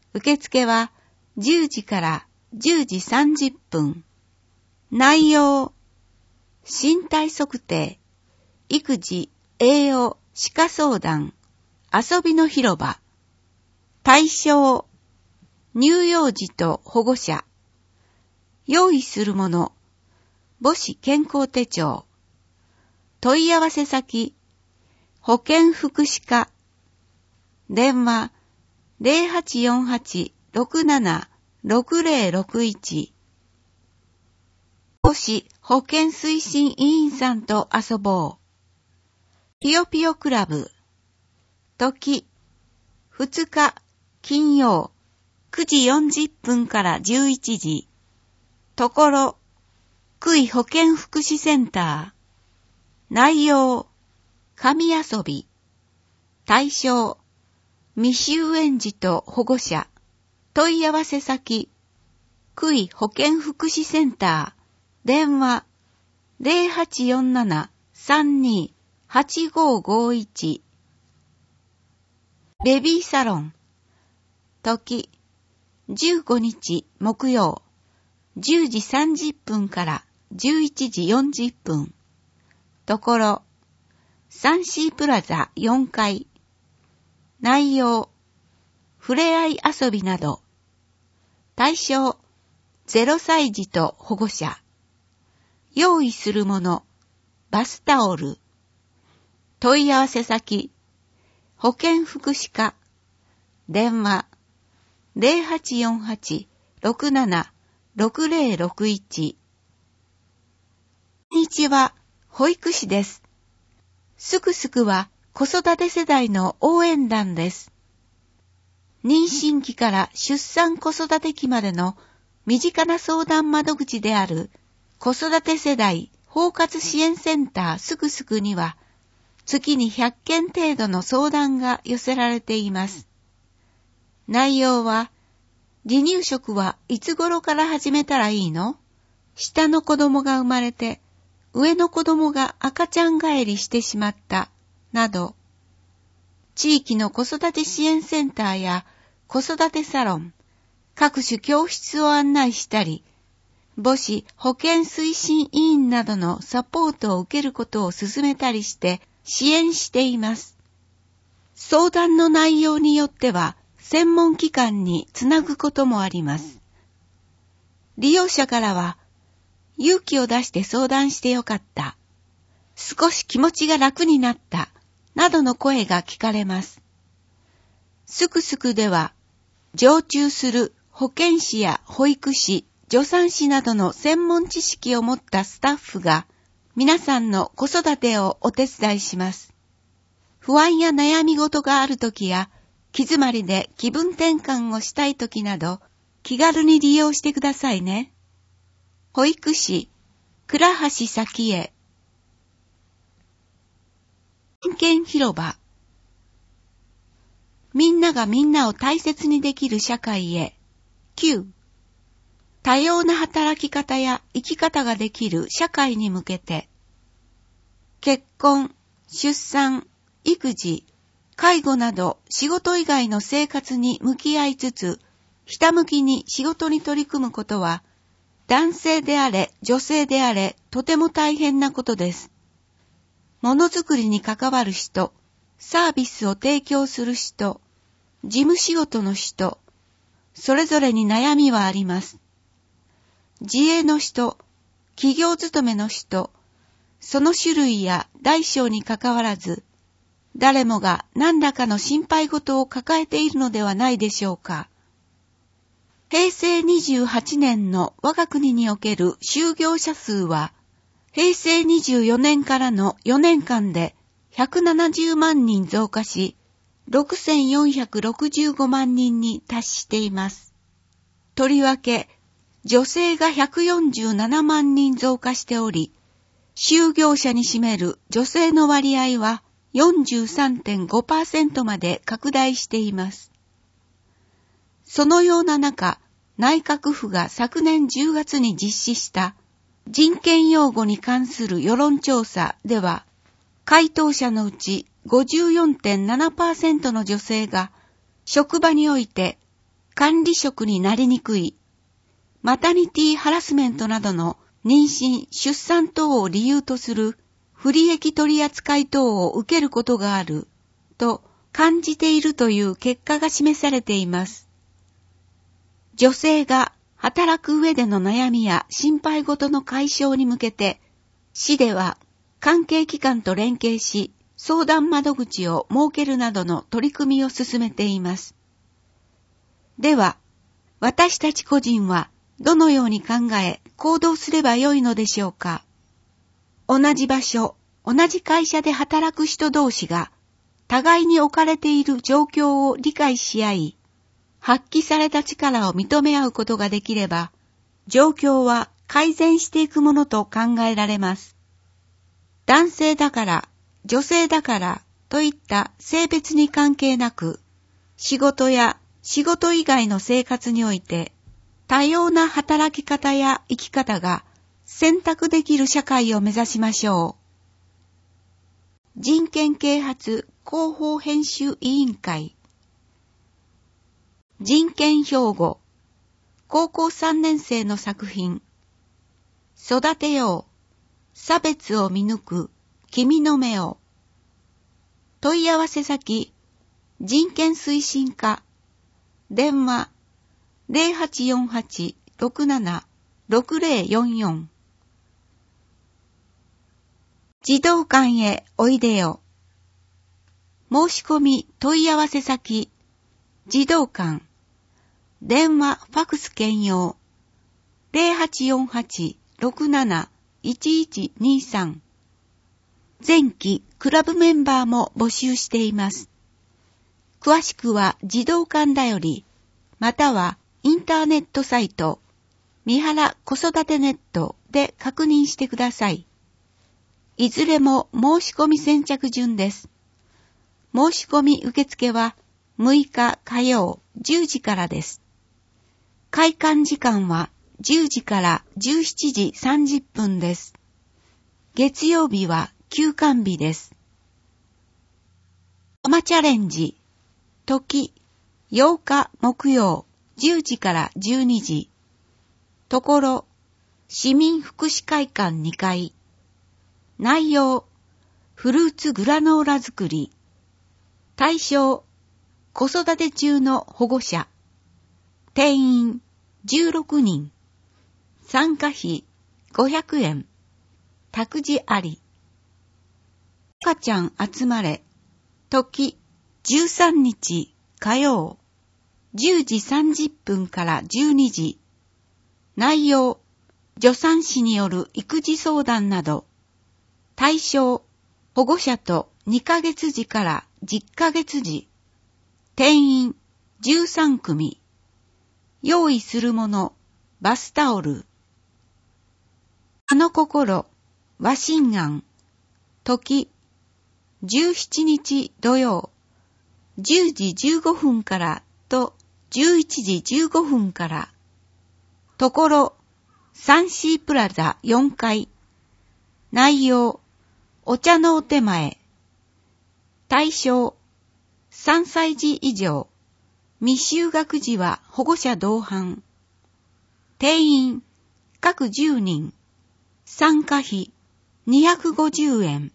受付は10時から10時30分。内容、身体測定、育児、栄養、歯科相談、遊びの広場。対象、乳幼児と保護者。用意するもの、母子健康手帳。問い合わせ先、保健福祉課。電話、0848-67-6061。母子保健推進委員さんと遊ぼう。ぴよぴよクラブ。時、2日、金曜、9時40分から11時。ところ、区医保健福祉センター。内容、紙遊び。対象、未就園児と保護者。問い合わせ先、区医保健福祉センター。電話、0847-32-8551。ベビーサロン。時、15日木曜、10時30分から11時40分。ところ、サンシープラザ4階。内容、ふれあい遊びなど。対象、0歳児と保護者。用意するもの、バスタオル。問い合わせ先、保健福祉課。電話、0848-67-6061。こんにちは、保育士です。すくすくは子育て世代の応援団です。妊娠期から出産子育て期までの身近な相談窓口である子育て世代包括支援センターすくすくには月に100件程度の相談が寄せられています。内容は、離乳食はいつ頃から始めたらいいの？下の子供が生まれて、上の子供が赤ちゃん帰りしてしまった、など、地域の子育て支援センターや子育てサロン、各種教室を案内したり、母子保健推進委員などのサポートを受けることを進めたりして支援しています。相談の内容によっては専門機関につなぐこともあります。利用者からは、勇気を出して相談してよかった、少し気持ちが楽になった、などの声が聞かれます。すくすくでは、常駐する保健師や保育士、助産師などの専門知識を持ったスタッフが、皆さんの子育てをお手伝いします。不安や悩み事があるときや、気詰まりで気分転換をしたいときなど、気軽に利用してくださいね。保育士、倉橋咲恵。人権広場。みんながみんなを大切にできる社会へ。9、多様な働き方や生き方ができる社会に向けて。結婚、出産、育児、介護など仕事以外の生活に向き合いつつ、ひたむきに仕事に取り組むことは、男性であれ女性であれとても大変なことです。ものづくりに関わる人、サービスを提供する人、事務仕事の人、それぞれに悩みはあります。自営の人、企業勤めの人、その種類や大小にかかわらず、誰もが何らかの心配事を抱えているのではないでしょうか。平成28年の我が国における就業者数は、平成24年からの4年間で170万人増加し、6465万人に達しています。とりわけ、女性が147万人増加しており、就業者に占める女性の割合は 43.5% まで拡大しています。そのような中、内閣府が昨年10月に実施した人権擁護に関する世論調査では、回答者のうち 54.7% の女性が職場において管理職になりにくい、マタニティハラスメントなどの妊娠・出産等を理由とする不利益取扱等を受けることがあると感じているという結果が示されています。女性が働く上での悩みや心配事の解消に向けて、市では関係機関と連携し、相談窓口を設けるなどの取り組みを進めています。では、私たち個人はどのように考え行動すればよいのでしょうか。同じ場所、同じ会社で働く人同士が互いに置かれている状況を理解し合い、発揮された力を認め合うことができれば、状況は改善していくものと考えられます。男性だから、女性だからといった性別に関係なく、仕事や仕事以外の生活において、多様な働き方や生き方が選択できる社会を目指しましょう。人権啓発広報編集委員会。人権標語。高校3年生の作品。育てよう。差別を見抜く君の目を。問い合わせ先。人権推進課。電話。0848-67-6044。児童館へおいでよ。申し込み問い合わせ先。児童館。電話ファクス兼用。0848-67-1123。前期クラブメンバーも募集しています。詳しくは児童館だより、またはインターネットサイト、三原子育てネットで確認してください。いずれも申し込み先着順です。申し込み受付は6日火曜10時からです。開館時間は10時から17時30分です。月曜日は休館日です。ママチャレンジ、時、8日木曜10時から12時。ところ、市民福祉会館2階。内容、フルーツグラノーラ作り。対象、子育て中の保護者。定員、16人。参加費、500円。託児あり。赤ちゃん集まれ。時、13日火曜。10時30分から12時。内容、助産師による育児相談など。対象、保護者と2ヶ月時から10ヶ月時。定員、13組。用意するもの、バスタオル。あの心、和心庵。時、17日土曜。10時15分からと11時15分から。ところ、3C プラザ4階。内容、お茶のお手前。対象、3歳児以上。未就学児は保護者同伴。定員、各10人。参加費、250円。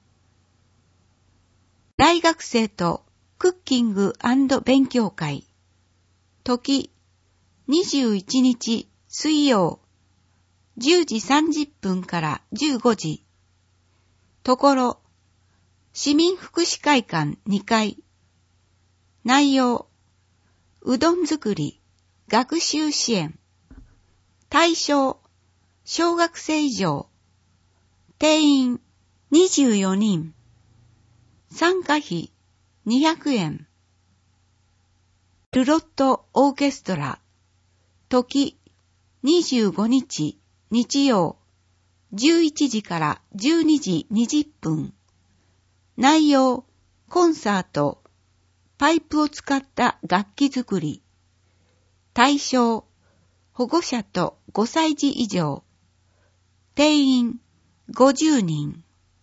大学生とクッキング&勉強会。時、21日水曜。10時30分から15時。ところ、市民福祉会館2階。内容、うどん作り、学習支援。対象、小学生以上。定員、24人。参加費、200円。ルロットオーケストラ。時、25日、日曜。11時から12時20分。内容、コンサート。パイプを使った楽器作り。対象、保護者と5歳児以上。定員、50人。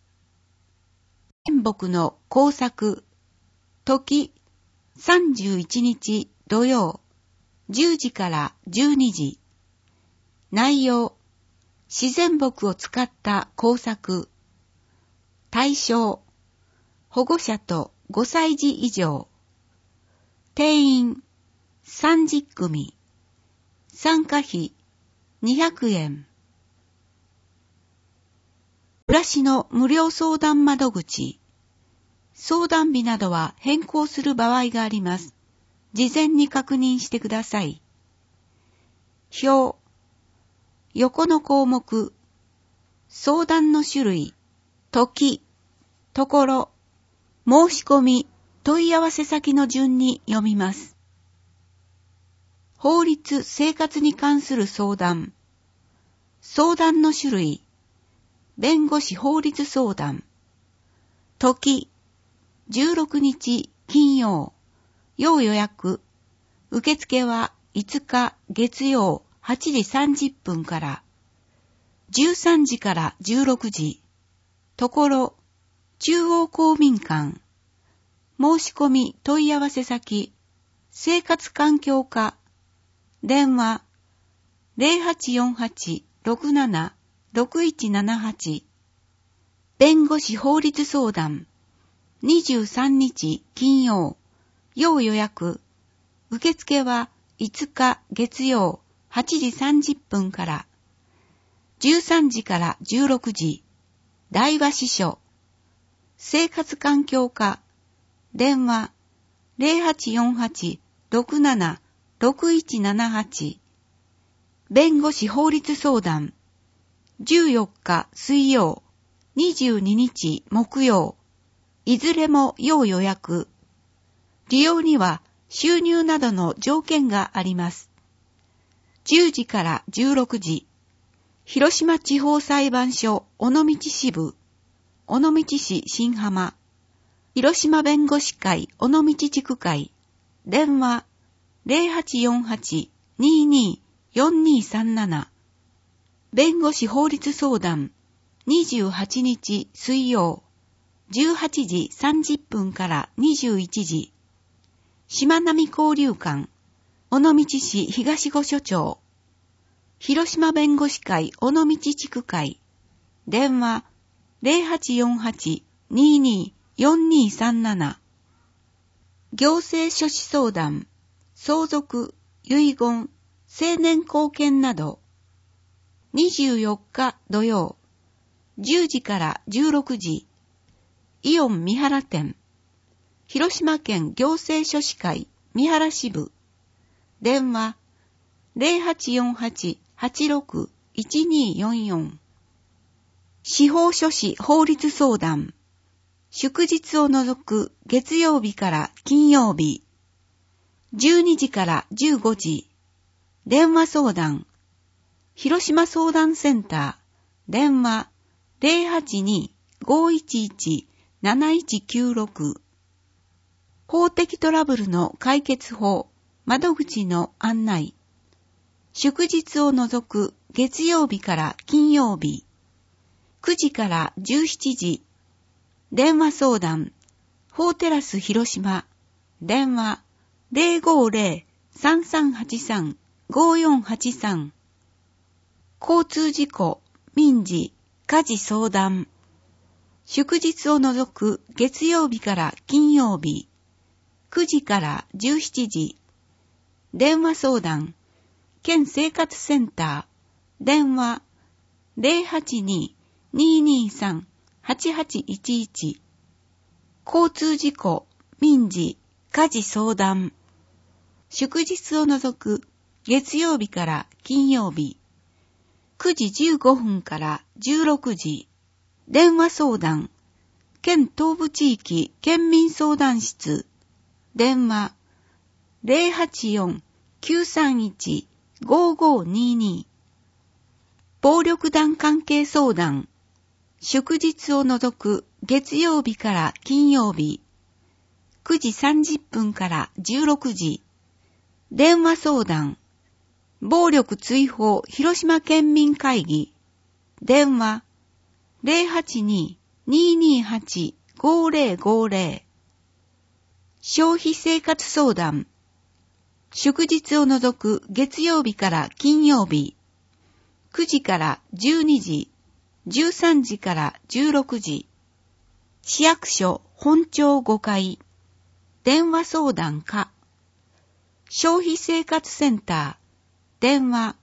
天木の工作。時、31日土曜。 10時から12時。内容、自然木を使った工作。対象、保護者と5歳児以上。定員、30組。参加費、200円。浦市の無料相談窓口。相談日などは変更する場合があります。事前に確認してください。表。横の項目。相談の種類。時。ところ。申し込み。問い合わせ先の順に読みます。法律・生活に関する相談。相談の種類。弁護士法律相談。時。16日金曜。要予約。受付は5日月曜8時30分から。13時から16時。ところ。中央公民館。申し込み問い合わせ先。生活環境課。電話。0848-67-6178。弁護士法律相談。23日金曜。要予約。受付は5日月曜8時30分から。13時から16時。大和支所。生活環境課。電話。0848-67-6178。弁護士法律相談。14日水曜。22日木曜。いずれも要予約。利用には収入などの条件があります。10時から16時。広島地方裁判所尾道支部。尾道市新浜。広島弁護士会尾道地区会。電話。0848-22-4237。弁護士法律相談。28日水曜。18時30分から21時。しまなみ交流館。尾道市東五所町。広島弁護士会尾道地区会。電話。0848-22-4237。行政書士相談。相続、遺言、成年後見など。24日土曜。10時から16時。イオン三原店。広島県行政書士会三原支部。電話。0848-86-1244。司法書士法律相談。祝日を除く月曜日から金曜日。12時から15時。電話相談。広島相談センター。電話。082-511-7196。法的トラブルの解決法、窓口の案内。祝日を除く月曜日から金曜日。9時から17時。電話相談。法テラス広島。電話。050-3383-5483。交通事故、民事、家事相談。祝日を除く月曜日から金曜日。9時から17時。電話相談。県生活センター。電話。082-223-8811。交通事故、民事、家事相談。祝日を除く月曜日から金曜日。9時15分から16時。電話相談。県東部地域県民相談室。電話。084-931-5522。暴力団関係相談。祝日を除く月曜日から金曜日。9時30分から16時。電話相談。暴力追放広島県民会議。電話。082-228-5050。消費生活相談。 祝日を除く月曜日から金曜日、9時から12時、13時から16時、市役所本庁5階、電話相談課、消費生活センター、電話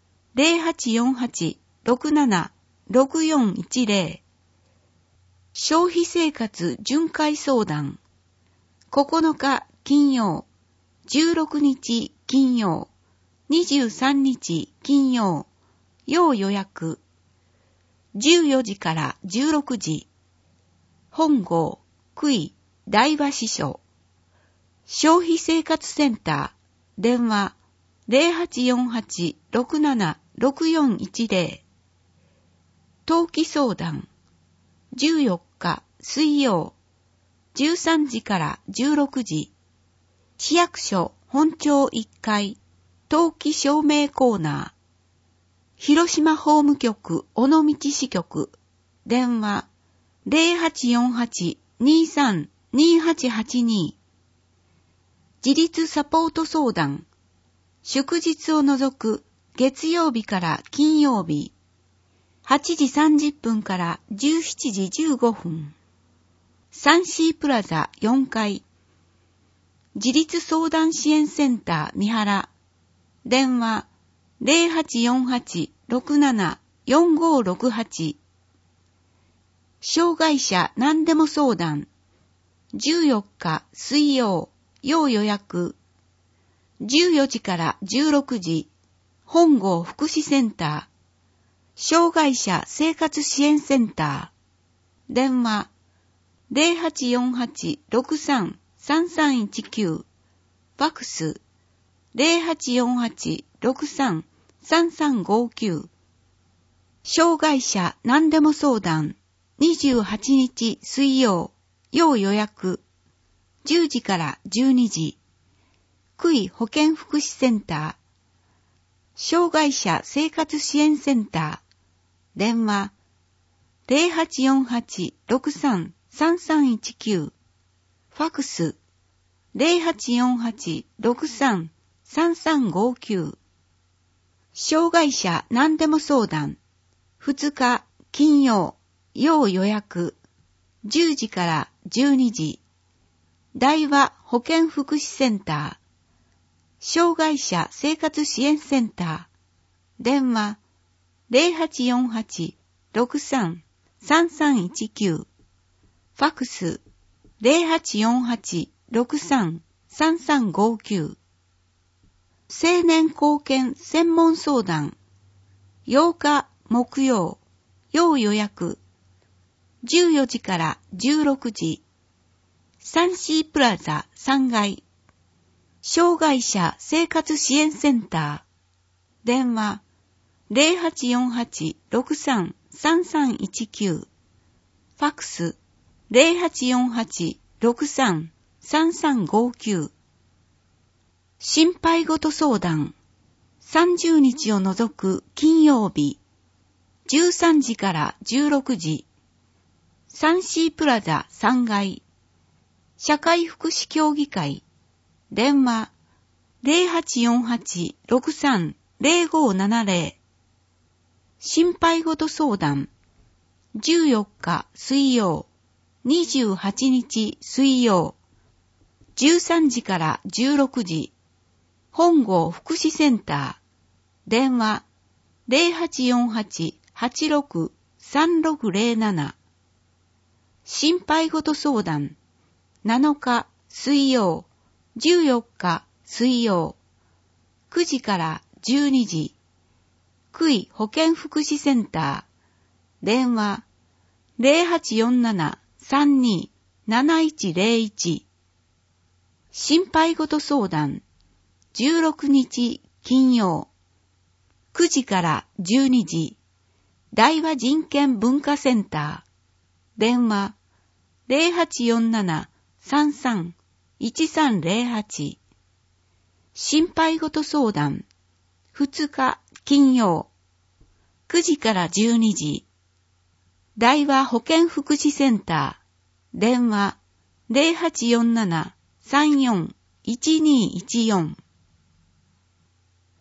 0848-67-6410、消費生活巡回相談、9日金曜、16日金曜、23日金曜、要予約、14時から16時、本郷、杭、大和支所、消費生活センター、電話0848-67-6410、登記相談、14日水曜、13時から16時、市役所本庁1階、登記証明コーナー、広島法務局尾道支局、電話0848-23-2882、自立サポート相談、祝日を除く月曜日から金曜日、8時30分から17時15分、サンシープラザ4階、自立相談支援センター三原、電話0848-67-4568、障害者何でも相談、14日水曜、要予約、14時から16時、本郷福祉センター、障害者生活支援センター、電話0848-63-3319、ファクス0848-63-3359、障害者何でも相談、28日水曜、要予約、10時から12時、杭保健福祉センター、障害者生活支援センター、電話0848-63-3319、ファクス0848-63-3359、障害者何でも相談、2日金曜、要予約、10時から12時、大和保健福祉センター、障害者生活支援センター、電話0848-63-3319、ファクス0848-63-3359、青年貢献専門相談、8日木曜、要予約、14時から16時、サンシープラザ3階、障害者生活支援センター、電話0848-63-3319、ファクス0848-63-3359、心配ごと相談、30日を除く金曜日、13時から16時、サンシープラザ3階、社会福祉協議会、電話0848-63-0570、心配ごと相談、14日水曜、28日水曜、13時から16時、本郷福祉センター、電話0848-86-3607、心配ごと相談、7日水曜、14日水曜、9時から12時、杭保健福祉センター、電話0847-32-7101、心配ごと相談、16日金曜、9時から12時、大和人権文化センター、電話0847-33-1308、心配ごと相談、2日金曜、9時から12時、大和保健福祉センター、電話0847-34-1214、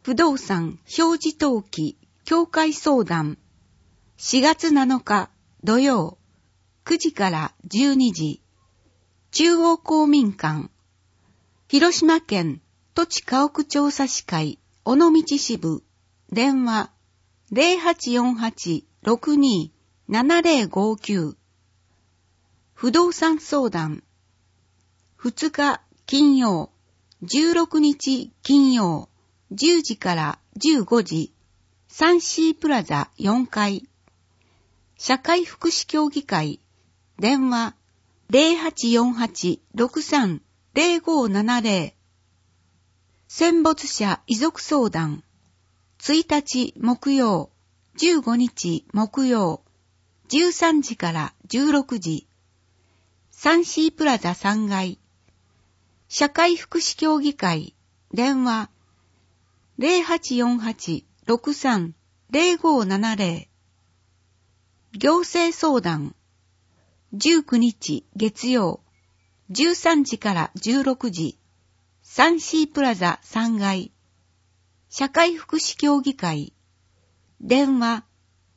不動産表示登記協会相談4月7日土曜9時から12時中央公民館広島県土地家屋調査士会尾道支部電話 0848-627059 不動産相談2日金曜16日金曜10時から15時サンシープラザ4階社会福祉協議会電話 0848-630570 戦没者遺族相談1日木曜15日木曜13時から16時サンシープラザ3階社会福祉協議会電話 0848-630570 行政相談19日月曜13時から16時サンシープラザ3階社会福祉協議会電話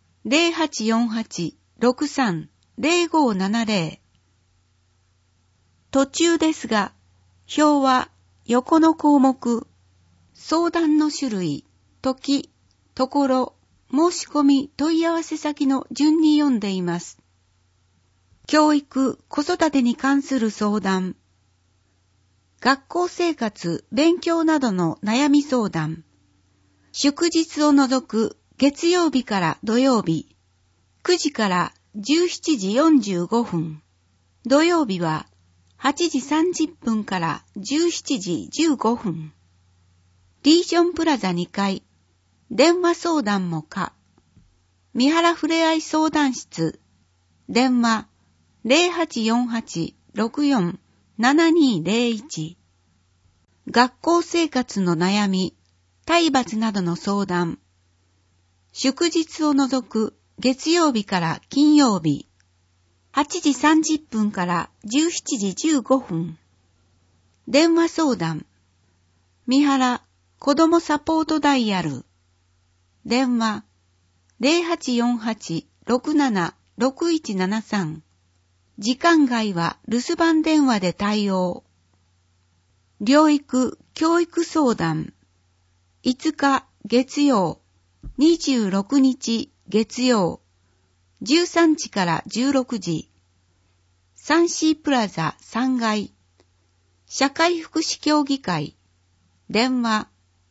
0848-630570 途中ですが表は横の項目相談の種類、時、ところ、申し込み、問い合わせ先の順に読んでいます。教育、子育てに関する相談、学校生活、勉強などの悩み相談、祝日を除く月曜日から土曜日、9時から17時45分、土曜日は8時30分から17時15分、リージョンプラザ2階、電話相談も可。三原ふれあい相談室、電話 0848-647201。学校生活の悩み、体罰などの相談。祝日を除く月曜日から金曜日、8時30分から17時15分。電話相談、三原子どもサポートダイヤル。電話 0848-676173。時間外は留守番電話で対応。療育・教育相談。5日月曜、26日月曜、13時から16時。サンシープラザ3階。社会福祉協議会。電話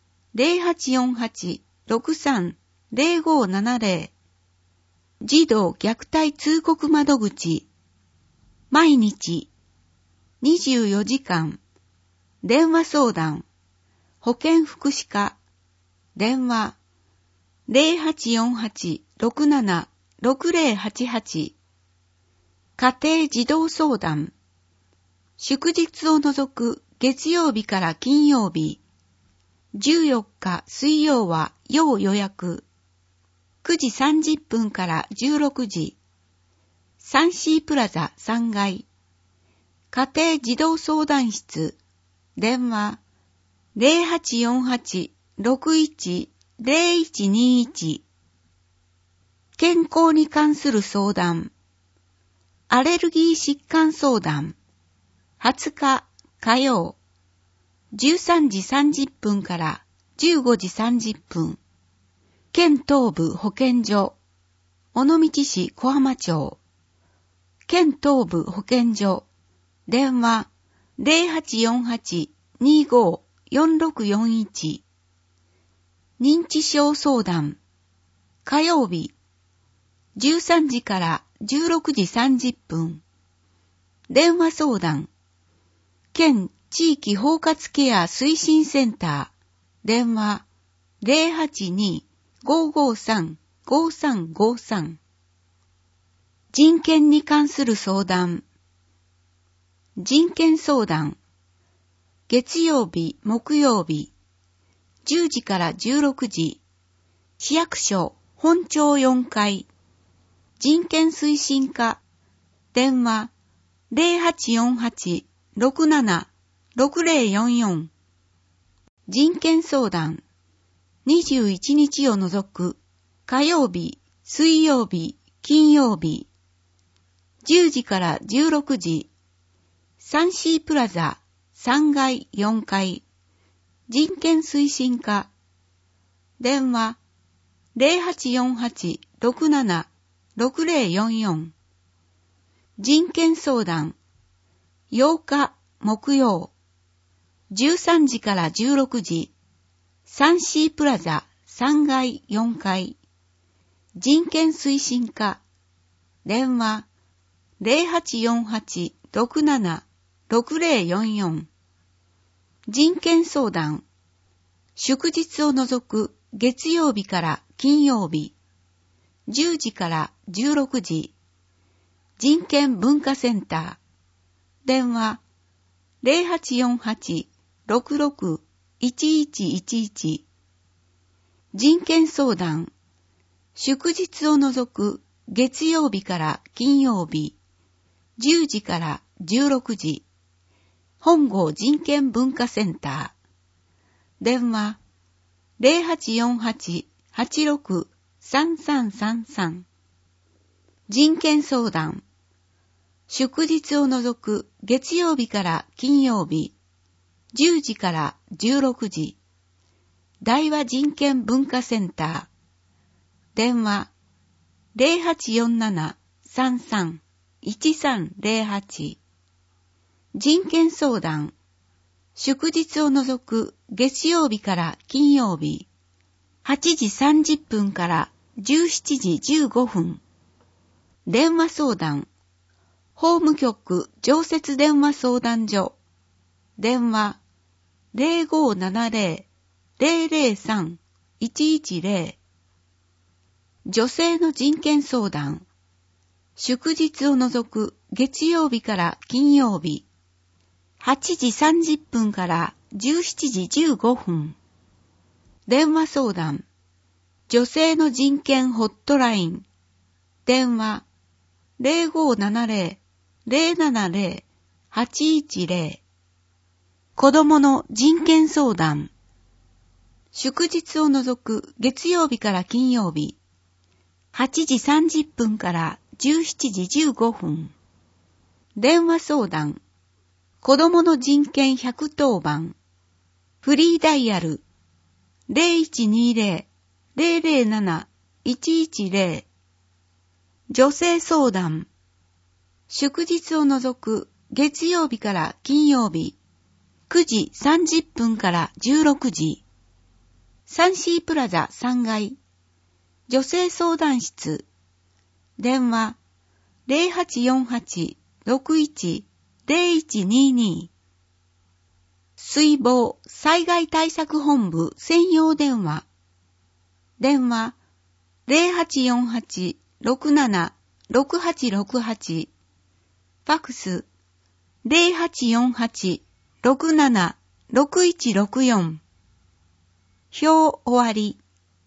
0848-630570。児童虐待通告窓口。毎日24時間。電話相談。保健福祉課。電話0848-676088。家庭児童相談。祝日を除く月曜日から金曜日。14日水曜は要予約。9時30分から16時。サンシープラザ3階。家庭児童相談室。電話 0848-610121。健康に関する相談。アレルギー疾患相談。20日火曜。13時30分から15時30分。県東部保健所。尾道市小浜町。県東部保健所。電話 0848-25-4641。認知症相談。火曜日。13時から16時30分。電話相談。県地域包括ケア推進センター。電話 082-553-5353。人権に関する相談。人権相談。月曜日、木曜日。10時から16時。市役所本町4階。人権推進課。電話 0848-676044。人権相談。 21日を除く火曜日、水曜日、金曜日、10時から16時、3C プラザ3階4階、人権推進課、電話 0848-67-6044、人権相談、8日木曜、13時から16時、3C プラザ3階4階、人権推進課、電話 0848-67-6044、人権相談、祝日を除く月曜日から金曜日、10時から16時、人権文化センター、電話 0848-66-1111、人権相談、祝日を除く月曜日から金曜日、10時から16時、本郷人権文化センター、電話 0848-86-3333、人権相談、祝日を除く月曜日から金曜日、10時から16時、大和人権文化センター、電話 0847-33-1308、人権相談、祝日を除く月曜日から金曜日、8時30分から17時15分、電話相談、法務局常設電話相談所、電話 0570-003-110、女性の人権相談、祝日を除く月曜日から金曜日、8時30分から17時15分、電話相談、女性の人権ホットライン、電話 0570-070-810、子供の人権相談、祝日を除く月曜日から金曜日、8時30分から17時15分、電話相談、子供の人権110番、フリーダイヤル 0120-007-110、女性相談、祝日を除く月曜日から金曜日、9時30分から16時、3C プラザ3階、女性相談室、電話 0848-61-0122、水防災害対策本部専用電話、電話 0848-67-6868、ファクス 0848-67-6164、表終わり。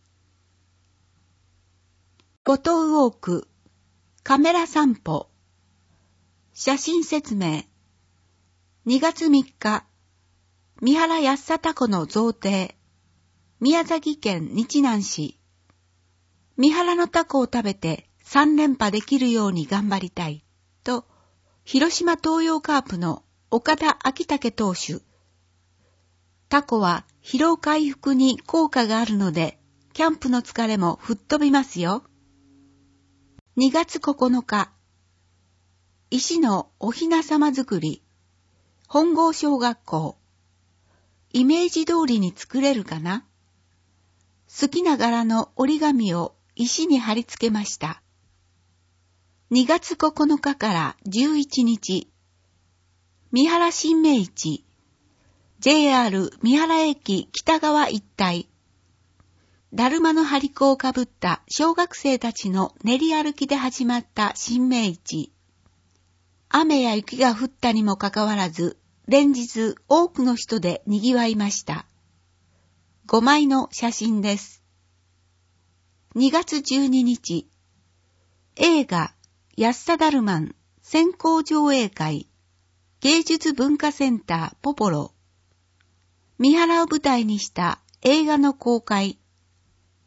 フォトウォーク、カメラ散歩、写真説明。2月3日、三原安貞子の贈呈、宮崎県日南市。三原のタコを食べて3連覇できるように頑張りたい、と、広島東洋カープの岡田昭武投手。タコは疲労回復に効果があるので、キャンプの疲れも吹っ飛びますよ。2月9日、石のおひなさま作り、本郷小学校。イメージ通りに作れるかな？好きな柄の折り紙を石に貼り付けました。2月9日から11日、三原新名市、JR 三原駅北側一帯、だるまの張り子をかぶった小学生たちの練り歩きで始まった新名市。雨や雪が降ったにもかかわらず、連日多くの人で賑わいました。5枚の写真です。2月12日、映画安田だるまん先行上映会、芸術文化センターポポロ。三原を舞台にした映画の公開、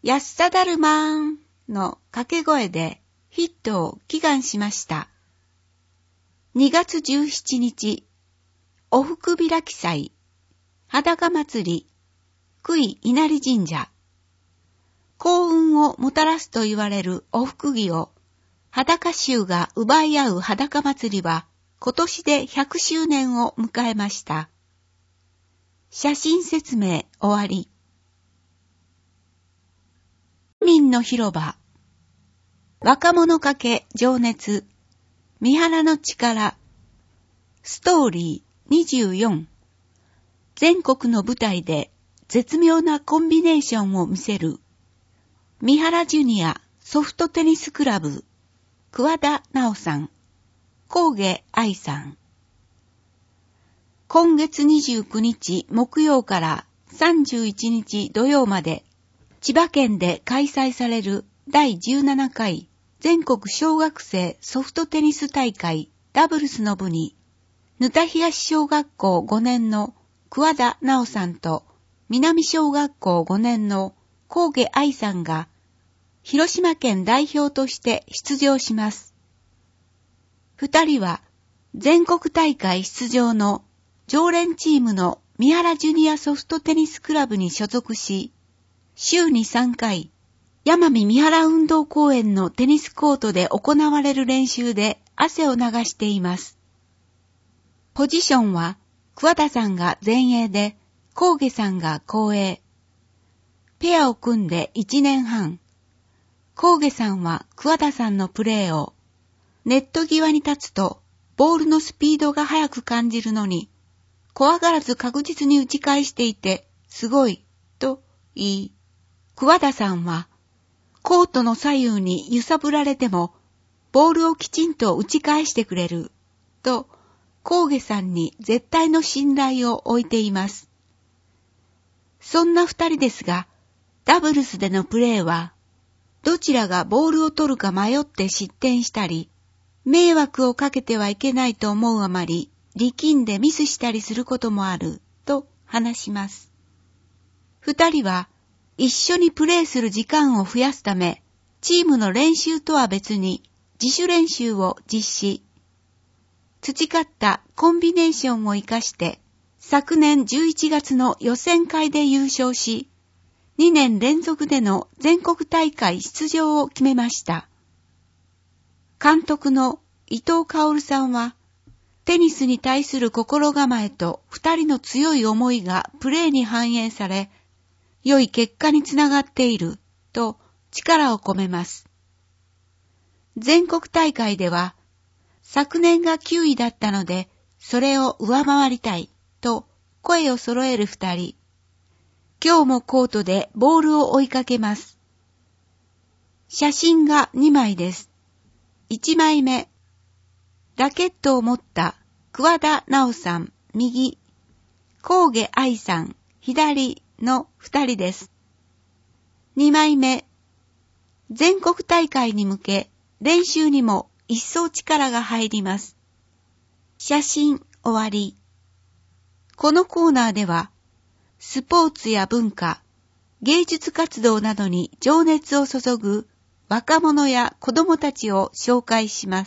やっさだるまーんの掛け声でヒットを祈願しました。2月17日、おふく開き祭、裸祭り、久井稲荷神社。幸運をもたらすと言われるおふくぎを裸衆が奪い合う裸祭りは今年で100周年を迎えました。写真説明終わり。民の広場。若者かけ情熱。三原の力。ストーリー24。全国の舞台で絶妙なコンビネーションを見せる。三原ジュニアソフトテニスクラブ。桑田直さん。高下愛さん。今月29日木曜から31日土曜まで千葉県で開催される第17回全国小学生ソフトテニス大会ダブルスの部に沼田東小学校5年の桑田直さんと南小学校5年の高下愛さんが広島県代表として出場します。二人は全国大会出場の常連チームの三原ジュニアソフトテニスクラブに所属し、週に3回、山見三原運動公園のテニスコートで行われる練習で汗を流しています。ポジションは、桑田さんが前衛で、高下さんが後衛。ペアを組んで1年半。高下さんは桑田さんのプレーを、ネット際に立つと、ボールのスピードが速く感じるのに、怖がらず確実に打ち返していて、すごい、と言い、桑田さんは、コートの左右に揺さぶられても、ボールをきちんと打ち返してくれる、と、高下さんに絶対の信頼を置いています。そんな二人ですが、ダブルスでのプレーは、どちらがボールを取るか迷って失点したり、迷惑をかけてはいけないと思うあまり、力んでミスしたりすることもある、と話します。二人は、一緒にプレーする時間を増やすため、チームの練習とは別に自主練習を実施。培ったコンビネーションを活かして、昨年11月の予選会で優勝し、2年連続での全国大会出場を決めました。監督の伊藤薫さんは、テニスに対する心構えと二人の強い思いがプレーに反映され、良い結果につながっていると力を込めます。全国大会では、昨年が9位だったので、それを上回りたいと声を揃える二人。今日もコートでボールを追いかけます。写真が2枚です。1枚目。ラケットを持った桑田直さん、右。高下愛さん、左の2人です。2枚目。全国大会に向け練習にも一層力が入ります。写真終わり。このコーナーでは、スポーツや文化、芸術活動などに情熱を注ぐ若者や子供たちを紹介します。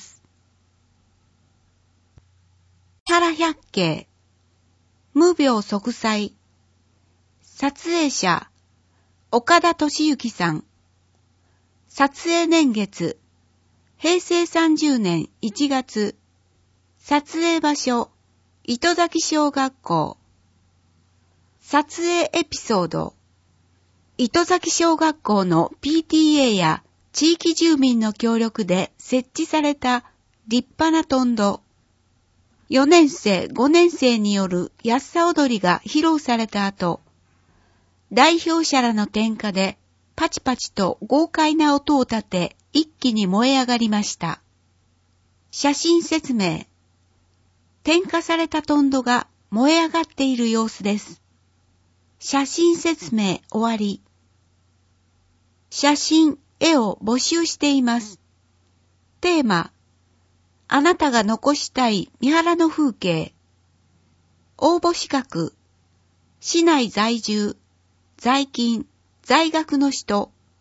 原百景、無病息災。撮影者、岡田敏之さん。撮影年月、平成30年1月。撮影場所、糸崎小学校。撮影エピソード、糸崎小学校の PTA や地域住民の協力で設置された立派なトンド。4年生、5年生によるやっさ踊りが披露された後、代表者らの点火でパチパチと豪快な音を立て一気に燃え上がりました。写真説明。点火されたトンドが燃え上がっている様子です。写真説明終わり。写真、絵を募集しています。テーマ、あなたが残したい三原の風景。応募資格、市内在住、在勤、在学の人、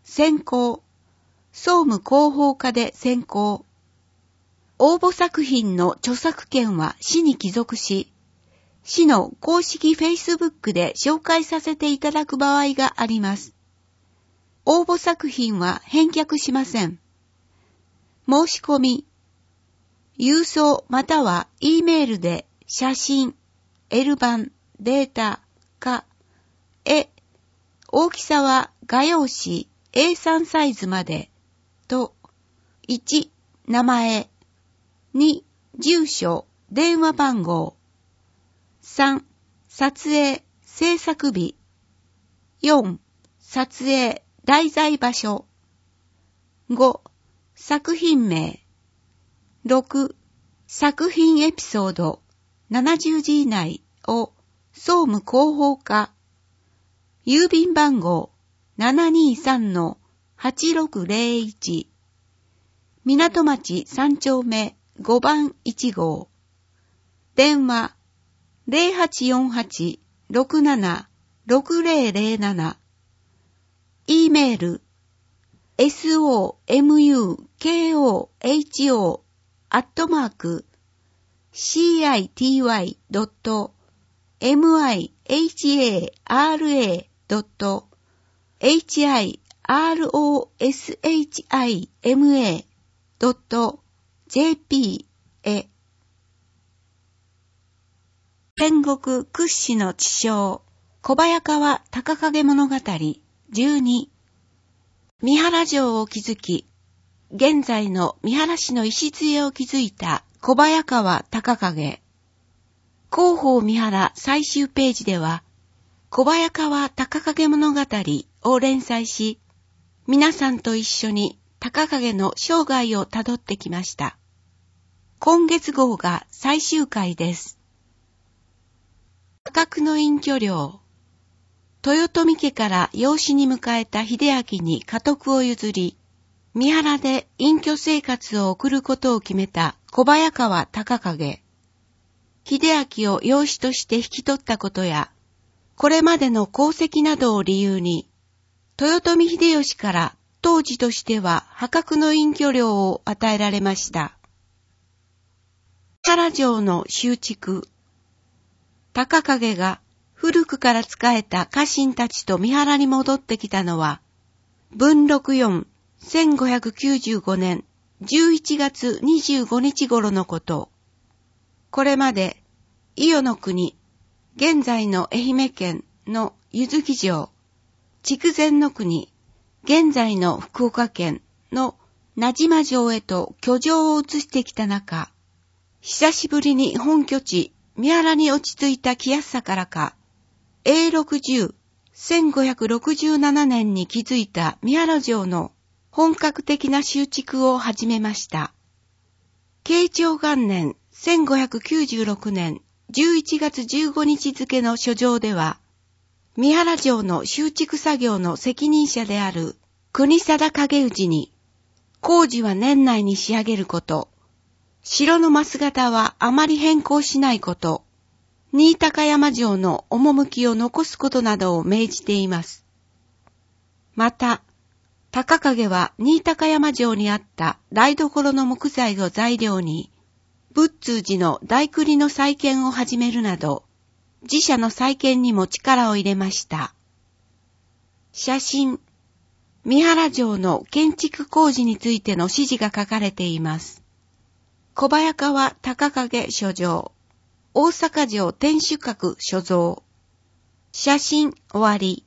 選考。総務広報課で選考。応募作品の著作権は市に帰属し、市の公式 Facebook で紹介させていただく場合があります。応募作品は返却しません。申し込み。郵送または E メールで写真、L 版、データ、か、絵。大きさは画用紙 A3 サイズまで。と、1、名前。2、住所、電話番号。3、撮影、制作日。4、撮影、題材場所。5、作品名。6、作品エピソード70字以内を総務広報課。郵便番号 723-8601 港町3丁目5番1号。電話 0848-67-6007。E メール somyty.mihara.jp へ。戦国屈指の知将、小早川隆景物語12。三原城を築き、現在の三原市の礎を築いた小早川隆景。広報三原最終ページでは、小早川隆景物語を連載し、皆さんと一緒に隆景の生涯をたどってきました。今月号が最終回です。価格の隠居領。豊臣家から養子に迎えた秀明に家督を譲り、三原で隠居生活を送ることを決めた小早川隆景。秀明を養子として引き取ったことや、これまでの功績などを理由に、豊臣秀吉から当時としては破格の隠居料を与えられました。三原城の修築。隆景が古くから仕えた家臣たちと三原に戻ってきたのは、文禄4、1595年11月25日頃のこと。これまで、伊予の国、現在の愛媛県の柚木城、筑前の国、現在の福岡県の名島城へと居城を移してきた中、久しぶりに本拠地、三原に落ち着いた来やすさからか、永禄10、1567年に築いた三原城の本格的な修築を始めました。慶長元年1596年11月15日付の書状では、三原城の修築作業の責任者である国定景氏に、工事は年内に仕上げること、城の枡形はあまり変更しないこと、新高山城の趣を残すことなどを命じています。また、隆景は新高山城にあった台所の木材を材料に、仏通寺の大栗の再建を始めるなど、寺社の再建にも力を入れました。写真、三原城の建築工事についての指示が書かれています。小早川隆景所蔵、大阪城天守閣所蔵。写真終わり。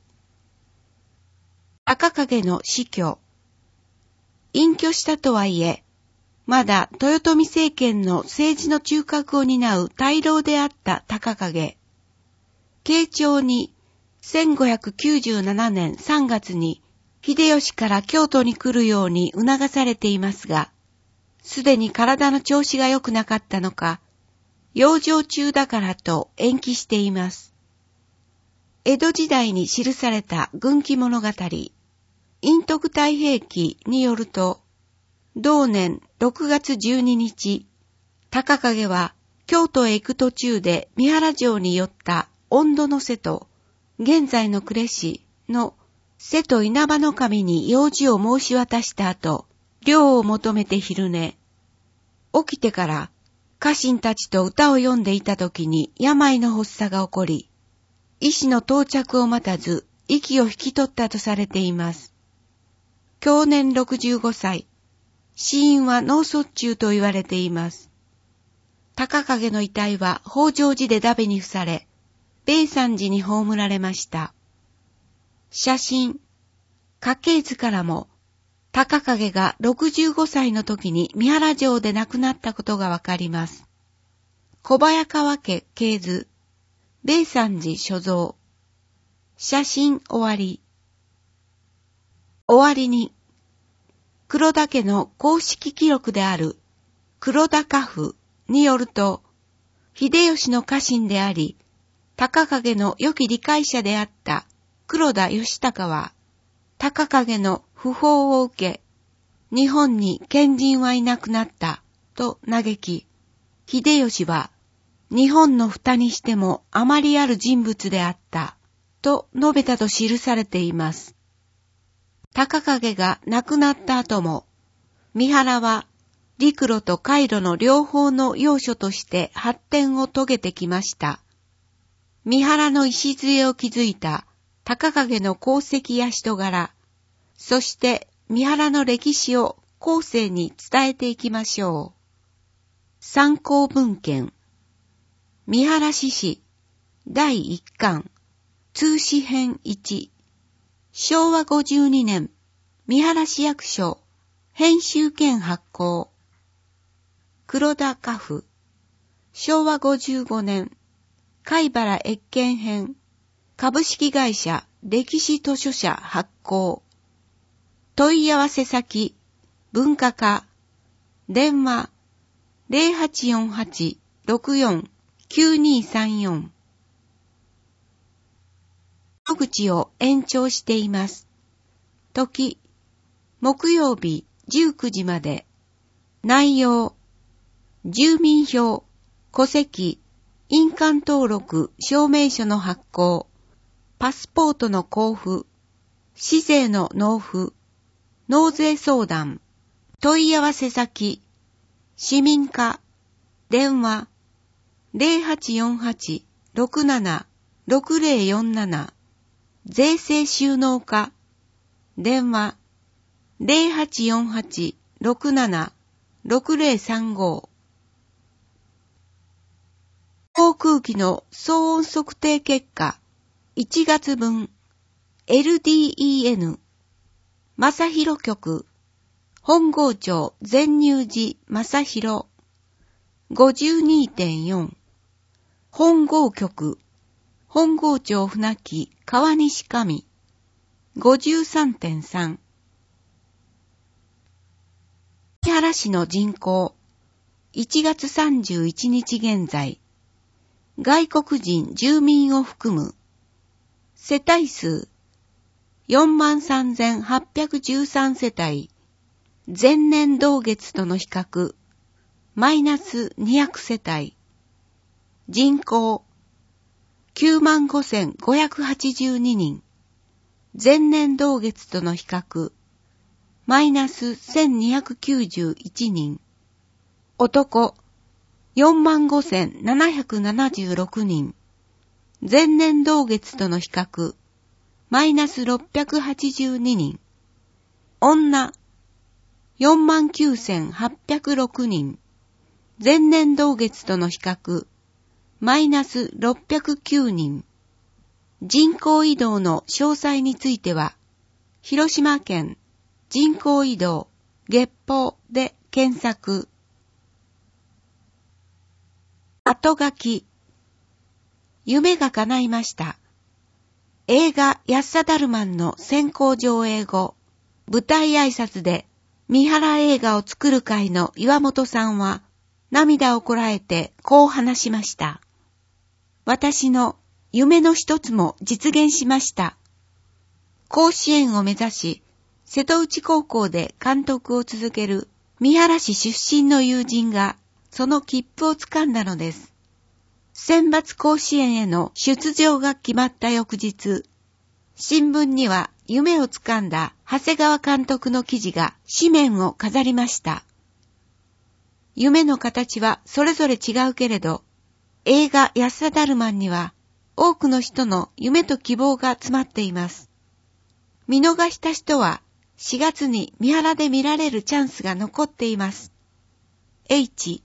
隆景の死去。隠居したとはいえ、まだ豊臣政権の政治の中核を担う大老であった隆景。慶長に1597年3月に秀吉から京都に来るように促されていますが、すでに体の調子が良くなかったのか、養生中だからと延期しています。江戸時代に記された軍記物語、陰徳太平記によると、同年6月12日、隆景は京都へ行く途中で三原城に寄った温度の瀬と、現在の呉市の瀬戸稲葉の神に用事を申し渡した後、涼を求めて昼寝。起きてから家臣たちと歌を読んでいた時に病の発作が起こり、医師の到着を待たず息を引き取ったとされています。享年65歳。死因は脳卒中と言われています。高影の遺体は北条寺でダベに付され、米山寺に葬られました。写真、家系図からも、高影が65歳の時に三原城で亡くなったことがわかります。小早川家系図、米山寺所蔵。写真終わり。終わりに、黒田家の公式記録である黒田家譜によると、秀吉の家臣であり、高影の良き理解者であった黒田義孝は、高影の訃報を受け、日本に賢人はいなくなったと嘆き、秀吉は日本の蓋にしてもあまりある人物であったと述べたと記されています。高影が亡くなった後も、三原は陸路と海路の両方の要所として発展を遂げてきました。三原の礎を築いた高影の功績や人柄、そして三原の歴史を後世に伝えていきましょう。参考文献、三原志士第1巻通史編1、昭和52年三原市役所編集兼発行、黒田家譜、昭和55年貝原越見編株式会社歴史図書社発行。問い合わせ先、文化課、電話、0848-64-9234。窓口を延長しています。時、木曜日19時まで。内容、住民票、戸籍、印鑑登録証明書の発行、パスポートの交付、市税の納付、納税相談、問い合わせ先、市民課、電話、0848-67-6047、税制収納課、電話、0848-67-6035。航空機の騒音測定結果、1月分、LDEN、正広局、本郷町全入寺正広、52.4、本郷局、本郷町船木川西上、53.3。三原市の人口、1月31日現在、外国人住民を含む、世帯数、43,813 世帯、前年同月との比較、マイナス200世帯、人口、95,582 人、前年同月との比較、マイナス1291人、男、45,776 人、前年同月との比較、マイナス682人、女、49,806 人、前年同月との比較、マイナス609人。人口移動の詳細については、広島県人口移動月報で検索。後書き。夢が叶いました。映画安田ダルマンの先行上映後、舞台挨拶で三原映画を作る会の岩本さんは涙をこらえてこう話しました。私の夢の一つも実現しました。甲子園を目指し、瀬戸内高校で監督を続ける三原市出身の友人がその切符をつかんだのです。選抜甲子園への出場が決まった翌日、 新聞には夢をつかんだ長谷川監督の記事が紙面を飾りました。夢の形はそれぞれ違うけれど、映画安田だるまんには多くの人の夢と希望が詰まっています。見逃した人は4月に三原で見られるチャンスが残っています。H。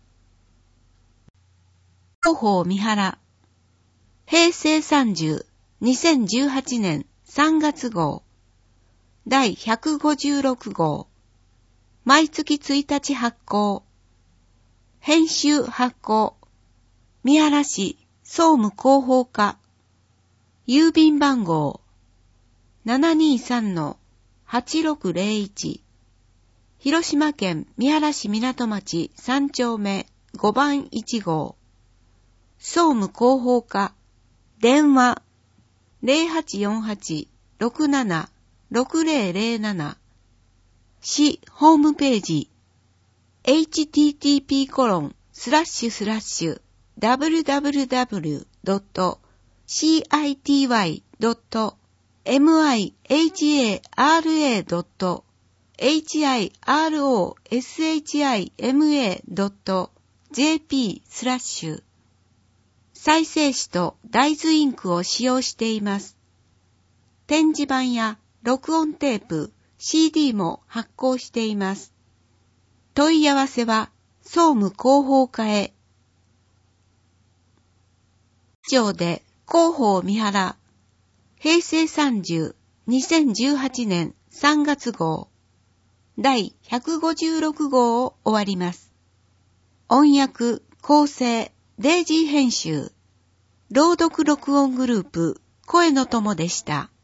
広報三原。平成30、2018年3月号。第156号。毎月1日発行。編集発行。三原市総務広報課。郵便番号。723-8601。広島県三原市港町3丁目5番1号。総務広報課。電話。0848-67-6007。市ホームページ。http://www.city.mihrashima.jp/ 再生紙と大豆インクを使用しています。展示板や録音テープ、CD も発行しています。問い合わせは総務広報課へ。以上で広報三原、平成30、2018年3月号、第156号を終わります。音訳、構成、デイジー編集、朗読録音グループ、声の友でした。